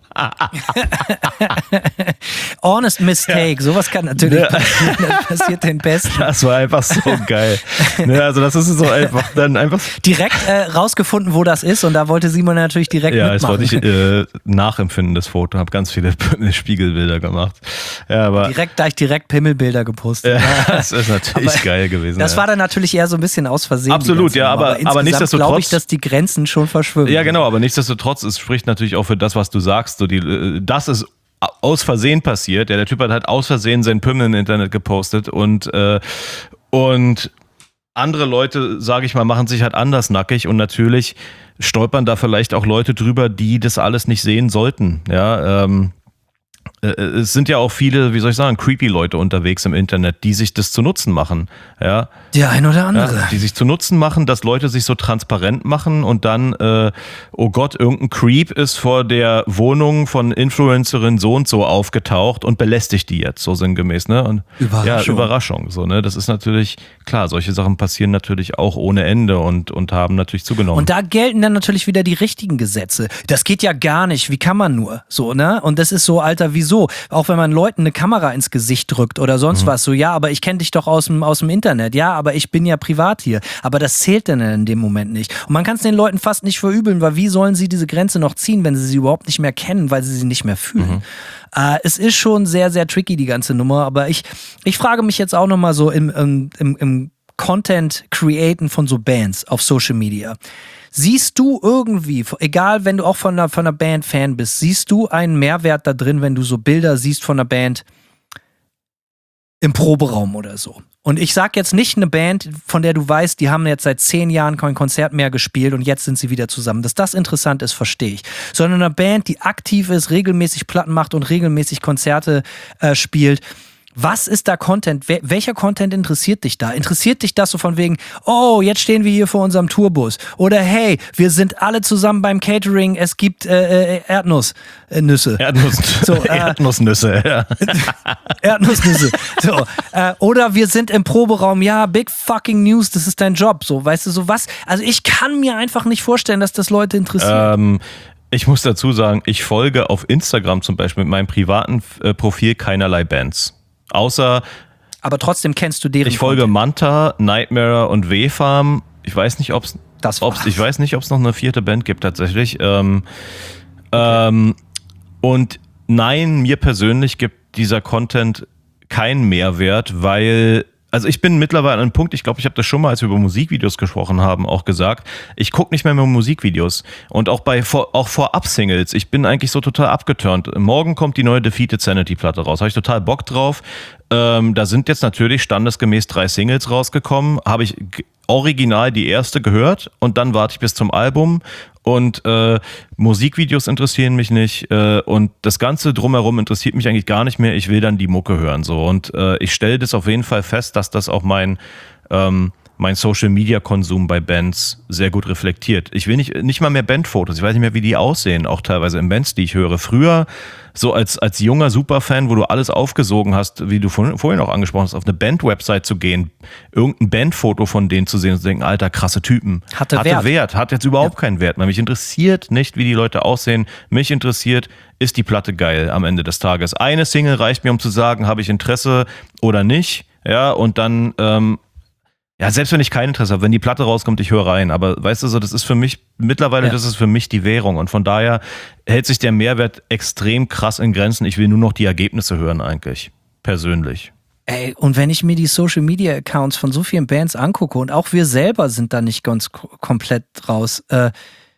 Honest Mistake, sowas kann natürlich passieren, das passiert den Besten. Das war einfach so geil. Ne, also das ist so einfach dann einfach... Direkt äh, rausgefunden, wo das ist und da wollte Simon natürlich direkt ja, mitmachen. Ja, das wollte ich äh, nachempfinden, das Foto. Habe ganz viele Spiegelbilder gemacht. Ja, aber direkt gleich direkt Pimmelbilder gepostet. Ja, das ist natürlich aber geil gewesen. Das ja. war dann natürlich eher so ein bisschen aus Versehen. Absolut, ja, aber, aber, aber nichtsdestotrotz glaube ich, dass die Grenzen schon verschwimmen. Ja, genau, aber nichtsdestotrotz, es spricht natürlich auch für das, was du sagst. So die, das ist aus Versehen passiert. Ja, der Typ hat halt aus Versehen seinen Pimmel im Internet gepostet und, äh, und andere Leute, sage ich mal, machen sich halt anders nackig und natürlich stolpern da vielleicht auch Leute drüber, die das alles nicht sehen sollten. Ja, ähm, es sind ja auch viele, wie soll ich sagen, creepy Leute unterwegs im Internet, die sich das zu Nutzen machen. Ja. Der ein oder andere. Ja, die sich zu Nutzen machen, dass Leute sich so transparent machen und dann, äh, oh Gott, irgendein Creep ist vor der Wohnung von Influencerin so und so aufgetaucht und belästigt die jetzt, so sinngemäß. Ne? Und, Überraschung. Ja, Überraschung. So, ne? Das ist natürlich, klar, solche Sachen passieren natürlich auch ohne Ende und, und haben natürlich zugenommen. Und da gelten dann natürlich wieder die richtigen Gesetze. Das geht ja gar nicht, wie kann man nur? So, ne? Und das ist so, Alter, wieso? Auch wenn man Leuten eine Kamera ins Gesicht drückt oder sonst mhm. was, so, ja, aber ich kenne dich doch aus dem, aus dem Internet, ja, aber ich bin ja privat hier. Aber das zählt dann in dem Moment nicht. Und man kann es den Leuten fast nicht verübeln, weil wie sollen sie diese Grenze noch ziehen, wenn sie sie überhaupt nicht mehr kennen, weil sie sie nicht mehr fühlen? Mhm. Äh, es ist schon sehr, sehr tricky, die ganze Nummer, aber ich, ich frage mich jetzt auch nochmal so im, im, im, im Content-Createn von so Bands auf Social Media. Siehst du irgendwie, egal wenn du auch von einer, von einer Band Fan bist, siehst du einen Mehrwert da drin, wenn du so Bilder siehst von einer Band im Proberaum oder so? Und ich sag jetzt nicht eine Band, von der du weißt, die haben jetzt seit zehn Jahren kein Konzert mehr gespielt und jetzt sind sie wieder zusammen. Dass das interessant ist, verstehe ich. Sondern eine Band, die aktiv ist, regelmäßig Platten macht und regelmäßig Konzerte äh, spielt. Was ist da Content? Wel- welcher Content interessiert dich da? Interessiert dich das so von wegen, oh, jetzt stehen wir hier vor unserem Tourbus? Oder hey, wir sind alle zusammen beim Catering, es gibt äh, äh, Erdnussnüsse. Erdnuss, so, äh, Erdnussnüsse, ja. Erdnussnüsse. So, äh, oder wir sind im Proberaum, ja, big fucking news, das ist dein Job. So, weißt du, so was? Also ich kann mir einfach nicht vorstellen, dass das Leute interessiert. Ähm, ich muss dazu sagen, ich folge auf Instagram zum Beispiel mit meinem privaten äh, Profil keinerlei Bands. Außer, aber trotzdem kennst du deren ich folge Content. Manta, Nightmare und W-Farm. Ich weiß nicht, ob es Das war's. ich weiß nicht, ob es noch eine vierte Band gibt tatsächlich. Ähm, okay. ähm, und nein, mir persönlich gibt dieser Content keinen Mehrwert, weil also ich bin mittlerweile an einem Punkt, ich glaube, ich habe das schon mal, als wir über Musikvideos gesprochen haben, auch gesagt, ich gucke nicht mehr mehr Musikvideos und auch bei vor, auch Vorab-Singles, ich bin eigentlich so total abgeturnt. Morgen kommt die neue Defeated Sanity-Platte raus, habe ich total Bock drauf. Ähm, da sind jetzt natürlich standesgemäß drei Singles rausgekommen, habe ich g- original die erste gehört und dann warte ich bis zum Album und äh, Musikvideos interessieren mich nicht äh, und das Ganze drumherum interessiert mich eigentlich gar nicht mehr. Ich will dann die Mucke hören so und äh, ich stelle das auf jeden Fall fest, dass das auch mein ähm, mein Social-Media-Konsum bei Bands sehr gut reflektiert. Ich will nicht, nicht mal mehr Bandfotos. Ich weiß nicht mehr, wie die aussehen, auch teilweise in Bands, die ich höre. Früher, so als, als junger Superfan, wo du alles aufgesogen hast, wie du vorhin auch angesprochen hast, auf eine Band-Website zu gehen, irgendein Bandfoto von denen zu sehen und zu denken, alter, krasse Typen. Hatte, Hatte Wert. Wert. Hat jetzt überhaupt ja. keinen Wert mehr. Mich interessiert nicht, wie die Leute aussehen. Mich interessiert, ist die Platte geil am Ende des Tages. Eine Single reicht mir, um zu sagen, habe ich Interesse oder nicht. Ja, und dann, ähm, ja, selbst wenn ich kein Interesse habe, wenn die Platte rauskommt, ich höre rein. Aber weißt du so, das ist für mich, mittlerweile, ja. das ist für mich die Währung. Und von daher hält sich der Mehrwert extrem krass in Grenzen. Ich will nur noch die Ergebnisse hören eigentlich, persönlich. Ey, und wenn ich mir die Social-Media-Accounts von so vielen Bands angucke und auch wir selber sind da nicht ganz k- komplett raus, äh,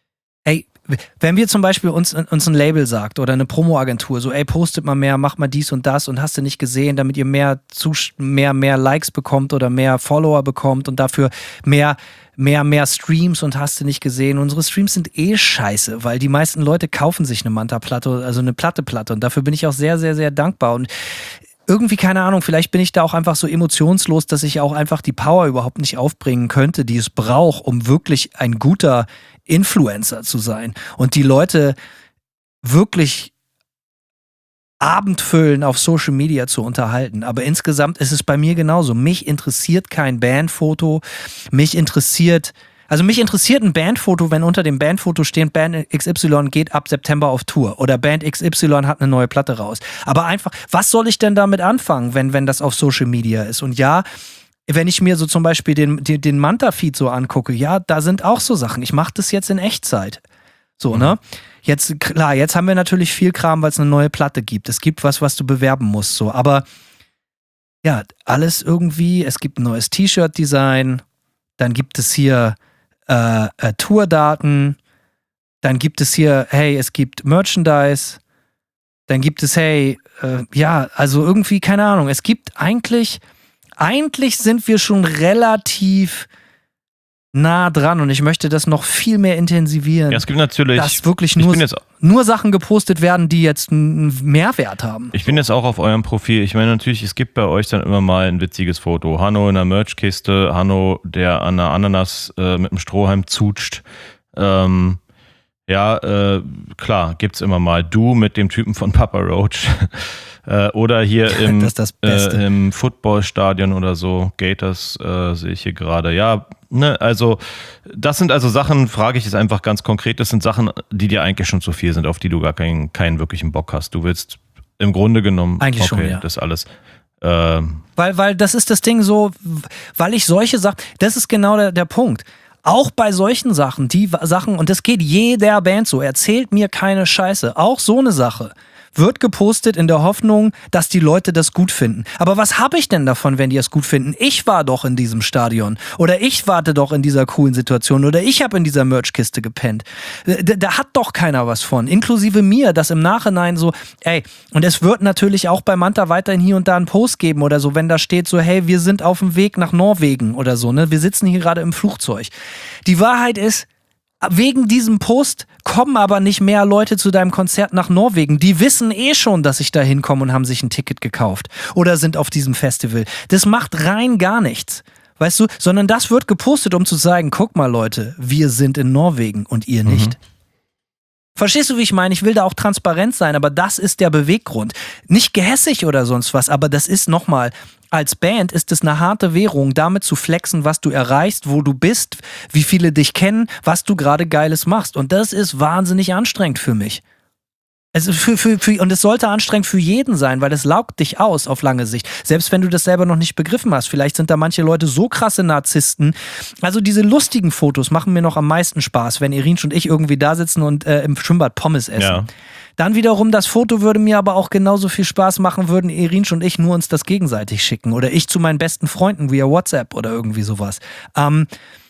ey, wenn wir zum Beispiel uns, uns ein Label sagt oder eine Promo-Agentur, so ey, postet mal mehr, macht mal dies und das und hast du nicht gesehen, damit ihr mehr, Zus- mehr, mehr Likes bekommt oder mehr Follower bekommt und dafür mehr, mehr, mehr Streams und hast du nicht gesehen. Unsere Streams sind eh scheiße, weil die meisten Leute kaufen sich eine Manta-Platte, also eine Platte-Platte und dafür bin ich auch sehr, sehr, sehr dankbar und irgendwie, keine Ahnung, vielleicht bin ich da auch einfach so emotionslos, dass ich auch einfach die Power überhaupt nicht aufbringen könnte, die es braucht, um wirklich ein guter Influencer zu sein und die Leute wirklich abendfüllen auf Social Media zu unterhalten. Aber insgesamt ist es bei mir genauso. Mich interessiert kein Bandfoto, mich interessiert Also mich interessiert ein Bandfoto, wenn unter dem Bandfoto steht, Band X Y geht ab September auf Tour oder Band X Y hat eine neue Platte raus. Aber einfach, was soll ich denn damit anfangen, wenn, wenn das auf Social Media ist? Und ja, wenn ich mir so zum Beispiel den, den, den Manta-Feed so angucke, ja, da sind auch so Sachen. Ich mache das jetzt in Echtzeit. So, mhm. ne? Jetzt, klar, jetzt haben wir natürlich viel Kram, weil es eine neue Platte gibt. Es gibt was, was du bewerben musst, so. Aber ja, alles irgendwie, es gibt ein neues T-Shirt-Design, dann gibt es hier Äh, äh, Tourdaten, dann gibt es hier, hey, es gibt Merchandise, dann gibt es, hey, äh, ja, also irgendwie, keine Ahnung, es gibt eigentlich, eigentlich sind wir schon relativ nah dran und ich möchte das noch viel mehr intensivieren. Ja, es gibt natürlich, dass wirklich nur, jetzt, nur Sachen gepostet werden, die jetzt einen Mehrwert haben. Ich bin jetzt auch auf eurem Profil. Ich meine natürlich, es gibt bei euch dann immer mal ein witziges Foto. Hanno in einer Merchkiste, Hanno, der an einer Ananas äh, mit einem Strohhalm zutscht. Ähm, ja, äh, klar, gibt's immer mal. Du mit dem Typen von Papa Roach. äh, oder hier im, das ist das Beste. Äh, im Footballstadion oder so. Gators äh, sehe ich hier gerade. Ja, ne, also das sind also Sachen, frage ich es einfach ganz konkret, das sind Sachen, die dir eigentlich schon zu viel sind, auf die du gar keinen, keinen wirklichen Bock hast. Du willst im Grunde genommen, eigentlich okay, schon, ja. das alles. Ähm, weil, weil das ist das Ding so, weil ich solche Sachen, das ist genau der, der Punkt. Auch bei solchen Sachen, die Sachen, und das geht jeder Band so, erzählt mir keine Scheiße. Auch so eine Sache wird gepostet in der Hoffnung, dass die Leute das gut finden. Aber was habe ich denn davon, wenn die es gut finden? Ich war doch in diesem Stadion oder ich warte doch in dieser coolen Situation oder ich habe in dieser Merchkiste gepennt. Da, da hat doch keiner was von, inklusive mir, das im Nachhinein so, ey, und es wird natürlich auch bei Manta weiterhin hier und da einen Post geben oder so, wenn da steht so, hey, wir sind auf dem Weg nach Norwegen oder so, ne? Wir sitzen hier gerade im Flugzeug. Die Wahrheit ist, wegen diesem Post kommen aber nicht mehr Leute zu deinem Konzert nach Norwegen. Die wissen eh schon, dass ich da hinkomme und haben sich ein Ticket gekauft oder sind auf diesem Festival. Das macht rein gar nichts, weißt du? Sondern das wird gepostet, um zu sagen, guck mal Leute, wir sind in Norwegen und ihr nicht. Mhm. Verstehst du, wie ich meine? Ich will da auch transparent sein, aber das ist der Beweggrund. Nicht gehässig oder sonst was, aber das ist nochmal, als Band ist es eine harte Währung, damit zu flexen, was du erreichst, wo du bist, wie viele dich kennen, was du gerade Geiles machst. Und das ist wahnsinnig anstrengend für mich. Also für, für, für, und es sollte anstrengend für jeden sein, weil es laugt dich aus auf lange Sicht. Selbst wenn du das selber noch nicht begriffen hast. Vielleicht sind da manche Leute so krasse Narzissten. Also diese lustigen Fotos machen mir noch am meisten Spaß, wenn Irinsch und ich irgendwie da sitzen und äh, im Schwimmbad Pommes essen. Ja. Dann wiederum, das Foto würde mir aber auch genauso viel Spaß machen, würden Irinsch und ich nur uns das gegenseitig schicken. Oder ich zu meinen besten Freunden via WhatsApp oder irgendwie sowas. Ähm,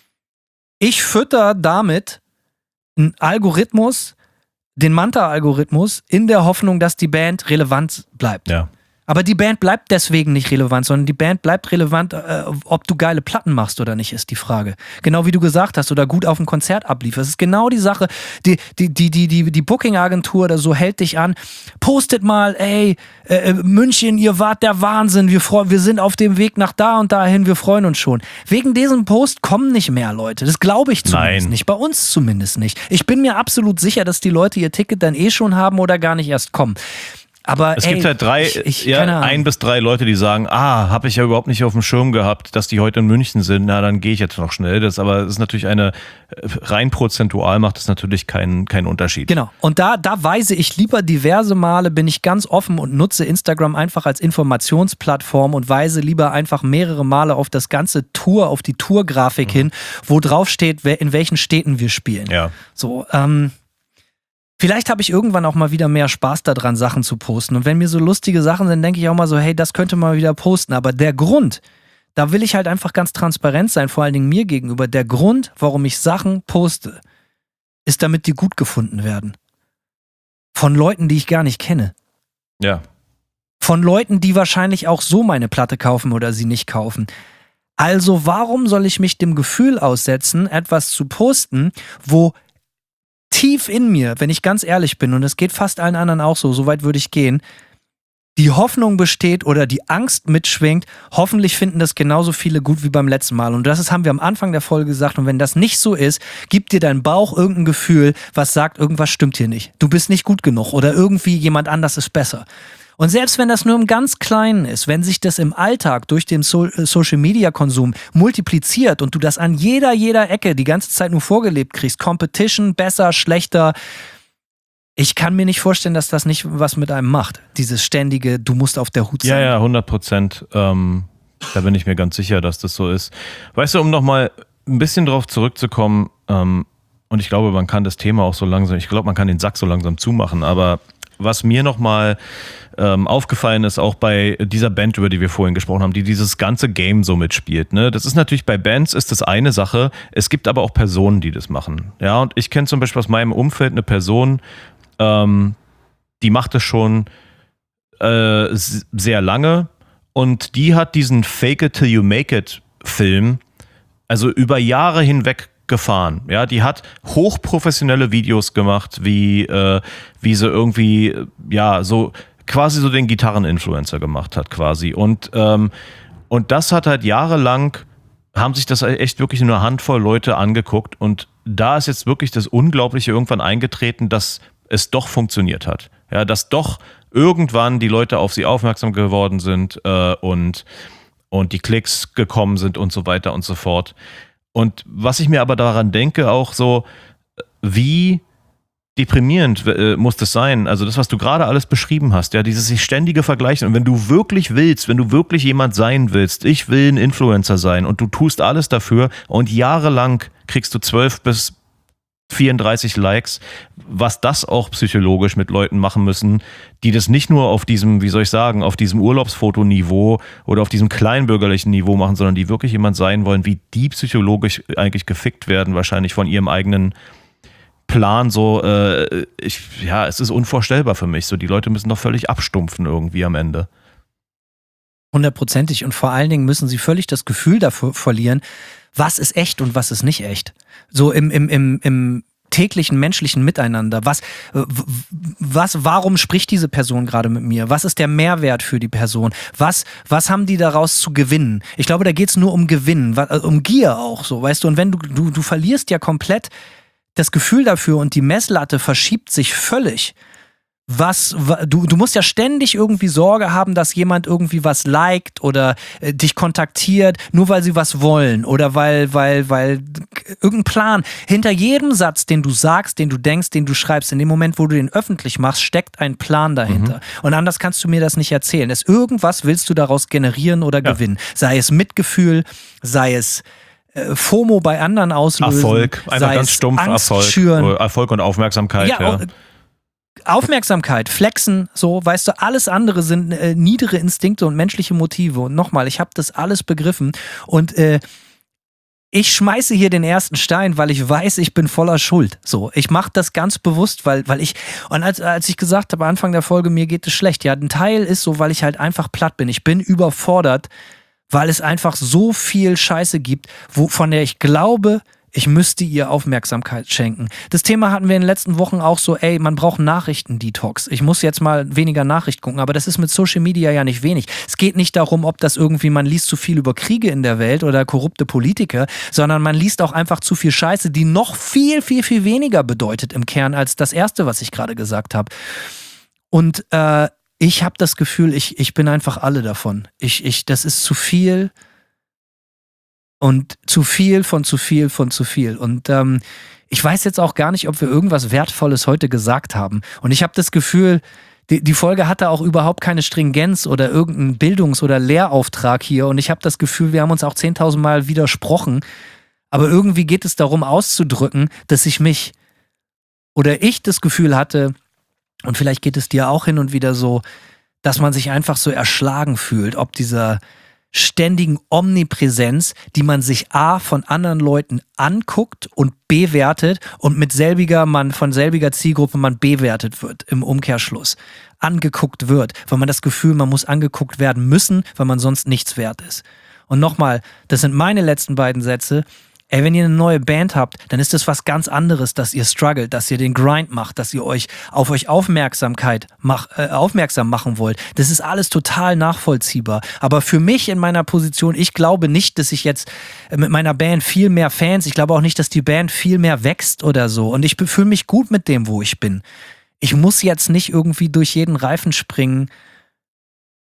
ich fütter damit einen Algorithmus, den Manta-Algorithmus, in der Hoffnung, dass die Band relevant bleibt. Ja. Aber die Band bleibt deswegen nicht relevant, sondern die Band bleibt relevant, äh, ob du geile Platten machst oder nicht, ist die Frage. Genau wie du gesagt hast, oder gut auf dem Konzert ablieferst. Das ist genau die Sache, die, die, die, die, die, die Booking-Agentur oder so hält dich an, postet mal, ey, äh, München, ihr wart der Wahnsinn, wir, freu- wir sind auf dem Weg nach da und dahin, wir freuen uns schon. Wegen diesem Post kommen nicht mehr Leute, das glaube ich zumindest Nein. nicht, bei uns zumindest nicht. Ich bin mir absolut sicher, dass die Leute ihr Ticket dann eh schon haben oder gar nicht erst kommen. Aber es ey, gibt halt drei, ich, ich, ja, ein bis drei Leute, die sagen, ah, habe ich ja überhaupt nicht auf dem Schirm gehabt, dass die heute in München sind, na, dann gehe ich jetzt noch schnell. Das, aber es ist natürlich eine, rein prozentual macht es natürlich keinen keinen Unterschied. Genau, und da, da weise ich lieber diverse Male, bin ich ganz offen und nutze Instagram einfach als Informationsplattform und weise lieber einfach mehrere Male auf das ganze Tour, auf die Tourgrafik mhm. hin, wo drauf steht, wer, in welchen Städten wir spielen. Ja. So, ähm, vielleicht habe ich irgendwann auch mal wieder mehr Spaß daran, Sachen zu posten. Und wenn mir so lustige Sachen sind, denke ich auch mal so, hey, das könnte man wieder posten. Aber der Grund, da will ich halt einfach ganz transparent sein, vor allen Dingen mir gegenüber. Der Grund, warum ich Sachen poste, ist, damit die gut gefunden werden. Von Leuten, die ich gar nicht kenne. Ja. Von Leuten, die wahrscheinlich auch so meine Platte kaufen oder sie nicht kaufen. Also warum soll ich mich dem Gefühl aussetzen, etwas zu posten, wo tief in mir, wenn ich ganz ehrlich bin, und es geht fast allen anderen auch so, so weit würde ich gehen, die Hoffnung besteht oder die Angst mitschwingt, hoffentlich finden das genauso viele gut wie beim letzten Mal. Und das ist, haben wir am Anfang der Folge gesagt. Und wenn das nicht so ist, gibt dir dein Bauch irgendein Gefühl, was sagt, irgendwas stimmt hier nicht. Du bist nicht gut genug oder irgendwie jemand anders ist besser. Und selbst wenn das nur im ganz Kleinen ist, wenn sich das im Alltag durch den so- Social-Media-Konsum multipliziert und du das an jeder, jeder Ecke die ganze Zeit nur vorgelebt kriegst, Competition, besser, schlechter, ich kann mir nicht vorstellen, dass das nicht was mit einem macht. Dieses ständige, du musst auf der Hut sein. Ja, ja, hundert Prozent. Ähm, da bin ich mir ganz sicher, dass das so ist. Weißt du, um nochmal ein bisschen drauf zurückzukommen, ähm, und ich glaube, man kann das Thema auch so langsam, ich glaube, man kann den Sack so langsam zumachen, aber was mir nochmal ähm, aufgefallen ist, auch bei dieser Band, über die wir vorhin gesprochen haben, die dieses ganze Game so mitspielt, ne? Das ist natürlich, bei Bands ist das eine Sache, es gibt aber auch Personen, die das machen. Ja, und ich kenne zum Beispiel aus meinem Umfeld eine Person, ähm, die macht das schon äh, sehr lange und die hat diesen Fake it till you make it Film also über Jahre hinweg gefahren. Ja, die hat hochprofessionelle Videos gemacht, wie, äh, wie sie irgendwie, ja, so quasi so den Gitarreninfluencer gemacht hat quasi. Und, ähm, und das hat halt jahrelang, haben sich das echt wirklich nur eine Handvoll Leute angeguckt und da ist jetzt wirklich das Unglaubliche irgendwann eingetreten, dass es doch funktioniert hat. Ja, dass doch irgendwann die Leute auf sie aufmerksam geworden sind äh, und, und die Klicks gekommen sind und so weiter und so fort. Und was ich mir aber daran denke, auch so, wie deprimierend äh, muss das sein? Also das, was du gerade alles beschrieben hast, ja, dieses sich ständige Vergleichen. Und wenn du wirklich willst, wenn du wirklich jemand sein willst, ich will ein Influencer sein und du tust alles dafür und jahrelang kriegst du zwölf bis vierunddreißig Likes, was das auch psychologisch mit Leuten machen müssen, die das nicht nur auf diesem, wie soll ich sagen, auf diesem Urlaubsfotoniveau oder auf diesem kleinbürgerlichen Niveau machen, sondern die wirklich jemand sein wollen, wie die psychologisch eigentlich gefickt werden, wahrscheinlich von ihrem eigenen Plan, so, äh, ich, ja, es ist unvorstellbar für mich, so, die Leute müssen doch völlig abstumpfen irgendwie am Ende. Hundertprozentig und vor allen Dingen müssen sie völlig das Gefühl dafür verlieren, was ist echt und was ist nicht echt. So im, im, im, im täglichen menschlichen Miteinander. Was, was, warum spricht diese Person gerade mit mir? Was ist der Mehrwert für die Person? Was, was haben die daraus zu gewinnen? Ich glaube, da geht es nur um Gewinnen, um Gier auch so, weißt du? Und wenn du, du, du verlierst ja komplett das Gefühl dafür und die Messlatte verschiebt sich völlig. Was, du, du musst ja ständig irgendwie Sorge haben, dass jemand irgendwie was liked oder äh, dich kontaktiert, nur weil sie was wollen oder weil, weil, weil irgendein Plan. Hinter jedem Satz, den du sagst, den du denkst, den du schreibst, in dem Moment, wo du den öffentlich machst, steckt ein Plan dahinter. Mhm. Und anders kannst du mir das nicht erzählen. Es irgendwas willst du daraus generieren oder ja. gewinnen. Sei es Mitgefühl, sei es äh, FOMO bei anderen auslösen. Erfolg, einfach ganz stumpf Angst Erfolg. Schüren. Erfolg und Aufmerksamkeit. Ja, ja. Aufmerksamkeit, Flexen, so, weißt du, alles andere sind äh, niedere Instinkte und menschliche Motive. Und nochmal, ich habe das alles begriffen und äh, ich schmeiße hier den ersten Stein, weil ich weiß, ich bin voller Schuld. So, ich mache das ganz bewusst, weil, weil ich, und als, als ich gesagt habe, Anfang der Folge, mir geht es schlecht, ja, ein Teil ist so, weil ich halt einfach platt bin. Ich bin überfordert, weil es einfach so viel Scheiße gibt, wo, von der ich glaube, ich müsste ihr Aufmerksamkeit schenken. Das Thema hatten wir in den letzten Wochen auch so, ey, man braucht Nachrichten-Detox. Ich muss jetzt mal weniger Nachrichten gucken, aber das ist mit Social Media ja nicht wenig. Es geht nicht darum, ob das irgendwie, man liest zu viel über Kriege in der Welt oder korrupte Politiker, sondern man liest auch einfach zu viel Scheiße, die noch viel, viel, viel weniger bedeutet im Kern als das Erste, was ich gerade gesagt habe. Und äh, ich habe das Gefühl, ich, ich bin einfach alle davon. Ich, ich, das ist zu viel. Und zu viel von zu viel von zu viel. Und ähm, ich weiß jetzt auch gar nicht, ob wir irgendwas Wertvolles heute gesagt haben. Und ich habe das Gefühl, die, die Folge hatte auch überhaupt keine Stringenz oder irgendeinen Bildungs- oder Lehrauftrag hier. Und ich habe das Gefühl, wir haben uns auch zehntausend Mal widersprochen. Aber irgendwie geht es darum auszudrücken, dass ich mich oder ich das Gefühl hatte, und vielleicht geht es dir auch hin und wieder so, dass man sich einfach so erschlagen fühlt, ob dieser ständigen Omnipräsenz, die man sich A von anderen Leuten anguckt und bewertet und mit selbiger, man von selbiger Zielgruppe man bewertet wird im Umkehrschluss. Angeguckt wird, weil man das Gefühl, man muss angeguckt werden müssen, weil man sonst nichts wert ist. Und nochmal, das sind meine letzten beiden Sätze. Ey, wenn ihr eine neue Band habt, dann ist das was ganz anderes, dass ihr struggelt, dass ihr den Grind macht, dass ihr euch auf euch Aufmerksamkeit mach, äh, aufmerksam machen wollt. Das ist alles total nachvollziehbar. Aber für mich in meiner Position, ich glaube nicht, dass ich jetzt mit meiner Band viel mehr Fans, ich glaube auch nicht, dass die Band viel mehr wächst oder so. Und ich fühle mich gut mit dem, wo ich bin. Ich muss jetzt nicht irgendwie durch jeden Reifen springen,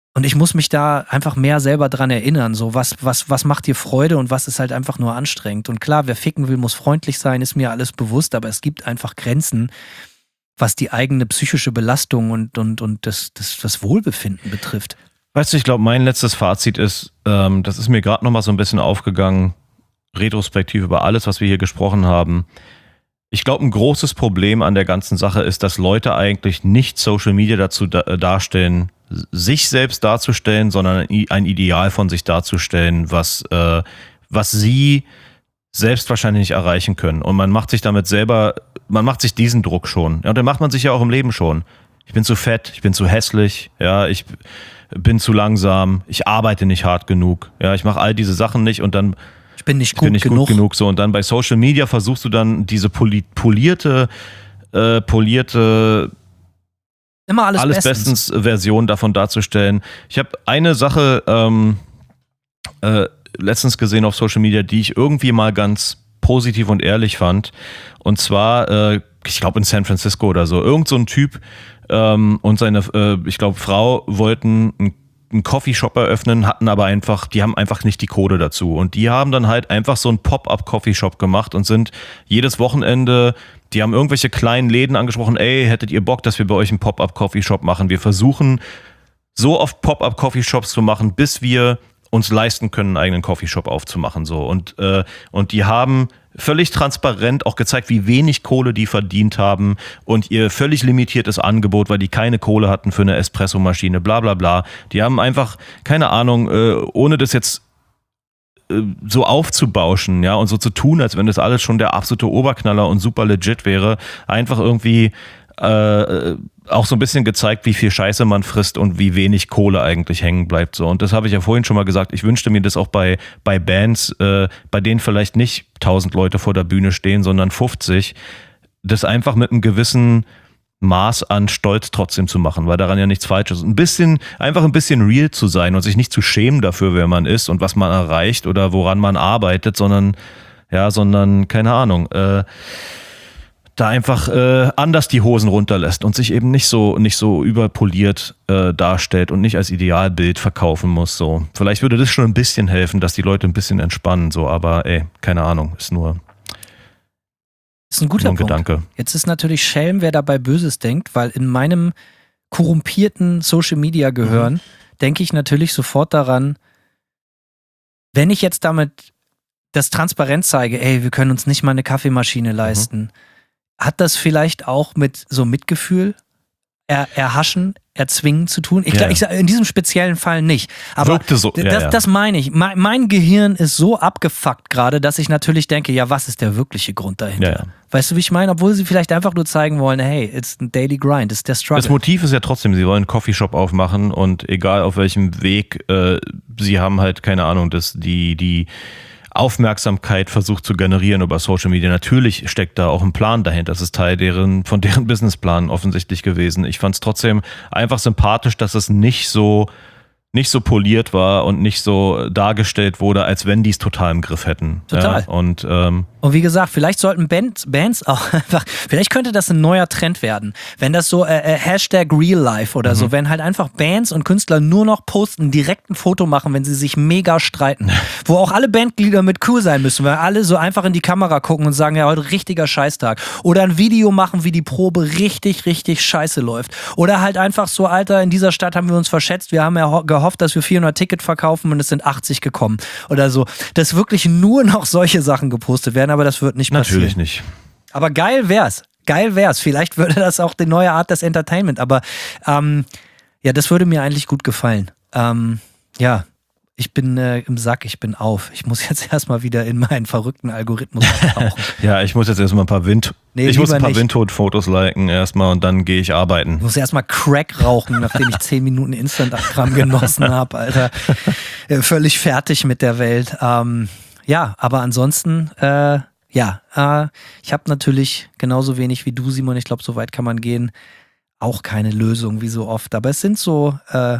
Und ich muss mich da einfach mehr selber dran erinnern, so was, was, was macht dir Freude und was ist halt einfach nur anstrengend. Und klar, wer ficken will, muss freundlich sein, ist mir alles bewusst, aber es gibt einfach Grenzen, was die eigene psychische Belastung und, und, und das, das, das Wohlbefinden betrifft. Weißt du, ich glaube, mein letztes Fazit ist, ähm, das ist mir gerade nochmal so ein bisschen aufgegangen, retrospektiv über alles, was wir hier gesprochen haben. Ich glaube, ein großes Problem an der ganzen Sache ist, dass Leute eigentlich nicht Social Media dazu da- darstellen, sich selbst darzustellen, sondern ein Ideal von sich darzustellen, was, äh, was sie selbst wahrscheinlich nicht erreichen können. Und man macht sich damit selber, man macht sich diesen Druck schon. Ja, und den macht man sich ja auch im Leben schon. Ich bin zu fett, ich bin zu hässlich, ja, ich bin zu langsam, ich arbeite nicht hart genug, ja, ich mache all diese Sachen nicht und dann Ich bin nicht ich gut bin nicht genug. gut genug so und dann bei Social Media versuchst du dann diese poli- polierte, äh, polierte Immer alles, alles bestens. bestens Version davon darzustellen. Ich habe eine Sache ähm, äh, letztens gesehen auf Social Media, die ich irgendwie mal ganz positiv und ehrlich fand. Und zwar, äh, ich glaube in San Francisco oder so, irgend so ein Typ ähm, und seine, äh, ich glaube, Frau wollten einen einen Coffeeshop eröffnen, hatten aber einfach, die haben einfach nicht die Kohle dazu. Und die haben dann halt einfach so einen Pop-up-Coffeeshop gemacht und sind jedes Wochenende, die haben irgendwelche kleinen Läden angesprochen, ey, hättet ihr Bock, dass wir bei euch einen Pop-up-Coffeeshop machen? Wir versuchen so oft Pop-up-Coffeeshops zu machen, bis wir uns leisten können, einen eigenen Coffeeshop aufzumachen. So. Und, äh, und die haben völlig transparent auch gezeigt, wie wenig Kohle die verdient haben und ihr völlig limitiertes Angebot, weil die keine Kohle hatten für eine Espressomaschine, bla bla bla. Die haben einfach, keine Ahnung, äh, ohne das jetzt äh, so aufzubauschen, ja, und so zu tun, als wenn das alles schon der absolute Oberknaller und super legit wäre, einfach irgendwie äh, auch so ein bisschen gezeigt, wie viel Scheiße man frisst und wie wenig Kohle eigentlich hängen bleibt. So. Und das habe ich ja vorhin schon mal gesagt. Ich wünschte mir das auch bei, bei Bands, äh, bei denen vielleicht nicht tausend Leute vor der Bühne stehen, sondern fünfzig, das einfach mit einem gewissen Maß an Stolz trotzdem zu machen, weil daran ja nichts falsch ist. Ein bisschen, einfach ein bisschen real zu sein und sich nicht zu schämen dafür, wer man ist und was man erreicht oder woran man arbeitet, sondern, ja, sondern, keine Ahnung, äh, da einfach äh, anders die Hosen runterlässt und sich eben nicht so nicht so überpoliert äh, darstellt und nicht als Idealbild verkaufen muss. So. Vielleicht würde das schon ein bisschen helfen, dass die Leute ein bisschen entspannen, so, aber ey, keine Ahnung, ist nur, Das ist ein guter nur ein Punkt. Gedanke. Jetzt ist natürlich Schelm, wer dabei Böses denkt, weil in meinem korrumpierten Social Media Gehirn mhm. denke ich natürlich sofort daran, wenn ich jetzt damit das transparent zeige, ey, wir können uns nicht mal eine Kaffeemaschine leisten, mhm. hat das vielleicht auch mit so Mitgefühl, er, erhaschen, erzwingen zu tun? Ich, Ja. glaub, ich sag, in diesem speziellen Fall nicht. Aber Wirkte so, d- ja, das, ja. das meine ich. Mein, mein Gehirn ist so abgefuckt gerade, dass ich natürlich denke, ja, was ist der wirkliche Grund dahinter? Ja, ja. Weißt du, wie ich meine? Obwohl sie vielleicht einfach nur zeigen wollen, hey, it's a daily grind, it's der Struggle. Das Motiv ist ja trotzdem, sie wollen einen Coffeeshop aufmachen und egal auf welchem Weg, äh, sie haben halt, keine Ahnung, das, die, die Aufmerksamkeit versucht zu generieren über Social Media. Natürlich steckt da auch ein Plan dahinter. Das ist Teil deren, von deren Businessplan offensichtlich gewesen. Ich fand es trotzdem einfach sympathisch, dass es nicht so nicht so poliert war und nicht so dargestellt wurde, als wenn die es total im Griff hätten. Total. Ja, und ähm, Und wie gesagt, vielleicht sollten Bands, Bands auch einfach, vielleicht könnte das ein neuer Trend werden. Wenn das so äh, äh, Hashtag Real Life oder Mhm. so, wenn halt einfach Bands und Künstler nur noch posten, direkt ein Foto machen, wenn sie sich mega streiten. Wo auch alle Bandglieder mit cool sein müssen, weil alle so einfach in die Kamera gucken und sagen, ja, heute richtiger Scheißtag. Oder ein Video machen, wie die Probe richtig, richtig scheiße läuft. Oder halt einfach so, Alter, in dieser Stadt haben wir uns verschätzt, wir haben ja ho- gehofft, dass wir vierhundert Ticket verkaufen und es sind achtzig gekommen. Oder so. Dass wirklich nur noch solche Sachen gepostet werden, aber das wird nicht passieren. natürlich nicht. Aber geil wär's. Geil wär's. Vielleicht würde das auch die neue Art des Entertainment. Aber ähm, ja, das würde mir eigentlich gut gefallen. Ähm, ja, ich bin äh, im Sack, ich bin auf. Ich muss jetzt erstmal wieder in meinen verrückten Algorithmus abtauchen. Ja, ich muss jetzt erstmal ein paar Wind, Nee, ich muss lieber ein paar nicht. Windhut-Fotos liken erstmal und dann gehe ich arbeiten. Ich muss erstmal Crack rauchen, nachdem ich zehn Minuten Instagram genossen habe, Alter. Äh, Völlig fertig mit der Welt. Ähm, ja, aber ansonsten, äh, ja, äh, ich habe natürlich genauso wenig wie du, Simon, ich glaube, so weit kann man gehen, auch keine Lösung wie so oft. Aber es sind so äh,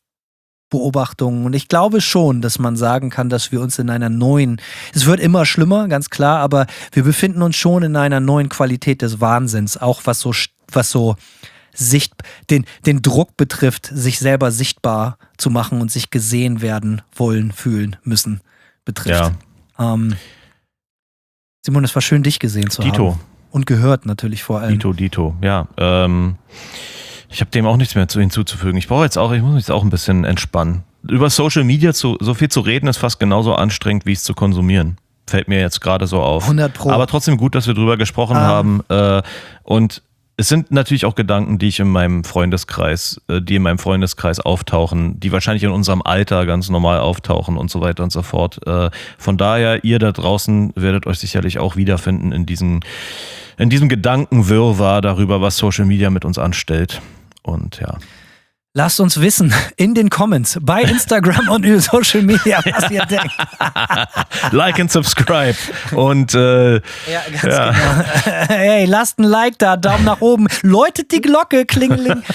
Beobachtungen und ich glaube schon, dass man sagen kann, dass wir uns in einer neuen, es wird immer schlimmer, ganz klar, aber wir befinden uns schon in einer neuen Qualität des Wahnsinns, auch was so, was so Sicht, den, den Druck betrifft, sich selber sichtbar zu machen und sich gesehen werden wollen, fühlen müssen, betrifft. Ja. Ähm, Simon, es war schön, dich gesehen zu Dito. haben. Und gehört natürlich vor allem. Dito, Dito, ja. Ähm, ich habe dem auch nichts mehr zu hinzuzufügen. Ich brauche jetzt auch, ich muss mich jetzt auch ein bisschen entspannen. Über Social Media zu, so viel zu reden ist fast genauso anstrengend, wie es zu konsumieren. Fällt mir jetzt gerade so auf. hundert Pro. Aber trotzdem gut, dass wir drüber gesprochen um. haben. Äh, und es sind natürlich auch Gedanken, die ich in meinem Freundeskreis, äh, die in meinem Freundeskreis auftauchen, die wahrscheinlich in unserem Alter ganz normal auftauchen und so weiter und so fort. Äh, von daher, ihr da draußen werdet euch sicherlich auch wiederfinden in diesem, in diesem Gedankenwirrwarr darüber, was Social Media mit uns anstellt. Und ja. Lasst uns wissen in den Comments bei Instagram und über Social Media, was ihr denkt. Like and subscribe. Und äh, ja, ganz ja. genau. Hey, lasst ein Like da, Daumen nach oben. Läutet die Glocke, klingeling.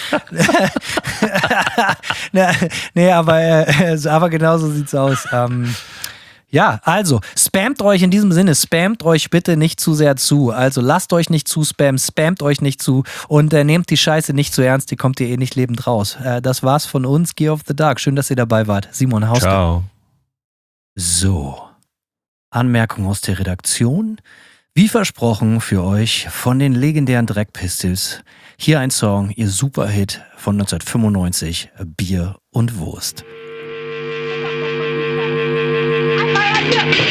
nee, aber, äh, aber genau so sieht's aus. Ähm, Ja, also, spammt euch in diesem Sinne, spammt euch bitte nicht zu sehr zu. Also lasst euch nicht zu spammen, spammt euch nicht zu und äh, nehmt die Scheiße nicht zu ernst, die kommt ihr eh nicht lebend raus. Äh, das war's von uns, Gear of the Dark. Schön, dass ihr dabei wart. Simon Hauske. Ciao. So, Anmerkung aus der Redaktion. Wie versprochen für euch von den legendären Dreck Pistols. Hier ein Song, ihr Superhit von neunzehnhundertfünfundneunzig, Bier und Wurst. Yeah.